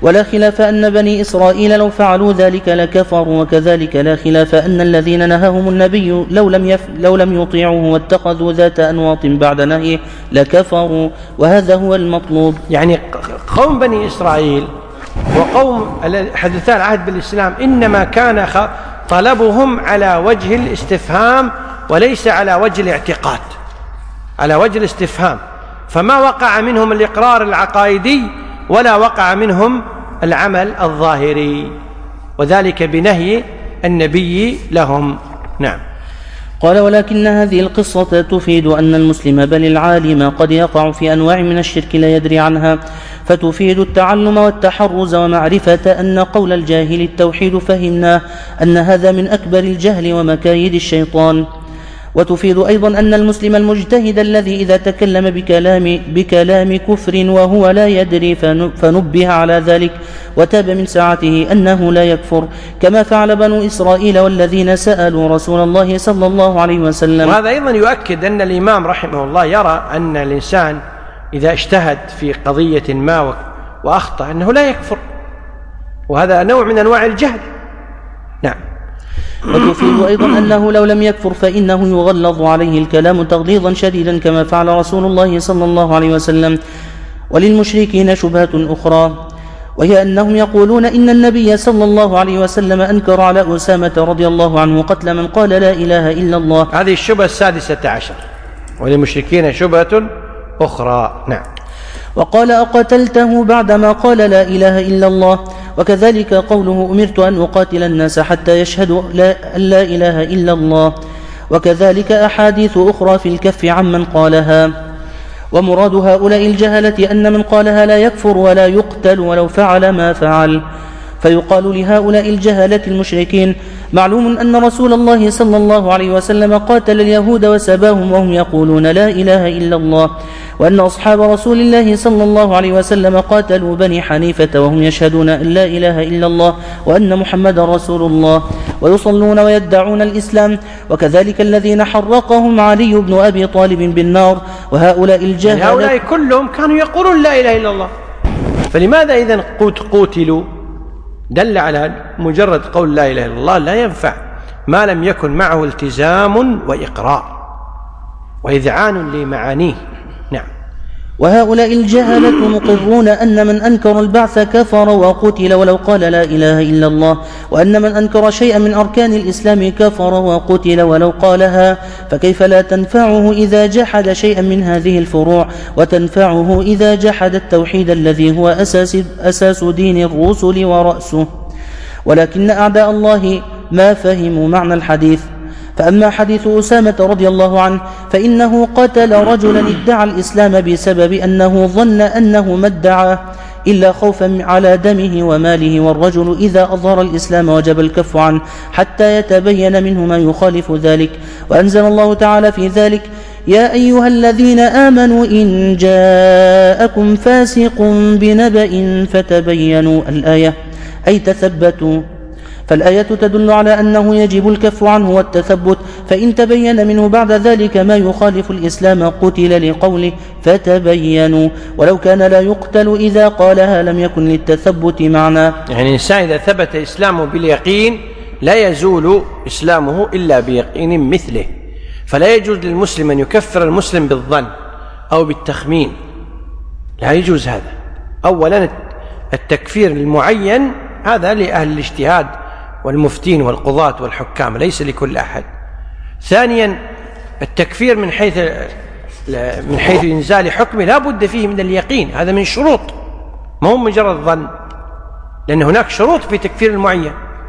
ولا خلاف أن بني إسرائيل لو فعلوا ذلك لكفروا، وكذلك لا خلاف أن الذين نهاهم النبي لو لم, يف لو لم يطيعوه واتخذوا ذات أنواط بعد نهيه لكفروا، وهذا هو المطلوب. يعني قوم بني إسرائيل وقوم حدثاء العهد بالإسلام إنما كان طلبهم على وجه الاستفهام وليس على وجه الاعتقاد، على وجه الاستفهام، فما وقع منهم الإقرار العقائدي ولا وقع منهم العمل الظاهري، وذلك بنهي النبي لهم. نعم. قال: ولكن هذه القصة تفيد أن المسلم بل العالم قد يقع في أنواع من الشرك لا يدري عنها، فتفيد التعلم والتحرز ومعرفة أن قول الجاهل التوحيد فهمناه أن هذا من أكبر الجهل ومكايد الشيطان. وتفيد أيضا أن المسلم المجتهد الذي إذا تكلم بكلام, بكلام كفر وهو لا يدري فنبه على ذلك وتاب من ساعته أنه لا يكفر، كما فعل بنو إسرائيل والذين سألوا رسول الله صلى الله عليه وسلم. وهذا أيضا يؤكد أن الإمام رحمه الله يرى أن الإنسان إذا اجتهد في قضية ما وأخطأ أنه لا يكفر، وهذا نوع من أنواع الجهل. نعم. وتفيد أيضا أنه لو لم يكفر فإنه يغلظ عليه الكلام تغليظا شديدا كما فعل رسول الله صلى الله عليه وسلم. وللمشركين شبهة أخرى، وهي أنهم يقولون إن النبي صلى الله عليه وسلم أنكر على أسامة رضي الله عنه قتل من قال لا إله إلا الله. هذه الشبهة السادسة عشر. وللمشركين شبهة أخرى. نعم. وقال: أقتلته بعدما قال لا إله إلا الله. وكذلك قوله: أمرت أن أقاتل الناس حتى يشهدوا لا, لا إله إلا الله. وكذلك أحاديث أخرى في الكف عمن قالها. ومراد هؤلاء الجهلة أن من قالها لا يكفر ولا يقتل ولو فعل ما فعل. فيقال لهؤلاء الجهلة المشركين: معلوم أن رسول الله صلى الله عليه وسلم قاتل اليهود وسباهم وهم يقولون لا إله إلا الله، وأن أصحاب رسول الله صلى الله عليه وسلم قاتلوا بني حنيفة وهم يشهدون أن لا إله إلا الله وأن محمد رسول الله ويصلون ويدعون الإسلام، وكذلك الذين حرقهم علي بن أبي طالب بالنار. وهؤلاء الجهلة هؤلاء كلهم كانوا يقولون لا إله إلا الله، فلماذا إذن قتلوا؟ دل على مجرد قول لا إله إلا الله لا ينفع ما لم يكن معه التزام وإقرار وإذعان لمعانيه. نعم. وهؤلاء الجهلة مقرون أن من أنكر البعث كفر وقتل ولو قال لا إله إلا الله، وأن من أنكر شيئا من أركان الإسلام كفر وقتل ولو قالها، فكيف لا تنفعه إذا جحد شيئا من هذه الفروع، وتنفعه إذا جحد التوحيد الذي هو أساس, أساس دين الرسل ورأسه. ولكن أعداء الله ما فهموا معنى الحديث. فأما حديث أسامة رضي الله عنه فإنه قتل رجلا ادعى الإسلام بسبب أنه ظن أنه ما ادعى إلا خوفا على دمه وماله، والرجل إذا أظهر الإسلام وجب الكف عنه حتى يتبين منه ما يخالف ذلك. وأنزل الله تعالى في ذلك: يا أيها الذين آمنوا إن جاءكم فاسق بنبأ فتبينوا الآية، أي تثبتوا. فالآية تدل على أنه يجب الكف عنه والتثبت، فإن تبين منه بعد ذلك ما يخالف الإسلام قتل لقوله فتبينوا، ولو كان لا يقتل إذا قالها لم يكن للتثبت معنى. يعني الإنسان إذا ثبت إسلامه باليقين لا يزول إسلامه إلا بيقين مثله، فلا يجوز للمسلم أن يكفر المسلم بالظن أو بالتخمين، لا يجوز هذا. أولا التكفير المعين هذا لأهل الاجتهاد والمفتين والقضاة والحكام، ليس لكل أحد. ثانيا التكفير من حيث من حيث إنزال حكمه لا بد فيه من اليقين، هذا من شروط، ما هو مجرد ظن، لأن هناك شروط في تكفير المعين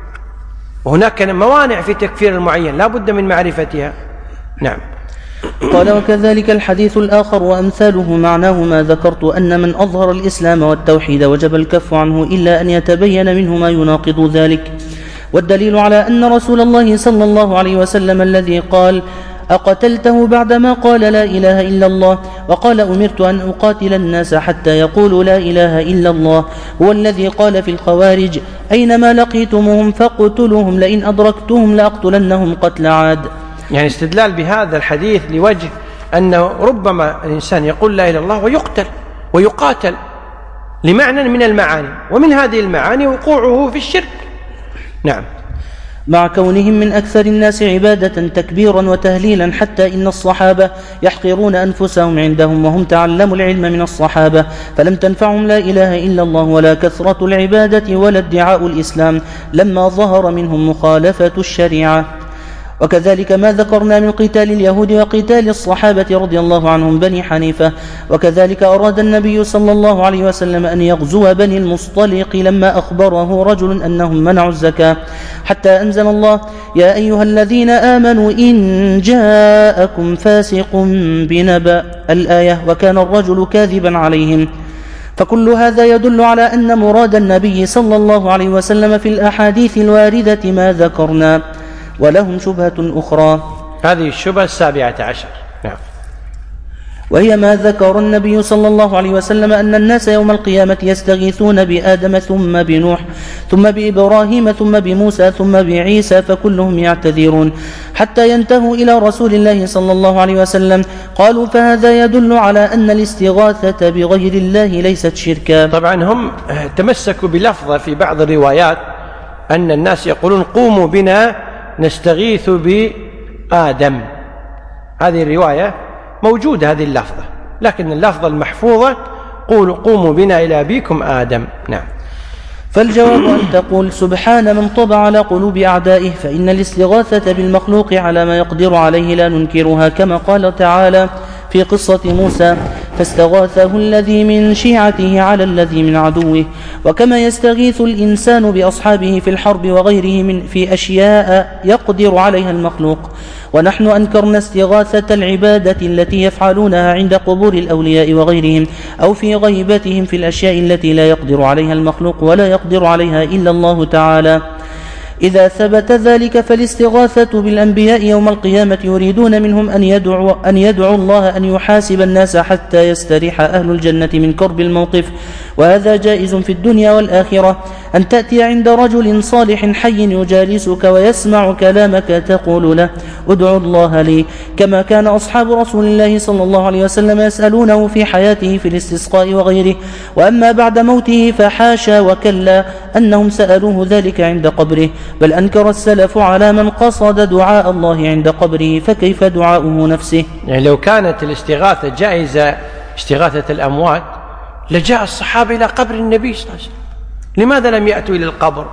وهناك موانع في تكفير المعين لا بد من معرفتها. نعم. قال: وكذلك الحديث الآخر وأمثاله معناه ما ذكرت، أن من أظهر الإسلام والتوحيد وجب الكف عنه إلا أن يتبين منه ما يناقض ذلك. والدليل على أن رسول الله صلى الله عليه وسلم الذي قال: أقتلته بعدما قال لا إله إلا الله وقال أمرت أن أقاتل الناس حتى يقولوا لا إله إلا الله، هو الذي قال في الخوارج: أينما لقيتموهم فاقتلوهم لئن أدركتهم لأقتلنهم قتل عاد. يعني استدلال بهذا الحديث لوجه أنه ربما الإنسان يقول لا إله إلا الله ويقتل ويقاتل، لمعنى من المعاني، ومن هذه المعاني وقوعه في الشرك. نعم. مع كونهم من أكثر الناس عبادة تكبيرا وتهليلا، حتى إن الصحابة يحقرون أنفسهم عندهم وهم تعلموا العلم من الصحابة، فلم تنفعهم لا إله إلا الله ولا كثرة العبادة ولا ادعاء الإسلام لما ظهر منهم مخالفة الشريعة. وكذلك ما ذكرنا من قتال اليهود وقتال الصحابة رضي الله عنهم بني حنيفة. وكذلك أراد النبي صلى الله عليه وسلم أن يغزو بني المصطلق لما أخبره رجل أنهم منعوا الزكاة، حتى أنزل الله: يا أيها الذين آمنوا إن جاءكم فاسق بنبأ، الآية، وكان الرجل كاذبا عليهم. فكل هذا يدل على أن مراد النبي صلى الله عليه وسلم في الأحاديث الواردة ما ذكرنا. ولهم شبهة أخرى، هذه الشبهة السابعة عشر. نعم. وهي ما ذكر النبي صلى الله عليه وسلم أن الناس يوم القيامة يستغيثون بآدم ثم بنوح ثم بإبراهيم ثم بموسى ثم بعيسى، فكلهم يعتذرون حتى ينتهوا إلى رسول الله صلى الله عليه وسلم. قالوا: فهذا يدل على أن الاستغاثة بغير الله ليست شركا. طبعا هم تمسكوا بلفظة في بعض الروايات أن الناس يقولون: قوموا بنا نستغيث بآدم. هذه الرواية موجودة، هذه اللفظة، لكن اللفظة المحفوظة: قولوا قوموا بنا إلى أبيكم آدم. نعم. فالجواب أن تقول: سبحان من طبع على قلوب أعدائه، فإن الاستغاثة بالمخلوق على ما يقدر عليه لا ننكرها، كما قال تعالى في قصة موسى: فاستغاثه الذي من شيعته على الذي من عدوه. وكما يستغيث الإنسان بأصحابه في الحرب وغيره من في أشياء يقدر عليها المخلوق. ونحن أنكرنا استغاثة العبادة التي يفعلونها عند قبور الأولياء وغيرهم، أو في غيبتهم في الأشياء التي لا يقدر عليها المخلوق ولا يقدر عليها إلا الله تعالى. إذا ثبت ذلك فالاستغاثة بالأنبياء يوم القيامة يريدون منهم أن يدعوا, أن يدعوا الله أن يحاسب الناس حتى يستريح أهل الجنة من كرب الموقف، وهذا جائز في الدنيا والآخرة. أن تأتي عند رجل صالح حي يجالسك ويسمع كلامك تقول له: ادعوا الله لي، كما كان أصحاب رسول الله صلى الله عليه وسلم يسألونه في حياته في الاستسقاء وغيره. وأما بعد موته فحاشا وكلا أنهم سألوه ذلك عند قبره، بل أنكر السلف على من قصد دعاء الله عند قبره، فكيف دعاؤه نفسه؟ يعني لو كانت الاستغاثة جائزة، استغاثة الأموات، لجاء الصحابة إلى قبر النبي صلى الله عليه وسلم. لماذا لم يأتوا إلى القبر؟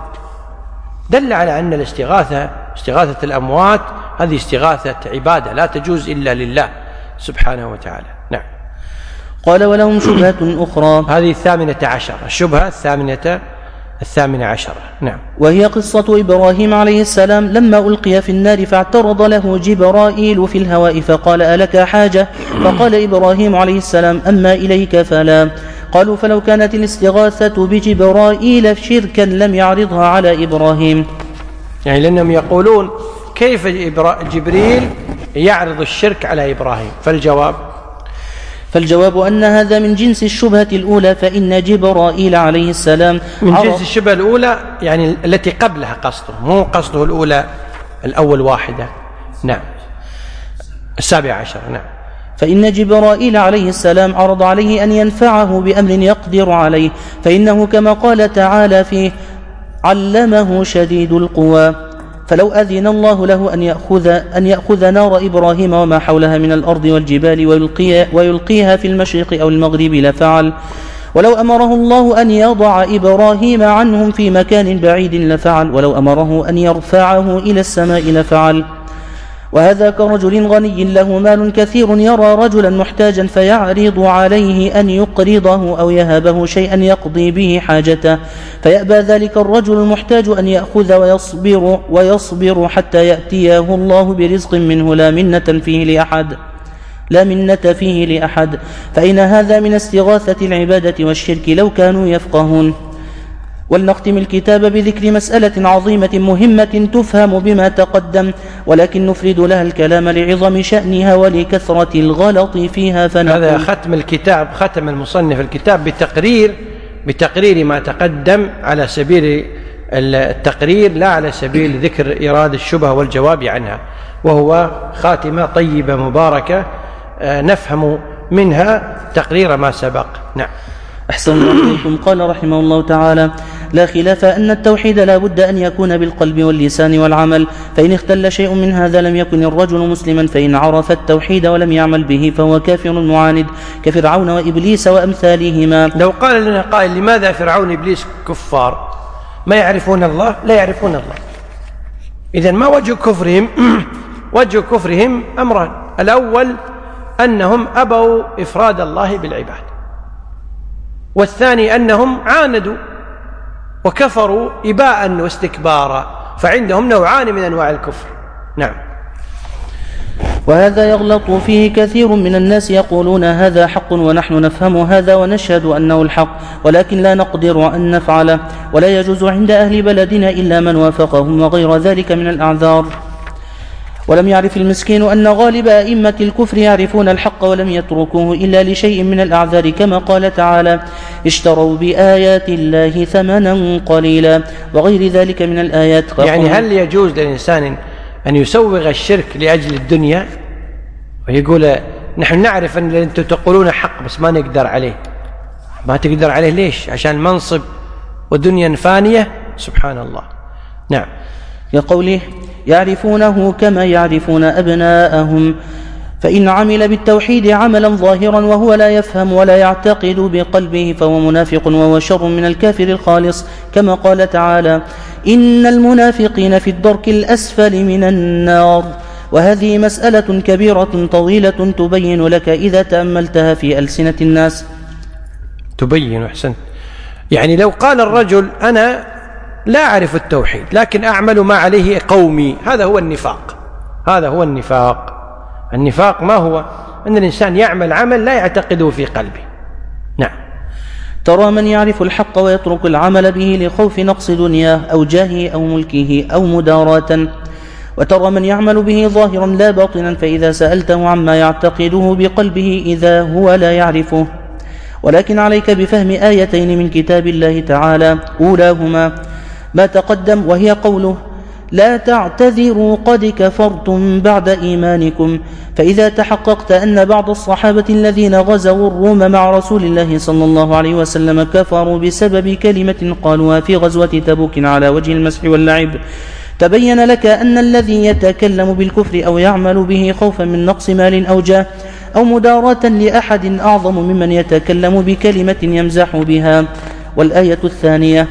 دل على أن الاستغاثة، استغاثة الأموات، هذه استغاثة عبادة لا تجوز إلا لله سبحانه وتعالى. نعم. قال: ولهم شبهة أخرى، هذه الثامنة عشر، الشبهة الثامنة الثامنة عشرة. نعم. وهي قصة إبراهيم عليه السلام لما ألقي في النار فاعترض له جبرائيل في الهواء فقال: ألك حاجة؟ فقال إبراهيم عليه السلام: أما إليك فلا. قالوا: فلو كانت الاستغاثة بجبرائيل شركا لم يعرضها على إبراهيم. يعني لأنهم يقولون: كيف جبريل يعرض الشرك على إبراهيم؟ فالجواب فالجواب أن هذا من جنس الشبهة الأولى، فإن جبرائيل عليه السلام من جنس الشبهة الأولى، يعني التي قبلها قصده، مو قصده الأولى الأول واحدة. نعم. السابع عشر. نعم. فإن جبرائيل عليه السلام عرض عليه أن ينفعه بأمر يقدر عليه، فإنه كما قال تعالى فيه: علمه شديد القوى. فلو أذن الله له أن يأخذ, أن يأخذ نار إبراهيم وما حولها من الأرض والجبال ويلقيها, ويلقيها في المشرق أو المغرب لفعل. ولو أمره الله أن يضع إبراهيم عنهم في مكان بعيد لفعل، ولو أمره أن يرفعه إلى السماء لفعل. وهذا كرجل غني له مال كثير يرى رجلا محتاجا فيعرض عليه أن يقرضه أو يهبه شيئا يقضي به حاجته، فيأبى ذلك الرجل المحتاج أن يأخذ ويصبر, ويصبر حتى يأتيه الله برزق منه لا منة فيه لأحد لا منة فيه لأحد. فإن هذا من استغاثة العبادة والشرك لو كانوا يفقهون. ولنختم الكتاب بذكر مسألة عظيمة مهمة تفهم بما تقدم، ولكن نفرد لها الكلام لعظم شأنها ولكثرة الغلط فيها. فنقول: هذا ختم الكتاب، ختم المصنف الكتاب بتقرير بتقرير ما تقدم على سبيل التقرير، لا على سبيل ذكر إيراد الشبهة والجواب عنها، وهو خاتمة طيبة مباركة نفهم منها تقرير ما سبق. نعم. أحسن الله إليكم. قال رحمه الله تعالى: لا خلاف أن التوحيد لا بد أن يكون بالقلب واللسان والعمل، فإن اختل شيء من هذا لم يكن الرجل مسلما، فإن عرف التوحيد ولم يعمل به فهو كافر معاند كفرعون وإبليس وأمثالهما. لو قال لنا قائل: لماذا فرعون إبليس كفار؟ ما يعرفون الله؟ لا يعرفون الله. إذن ما وجه كفرهم؟ وجه كفرهم أمران: الأول أنهم أبوا إفراد الله بالعباد، والثاني أنهم عاندوا وكفروا إباء واستكبارا، فعندهم نوعان من أنواع الكفر. نعم. وهذا يغلط فيه كثير من الناس، يقولون هذا حق ونحن نفهم هذا ونشهد أنه الحق، ولكن لا نقدر أن نفعله، ولا يجوز عند أهل بلدنا إلا من وافقهم وغير ذلك من الأعذار. ولم يعرف المسكين أن غالب أئمة الكفر يعرفون الحق ولم يتركوه إلا لشيء من الأعذار، كما قال تعالى: اشتروا بآيات الله ثمنا قليلا، وغير ذلك من الآيات. يعني هل يجوز للإنسان أن يسوغ الشرك لأجل الدنيا ويقول نحن نعرف أن أنتم تقولون حق بس ما نقدر عليه؟ ما تقدر عليه ليش؟ عشان منصب ودنيا فانية؟ سبحان الله. نعم. يقوله: يعرفونه كما يعرفون أبناءهم، فإن عمل بالتوحيد عملا ظاهرا وهو لا يفهم ولا يعتقد بقلبه فهو منافق وهو شر من الكافر الخالص، كما قال تعالى: إن المنافقين في الدرك الأسفل من النار. وهذه مسألة كبيرة طويلة تبين لك إذا تأملتها في ألسنة الناس. تبين. أحسنت. يعني لو قال الرجل: أنا لا أعرف التوحيد لكن أعمل ما عليه قومي، هذا هو النفاق. هذا هو النفاق. النفاق ما هو؟ أن الإنسان يعمل عمل لا يعتقده في قلبه. نعم. ترى من يعرف الحق ويترك العمل به لخوف نقص دنياه أو جاهه أو ملكه أو مداراة، وترى من يعمل به ظاهرا لا باطنا، فإذا سألته عما يعتقده بقلبه إذا هو لا يعرفه. ولكن عليك بفهم آيتين من كتاب الله تعالى، أولاهما ما تقدم وهي قوله: لا تعتذروا قد كفرتم بعد إيمانكم. فإذا تحققت أن بعض الصحابة الذين غزوا الروم مع رسول الله صلى الله عليه وسلم كفروا بسبب كلمة قالوها في غزوة تبوك على وجه المسح واللعب، تبين لك أن الذي يتكلم بالكفر أو يعمل به خوفا من نقص مال أو جاه أو مداراة لأحد أعظم ممن يتكلم بكلمة يمزح بها. والآية الثانية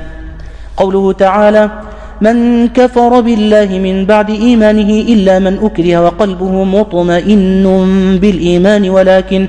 قوله تعالى: من كفر بالله من بعد إيمانه إلا من أكره وقلبه مطمئن بالإيمان ولكن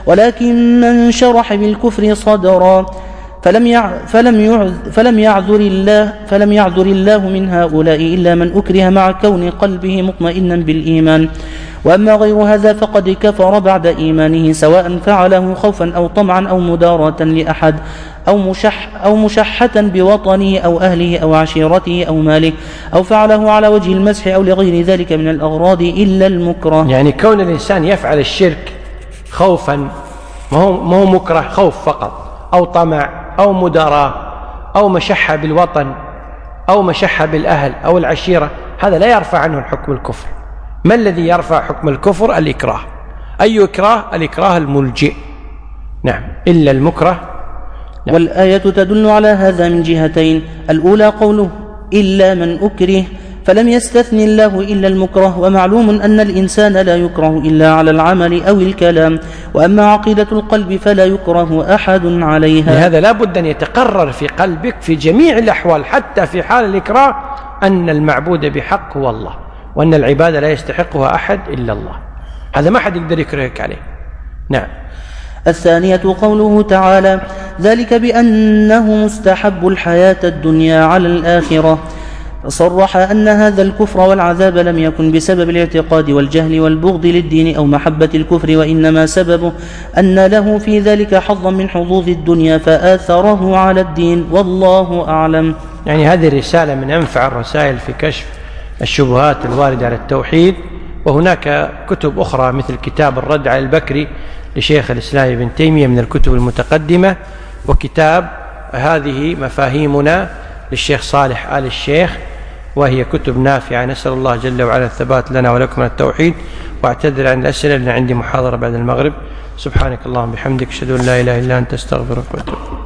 ولكن من شرح بالكفر صدرا فلم فلم فلم يعذر الله فلم يعذر الله من هؤلاء إلا من أكره مع كون قلبه مطمئنا بالإيمان. وأما غير هذا فقد كفر بعد إيمانه، سواء فعله خوفا أو طمعا أو مداراة لأحد أو مشح أو مشحة بوطنه أو أهله أو عشيرته أو ماله، أو فعله على وجه المسح أو لغير ذلك من الأغراض إلا المكره. يعني كون الإنسان يفعل الشرك خوفا، ما هو ما هو مكره خوف فقط، أو طمع أو مداراة أو مشحة بالوطن أو مشحة بالأهل أو العشيرة، هذا لا يرفع عنه الحكم الكفر. ما الذي يرفع حكم الكفر؟ الإكراه. أي إكراه؟ الإكراه الملجئ. نعم. إلا المكره. نعم. والآية تدل على هذا من جهتين: الأولى قوله إلا من أكره، فلم يستثن الله إلا المكره، ومعلوم أن الإنسان لا يكره إلا على العمل أو الكلام، وأما عقيدة القلب فلا يكره أحد عليها. لهذا لا بد أن يتقرر في قلبك في جميع الأحوال حتى في حال الإكراه أن المعبود بحق هو الله، وأن العبادة لا يستحقها أحد إلا الله. هذا ما حد يقدر يكرهك عليه. نعم. الثانية قوله تعالى: ذلك بأنه مستحب الحياة الدنيا على الآخرة، صرح أن هذا الكفر والعذاب لم يكن بسبب الاعتقاد والجهل والبغض للدين أو محبة الكفر، وإنما سببه أن له في ذلك حظا من حظوظ الدنيا فآثره على الدين، والله أعلم. يعني هذه رسالة من أنفع الرسائل في كشف الشبهات الواردة على التوحيد. وهناك كتب أخرى مثل كتاب الرد على البكري لشيخ الإسلام ابن تيمية من الكتب المتقدمة، وكتاب هذه مفاهيمنا للشيخ صالح آل الشيخ، وهي كتب نافعة. نسأل الله جل وعلا الثبات لنا ولكم من التوحيد. واعتذر عن الأسئلة لأن عندي محاضرة بعد المغرب. سبحانك اللهم بحمدك، أشهد أن لا إله إلا أنت، أستغفرك وأتوب.